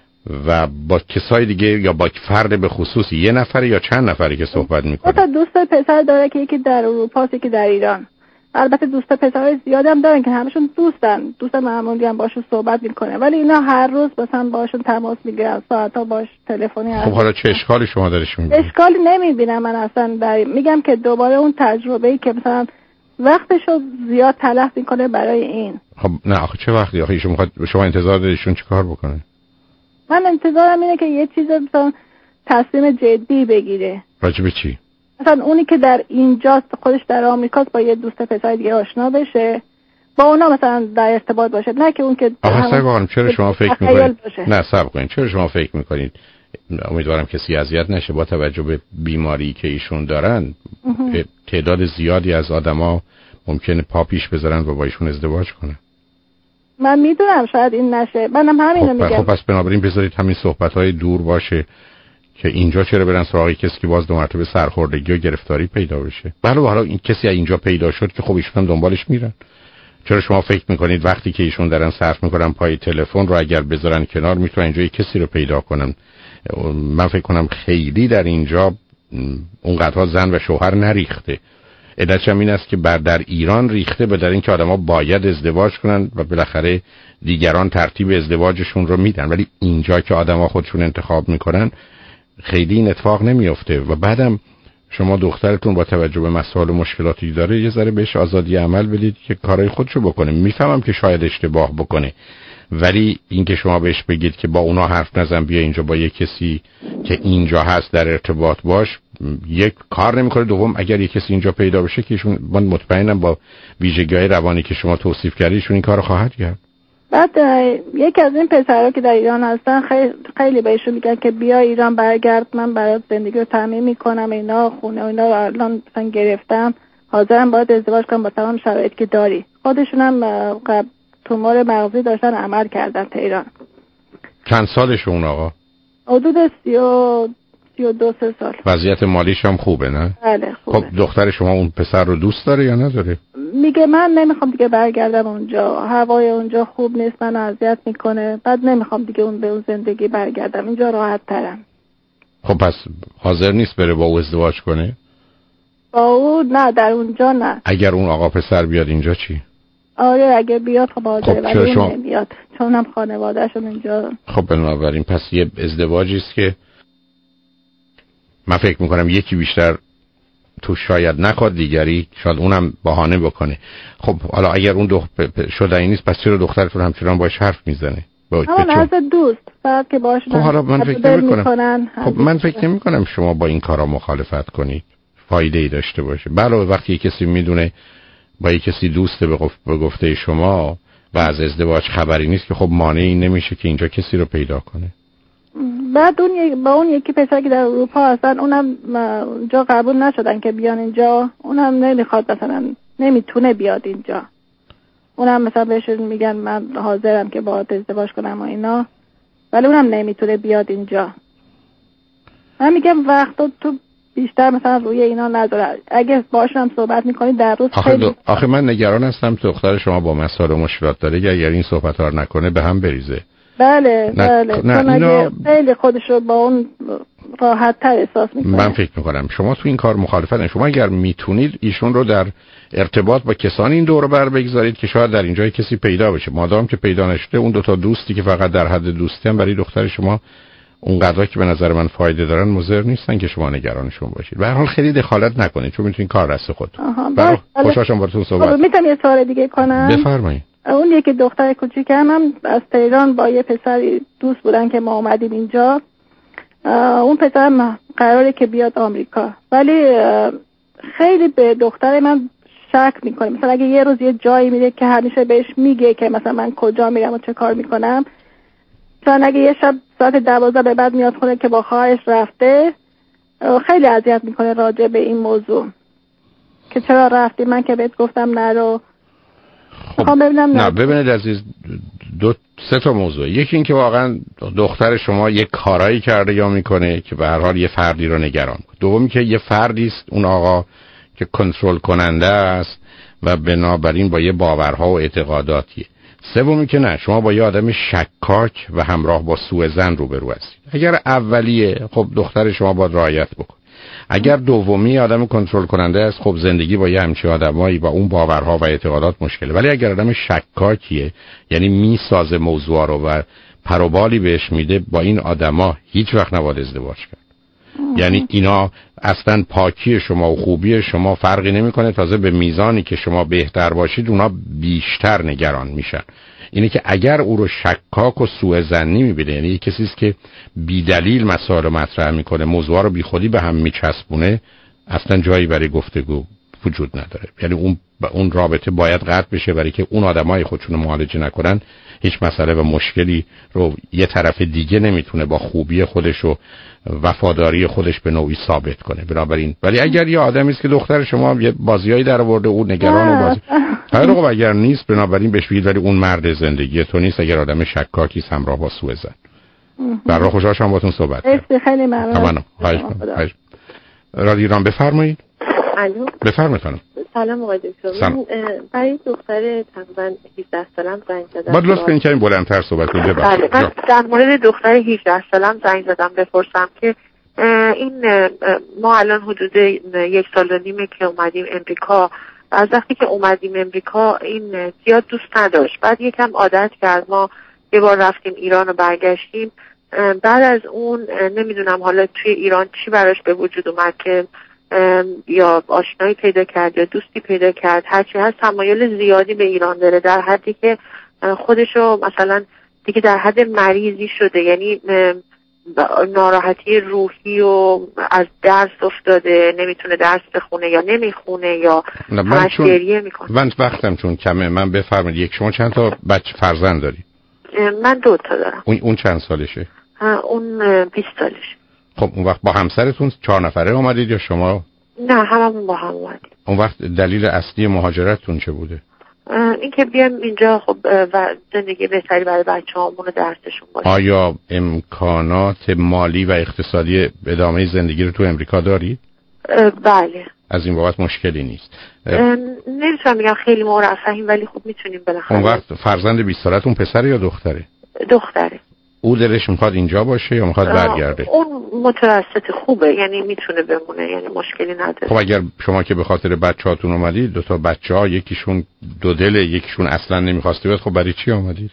و با کسای دیگه یا با فرد به خصوصی، یه نفری یا چند نفری که صحبت میکنه؟ تا دوست پسر داره که یکی در اروپا است، یکی در ایران. البته دوست پسرای زیادی هم دارن که همشون دوستن، دوست معمولی هم باشون صحبت میکنه، ولی اینا هر روز مثلا باشون تماس میگیرن، ساعتا باش تلفنی هست. خب حالا چه اشکالی شما درش میبینید؟ اشکالی نمیبینم من اصلا. در میگم که دوباره اون تجربه‌ای که مثلا وقتشو زیاد تلف میکنه برای این. خب نه آخه چه وقتی؟ آخه ایشون میخواد شما انتظار دارید چیکار بکنه؟ من انتظارم اینه که یه چیز مثلا تصمیم جدی بگیره. راجع به چی؟ مثلا اونی که در اینجاست، خودش در آمریکاست، با یه دوست پسر دیگه آشنا بشه، با اونا مثلا در ارتباط باشه، نه که اون که آخه سرگاهم چرا شما فکر میکنید؟ نه صبر کنید، چرا شما فکر میکنید؟ امیدوارم کسی اذیت نشه. با توجه به بیماری که ایشون دارن تعداد زیادی از آدما ممکنه پا پیش بذارن و با ایشون ازدواج کنن. من میدونم شاید این نشه، منم همینو خب میگم. خب پس بنابراین بذارید همین صحبت‌های دور باشه که اینجا چرا برن سراغ کسی که باز دو مرتبه سرخوردگی و گرفتاری پیدا بشه. بله حالا این کسی از اینجا پیدا شد که خب ایشون هم دنبالش میرن. چرا شما فکر میکنید وقتی که ایشون دارن صرف میکنن پای تلفن رو اگر بذارن کنار میتونن اینجا کسی رو پیدا کنن؟ من فکر کنم خیلی در اینجا اونقدرها زن و شوهر نریخته. علتش هم این است که بر در ایران ریخته به در اینکه آدما باید ازدواج کنن و بالاخره دیگران ترتیب ازدواجشون رو میدن، ولی اینجا که آدما خودشون انتخاب میکنن خیلی این اتفاق نمیفته. و بعدم شما دخترتون با توجه به مسائل و مشکلاتی داره یه ذره بهش آزادی عمل بدید که کارهای خودشو بکنه. میفهمم که شاید اشتباه بکنه، ولی اینکه شما بهش بگید که با اونا حرف نزن، بیا اینجا با یک کسی که اینجا هست در ارتباط باش، یک کار نمیکنه. دوم اگر یک کسی اینجا پیدا بشه که ایشون، من مطمئنم با ویژگی‌های روانی که شما توصیف کردید ایشون این کارو خواهد کرد. بعد یکی از این پسرها که در ایران هستن خیلی خیلی بهشون میگن که بیا ایران برگرد، من برات زندگی رو تامین میکنم، اینا خونه و اینا رو الان مثلا گرفتم، حاضرم باید ازدواج کنم با تمام شرایطی که داری. خودشون هم قبل تومور مغزی داشتن، عمل کردن تهران. چند سالشون آقا؟ حدود سی و سی و دو سه سال. وضعیت مالیش هم خوبه نه؟ بله خوبه. خب دختر شما اون پسر رو دوست داره یا نداره؟ میگه من نمیخوام دیگه برگردم اونجا، هوای اونجا خوب نیست، من اذیت میکنه، بعد نمیخوام دیگه اون به اون زندگی برگردم، اینجا راحت ترم. خب پس حاضر نیست بره با او ازدواج کنه؟ با او نه، در اونجا نه. اگر اون آقا پسر بیاد اینجا چی؟ آره اگه بیاد خب حاضر، خب ولی شما... اون نمیاد چون هم خانوادهشون اینجا. خب بنابراین پس یه ازدواجی است که من فکر میکنم یکی بیشتر تو شاید نخواد، دیگری شاید اونم بهانه بکنه. خب حالا اگر اون دو شدنی نیست پس چرا دخترتون همچنان باش حرف میزنه؟ همون از دوست بعد که باش. خب حالا من فکر نمیکنم خب من فکر نمیکنم شما با این کارا مخالفت کنید، فایده ای داشته باشه. علاوه وقتی کسی میدونه با یک کسی دوسته به گفت به گفته شما و از ازدواج خبری نیست که خب مانعی نمیشه که اینجا کسی رو پیدا کنه. بعد اون با اون یکی پسر که در اروپا هستن اونم جا قبول نشدن که بیان اینجا، اونم نمیخواد، مثلا نمیتونه بیاد اینجا. اونم مثلا بهشون میگن من حاضرم که باهات ازدواج کنم و اینا، ولی اونم نمیتونه بیاد اینجا. من میگم وقتا تو بیشتر مثلا روی اینا نذاره، اگه باشم صحبت میکنید در روز آخه خیلی دو... آخه من نگران هستم دختر شما با مسائل مشکلات داره که اگر این صحبت ها نکنه به هم بریزه. بله نه... بله نه چون اینا... اگه خیلی خودش رو با اون راحت تر احساس میکنه. من فکر میکنم شما تو این کار مخالفت. شما اگر میتونید ایشون رو در ارتباط با کسانی این دور بر بگذارید که شاید در اینجا کسی پیدا بشه. مادام که پیدا نشده اون دو تا دوستی که فقط در حد دوستی هم برای دختر شما اونقدر که به نظر من فایده دارن مضر نیستن که شما نگرانشون باشید. به هر حال خیلی دخالت نکنید چون میتونید کار دست خودتون. خوشحالم باهاتون صحبت. میتونم یه سوال دیگه کنم؟ بفرمایید. اون یکی دختر کوچیکم هم از تهران با یه پسری دوست بودن که ما اومدیم اینجا. اون پسرم قراره که بیاد آمریکا، ولی خیلی به دختر من شک میکنه. مثلا اگه یه روز یه جایی میره که همیشه بهش میگه که مثلا من کجا میرم و چه کار میکنم، مثلا اگه یه شب ساعت دوازده به بعد میاد خونه که با خواهرش رفته، خیلی اذیت میکنه راجع به این موضوع که چرا رفتی، من که بهت گفتم نرو. خب ببینم نه ببینید عزیز، دو سه تا موضوع. یکی این که واقعا دختر شما یک کارایی کرده یا میکنه که به هر حال یه فردی رو نگران کنه. دومی که یه فردی است اون آقا که کنترل کننده است و بنابراین با یه باورها و اعتقاداتیه. سومی که نه، شما با یه آدم شکاک و همراه با سوء ظن روبرو هستید. اگر اولیه خب دختر شما باید رعایت بکنه. اگر دومی آدم کنترل کننده است، خب زندگی با یه همچین آدمایی با اون باورها و اعتقادات مشکله. ولی اگر آدم شکاکیه، یعنی میسازه موضوع رو و پروبالی بهش میده، با این آدما هیچ وقت نباید ازدواج کرد. یعنی اینا اصلا پاکی شما و خوبی شما فرقی نمیکنه، تازه به میزانی که شما بهتر باشید اونا بیشتر نگران میشن. اینه که اگر او رو شکاک و سوء ظنی میبینه، یعنی کسی است که بی دلیل مسائل رو مطرح میکنه، موضوع رو بی خودی به هم میچسبونه، اصلا جایی برای گفتگو وجود نداره. یعنی اون اون رابطه باید قطع بشه، برای که اون آدمای خودشون معالجه نکنن هیچ مسئله و مشکلی رو یه طرف دیگه نمیتونه با خوبی خودش و وفاداری خودش به نوعی ثابت کنه. بنابراین ولی اگر یه آدمی است که دختر شما یه بازیایی در آورده، اون نگران و بازی خیلی خوب، اگر نیست بنابراین بهش بگید ولی اون مرد زندگی تو نیست. اگر آدم شکاکی است همراه با سوء ظن. برای خوشحال شدم باهاتون صحبت کردم. خیلی ممنون. رادیو ایران بفرمایید. الو بفرمایید خانم. سلام آقای دکتر. من برای دختر تقریبا هجده سالم زنگ زدم. بعد لطفاً این کمی بلندتر صحبت کنید. بله، من در مورد دختر هجده سالم زنگ زدم بپرسم که این ما الان حدود یک سال و نیمه که اومدیم امریکا. از وقتی که اومدیم امریکا این زیاد دوست نداشت. بعد یکم عادت کرد. ما یه بار رفتیم ایران و برگشتیم. بعد از اون نمیدونم حالا توی ایران چی براش به وجود اومد که یا آشنایی پیدا کرد یا دوستی پیدا کرد، هرچی هست تمایل زیادی به ایران داره، در حدی که خودشو مثلا دیگه در حد مریضی شده. یعنی ناراحتی روحی و از درس افتاده، نمیتونه درس بخونه یا نمیخونه یا همش گریه میکنه. من وقتم چون کمه، من بفرمایید یک شما چند تا بچه فرزند داری؟ من دو تا دارم. اون اون چند سالشه؟ اون بیست سالشه. خب اون وقت با همسرتون چهار نفره اومدید یا شما؟ نه، هممون با هم اومدیم. اون وقت دلیل اصلی مهاجرتتون چه بوده؟ این که بیام اینجا خب و زندگی بهتری برای بچه‌هامون و درسشون باشه. آیا امکانات مالی و اقتصادی ادامه زندگی رو تو امریکا دارید؟ بله. از این بابت مشکلی نیست. نمیتونم بگم خیلی مرفهیم ولی خب میتونیم بالاخره. اون وقت فرزند بیست سالتون پسره یا دختره؟ دختره. او دلش میخواد اینجا باشه یا میخواد برگرده؟ اون متوسط خوبه، یعنی میتونه بمونه، یعنی مشکلی نداره. خب اگر شما که به خاطر بچه‌هاتون اومدید، دو تا بچه‌ها یکیشون دو دله یکیشون اصلا نمیخواسته بیاد، خب برای چی اومدید؟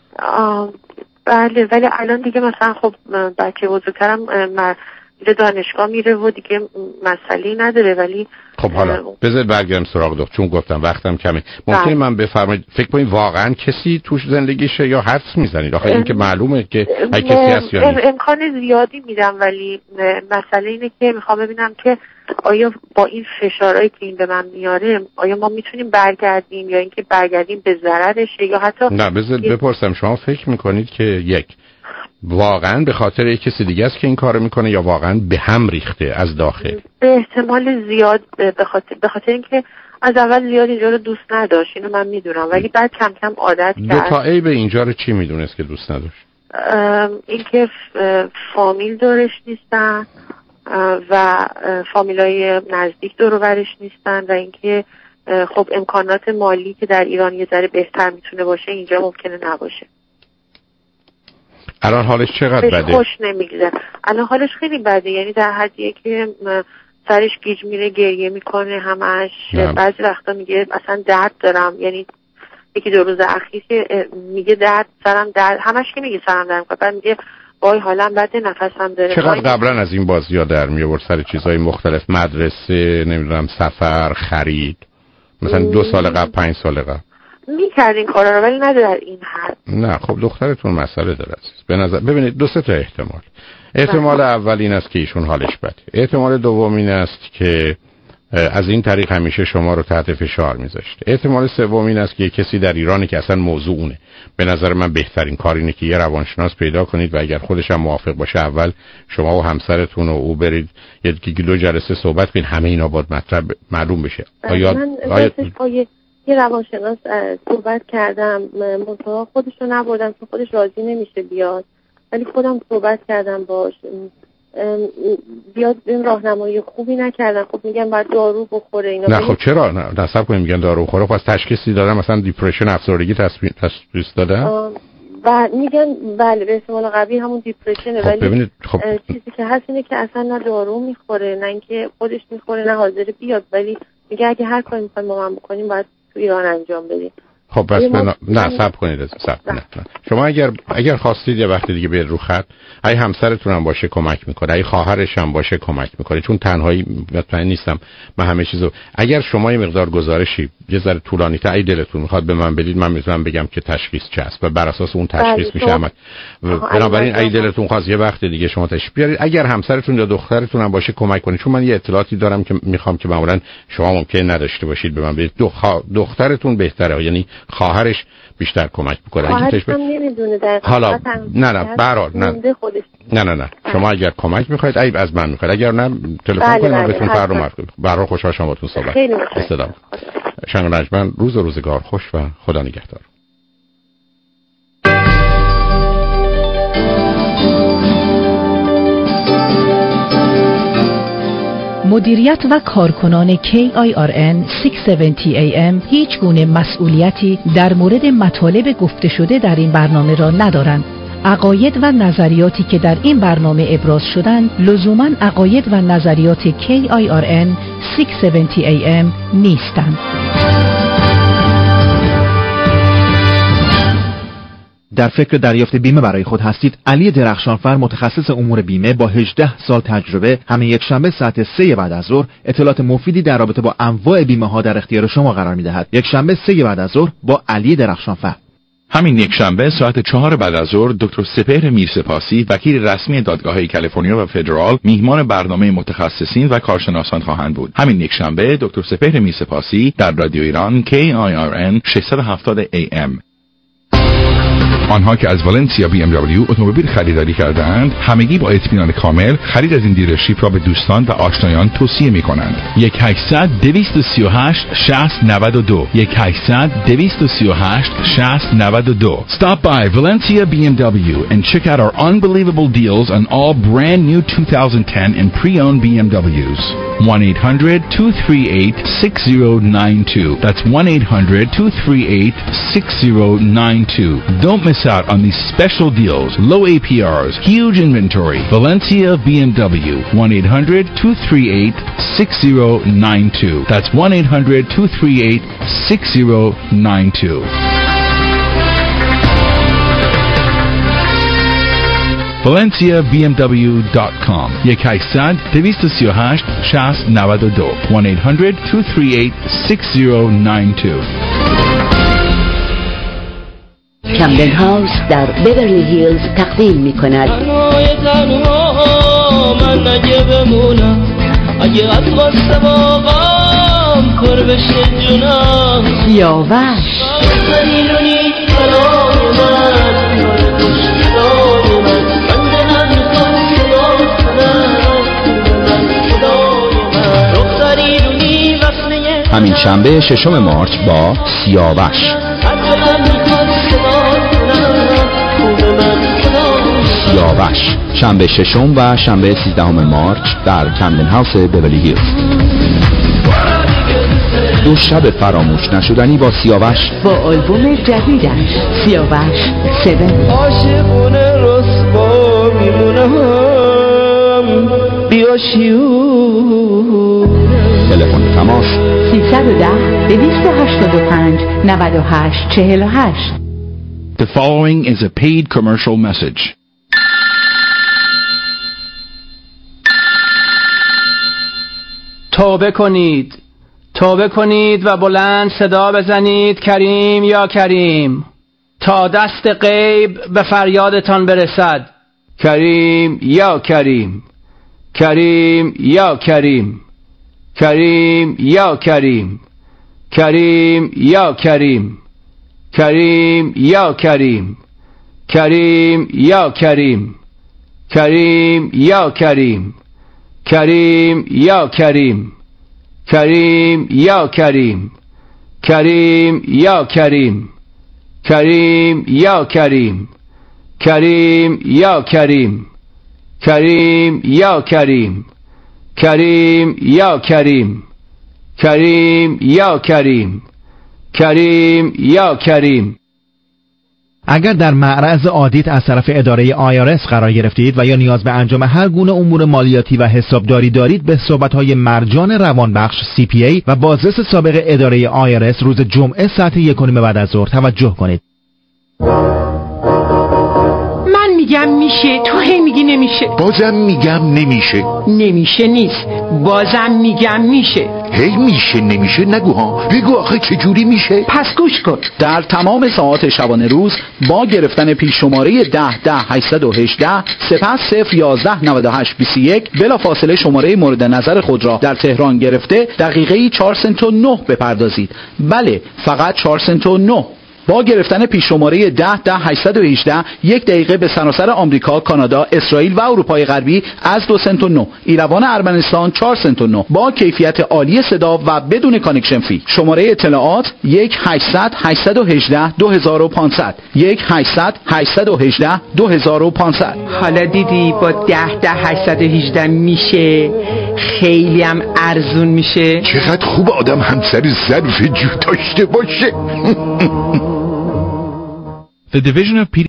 بله، ولی الان دیگه مثلا خب بچه بزرگترم میره دانشگاه میره و دیگه مسئله نداره. ولی خب حالا بذار برگردم سراغ دکتر، چون گفتم وقتم کمه. ممکنه من بفرمایید فکر کنید واقعا کسی توش زندگیشه یا حدس میزنید؟ آخه این که معلومه که هر کسی هست یا نیست. امکان زیادی میدم، ولی مسئله اینه که میخوام ببینم که آیا با این فشارهایی که این به من میاره آیا ما میتونیم برگردیم یا اینکه برگردیم به ضررشه یا حتی نه. بذار بپرسم شما فکر میکنید که یک واقعا به خاطر یک کسی دیگه است که این کارو میکنه یا واقعا به هم ریخته از داخل؟ به احتمال زیاد به خاطر به خاطر اینکه از اول زیاد اینجا رو دوست نداشت، اینو من میدونم، ولی بعد کم کم عادت کرد. دو تا ای به اینجا رو چی میدونست که دوست نداشت؟ اینکه فامیل دورش نیستن و فامیلای نزدیک دور و برش نیستن و اینکه خب امکانات مالی که در ایران یه ذره بهتر میتونه باشه اینجا ممکنه نباشه. الان حالش چقدر بده؟ خوش نمیگذره. الان حالش خیلی بده، یعنی در حدیه که سرش گیج میره، گریه میکنه همش. بعضی وقتا میگه اصلا درد دارم، یعنی یکی دو روز اخیر که میگه درد سرم درد، همش که میگه سرم درد میکنه، بعد میگه وای حالم بده، نفسم داره. چقدر قبلا از این بازی‌ها در میآورد سر چیزهای مختلف، مدرسه، نمیدونم سفر، خرید، مثلا دو سال قبل، پنج سال قبل میکرد این کارا رو، ولی نه در این حد. نه خب دخترتون مسئله داره عزیز. به نظر ببینید دو سه تا احتمال. احتمال اول این است که ایشون حالش بده. احتمال دوم این است که از این طریق همیشه شما رو تحت فشار میذاشته. احتمال سوم این است که کسی در ایرانی که اصلا موضوع اونه. به نظر من بهترین کار اینه که یه روانشناس پیدا کنید و اگر خودش هم موافق باشه اول شما و همسرتون و او برید یکی دو جلسه صحبت کنید، همه اینا باید مطلب معلوم بشه. آیا آیا یه روانشناس صحبت کردم، منتها خودش رو نبردم چون خودش راضی نمیشه بیاد، ولی خودم صحبت کردم باش، بیاد این راهنمایی خوبی نکردن. خب میگن باید دارو بخوره اینا. نه خب چرا نه نصب کنیم میگن دارو بخوره؟ خب از تشخیصی دادن مثلا دیپرشن، افسردگی تشخیص دادن و میگن بله به احتمال قوی همون دیپرشنه. خب ولی ببینید خب چیزی که هست اینه که اصلا نه دارو میخوره نه اینکه خودش میخوره نه حاضر بیاد، ولی میگه اگه هر کاری میخوایم با من بکنیم باید تو ایران انجام بدیم. خب بس بنا... نه صبر کنید صبر نه. نه. شما اگر اگر خواستید یه وقت دیگه بیاد رو خط، اگه همسرتون هم باشه کمک میکنه، اگه خواهرش هم باشه کمک میکنه، چون تنهایی مطمئن نیستم من همه چیزو. اگر شما یه مقدار گزارشی یه ذره طولانی تا ای دلتون میخواد به من بدید، من میتونم بگم که تشخیص چه است و بر اساس اون تشخیص میشه عمل. بنابراین ای دلتون خواست یه وقت دیگه شما تشخیص بیارید. اگر همسرتون یا دخترتون هم باشه کمک کنید، چون من یه اطلاعاتی دارم که میخوام که معمولا شما ممکن نداشته باشید به من بدید. دخترتون بهتره، یعنی خواهرش بیشتر کمک میکنه. خواهرش هم نمیدونه دقیقاً. حالا نه نه برار نه نه نه نه شما اگر کمک میخواید عیب از من میخواید، اگر نه تلفن کنید من بهتون فردا معرفی کنم. برار خوشحال شما باتون صحبت. خیلی متشکرم. شنگ نجمن روز و روزگار خوش و خدا نگهدار. مدیریت و کارکنان کی آی آر ان ششصد و هفتاد ای ام هیچ گونه مسئولیتی در مورد مطالب گفته شده در این برنامه را ندارند. عقاید و نظریاتی که در این برنامه ابراز شدند لزوماً عقاید و نظریات کی آی آر ان ششصد و هفتاد ای ام نیستند. در فکر دریافت بیمه برای خود هستید؟ علی درخشانفر متخصص امور بیمه با هجده سال تجربه همه یک شنبه ساعت سه بعد از ظهر اطلاعات مفیدی در رابطه با انواع بیمه ها در اختیار شما قرار می‌دهد. یک شنبه سه بعد از ظهر با علی درخشانفر. همین یک شنبه ساعت چهار بعد از ظهر دکتر سپهر میرسپاسی وکیل رسمی دادگاه‌های کالیفرنیا و فدرال میهمان برنامه متخصصین و کارشناسان خواهند بود. همین یک شنبه دکتر سپهر میرسپاسی در رادیو ایران کی آی آر ان ششصد و هفتاد ای ام. آنها که از والنسیا بی ام دبلیو اتومبیل خریداری کرده‌اند همگی با اطمینان کامل خرید از این دیلرشیپ را به دوستان و آشنایان توصیه می‌کنند. یک هشتصد دویست و سی و هشت شصت نود و دو یک هشتصد دویست و سی و هشت شصت نود و دو. Stop by Valencia بی ام دبلیو and check out our unbelievable deals on all brand new twenty ten and pre-owned بی ام دبلیوز. one eight hundred two three eight six zero nine two. That's one eight hundred two three eight six zero nine two. Don't miss out on these special deals, low A P Rs, huge inventory. Valencia بی ام دبلیو one eight hundred two three eight six zero nine two. That's one eight hundred two three eight six zero nine two. valencia b m w dot com یک هشتصد دویست و سی و هشت شصت نود و دو one eight hundred two three eight six zero nine two. کمدن هاوس در بیورلی هیلز تقدیم می کند من نگه بمونم اگه از واسه واقعام پر بشه جونم سیاوش زنیلونی برای من دوشتای من من دلم میخواد صدا کنم من خدای من رخصریلونی وصله همین شنبه ششم مارچ با سیاوش. سیاوش شنبه ششم و شنبه سیزدهم مارچ در کمدن هاوس بیورلی هیلز. دو شب فراموش نشدنی با سیاوش با آلبوم جدیدش سیاوش سبن. عاشقونه رسوا میمونم بیا شیون. تلفن تماس سیصد و ده دویست و هشتاد و پنج نود و هشت چهل و هشت. The following is a paid commercial message. توبه کنید، توبه کنید و بلند صدا بزنید کریم یا کریم، تا دست غیب به فریادتان برسد. کریم یا کریم، کریم یا کریم، کریم یا کریم، کریم یا کریم، کریم یا کریم، کریم یا کریم، کریم یا کریم، کریم یا کریم، کریم یا کریم، کریم یا کریم، کریم یا کریم، کریم یا کریم، کریم یا کریم، کریم یا کریم، کریم یا کریم، کریم یا کریم. اگر در معرض آدیت از طرف اداره آی آر اس قرار گرفتید و یا نیاز به انجام هر گونه امور مالیاتی و حسابداری دارید، به صحبت‌های مرجان روانبخش سی پی ای و بازرس سابق اداره آی آر اس روز جمعه ساعت یک و نیم بعد از ظهر توجه کنید. من میگم میشه، تو هی میگی نمیشه. بازم میگم نمیشه. نمیشه نیست، بازم میگم میشه. هی میشه نمیشه نگو ها، بگو آخه چجوری میشه؟ پس گوش کن. در تمام ساعات شبانه روز با گرفتن پیش شماره ده ده هشتصد و هجده سپس صفر یازده نود و هشت بیست و یک بلا فاصله شماره مورد نظر خود را در تهران گرفته دقیقه چهار سنت و نه بپردازید. بله، فقط چهار سنت و نه. با گرفتن پیش شماره ده ده هشتصد و هجده یک دقیقه به سراسر آمریکا، کانادا، اسرائیل و اروپای غربی از دو سنت و نه، ایروان ارمنستان چهار سنت و نه با کیفیت عالی صدا و بدون کانکشن فی. شماره اطلاعات یک هشتصد هشتصد و هجده دو هزار و پانصد، یک هشتصد هشتصد و هجده دو هزار و پانصد. حالا دیدی با ده ده هشتصد و هجده میشه، خیلی هم ارزون میشه. چقدر خوب آدم همسر ظرف جو داشته باشه. The Division of Pediatrics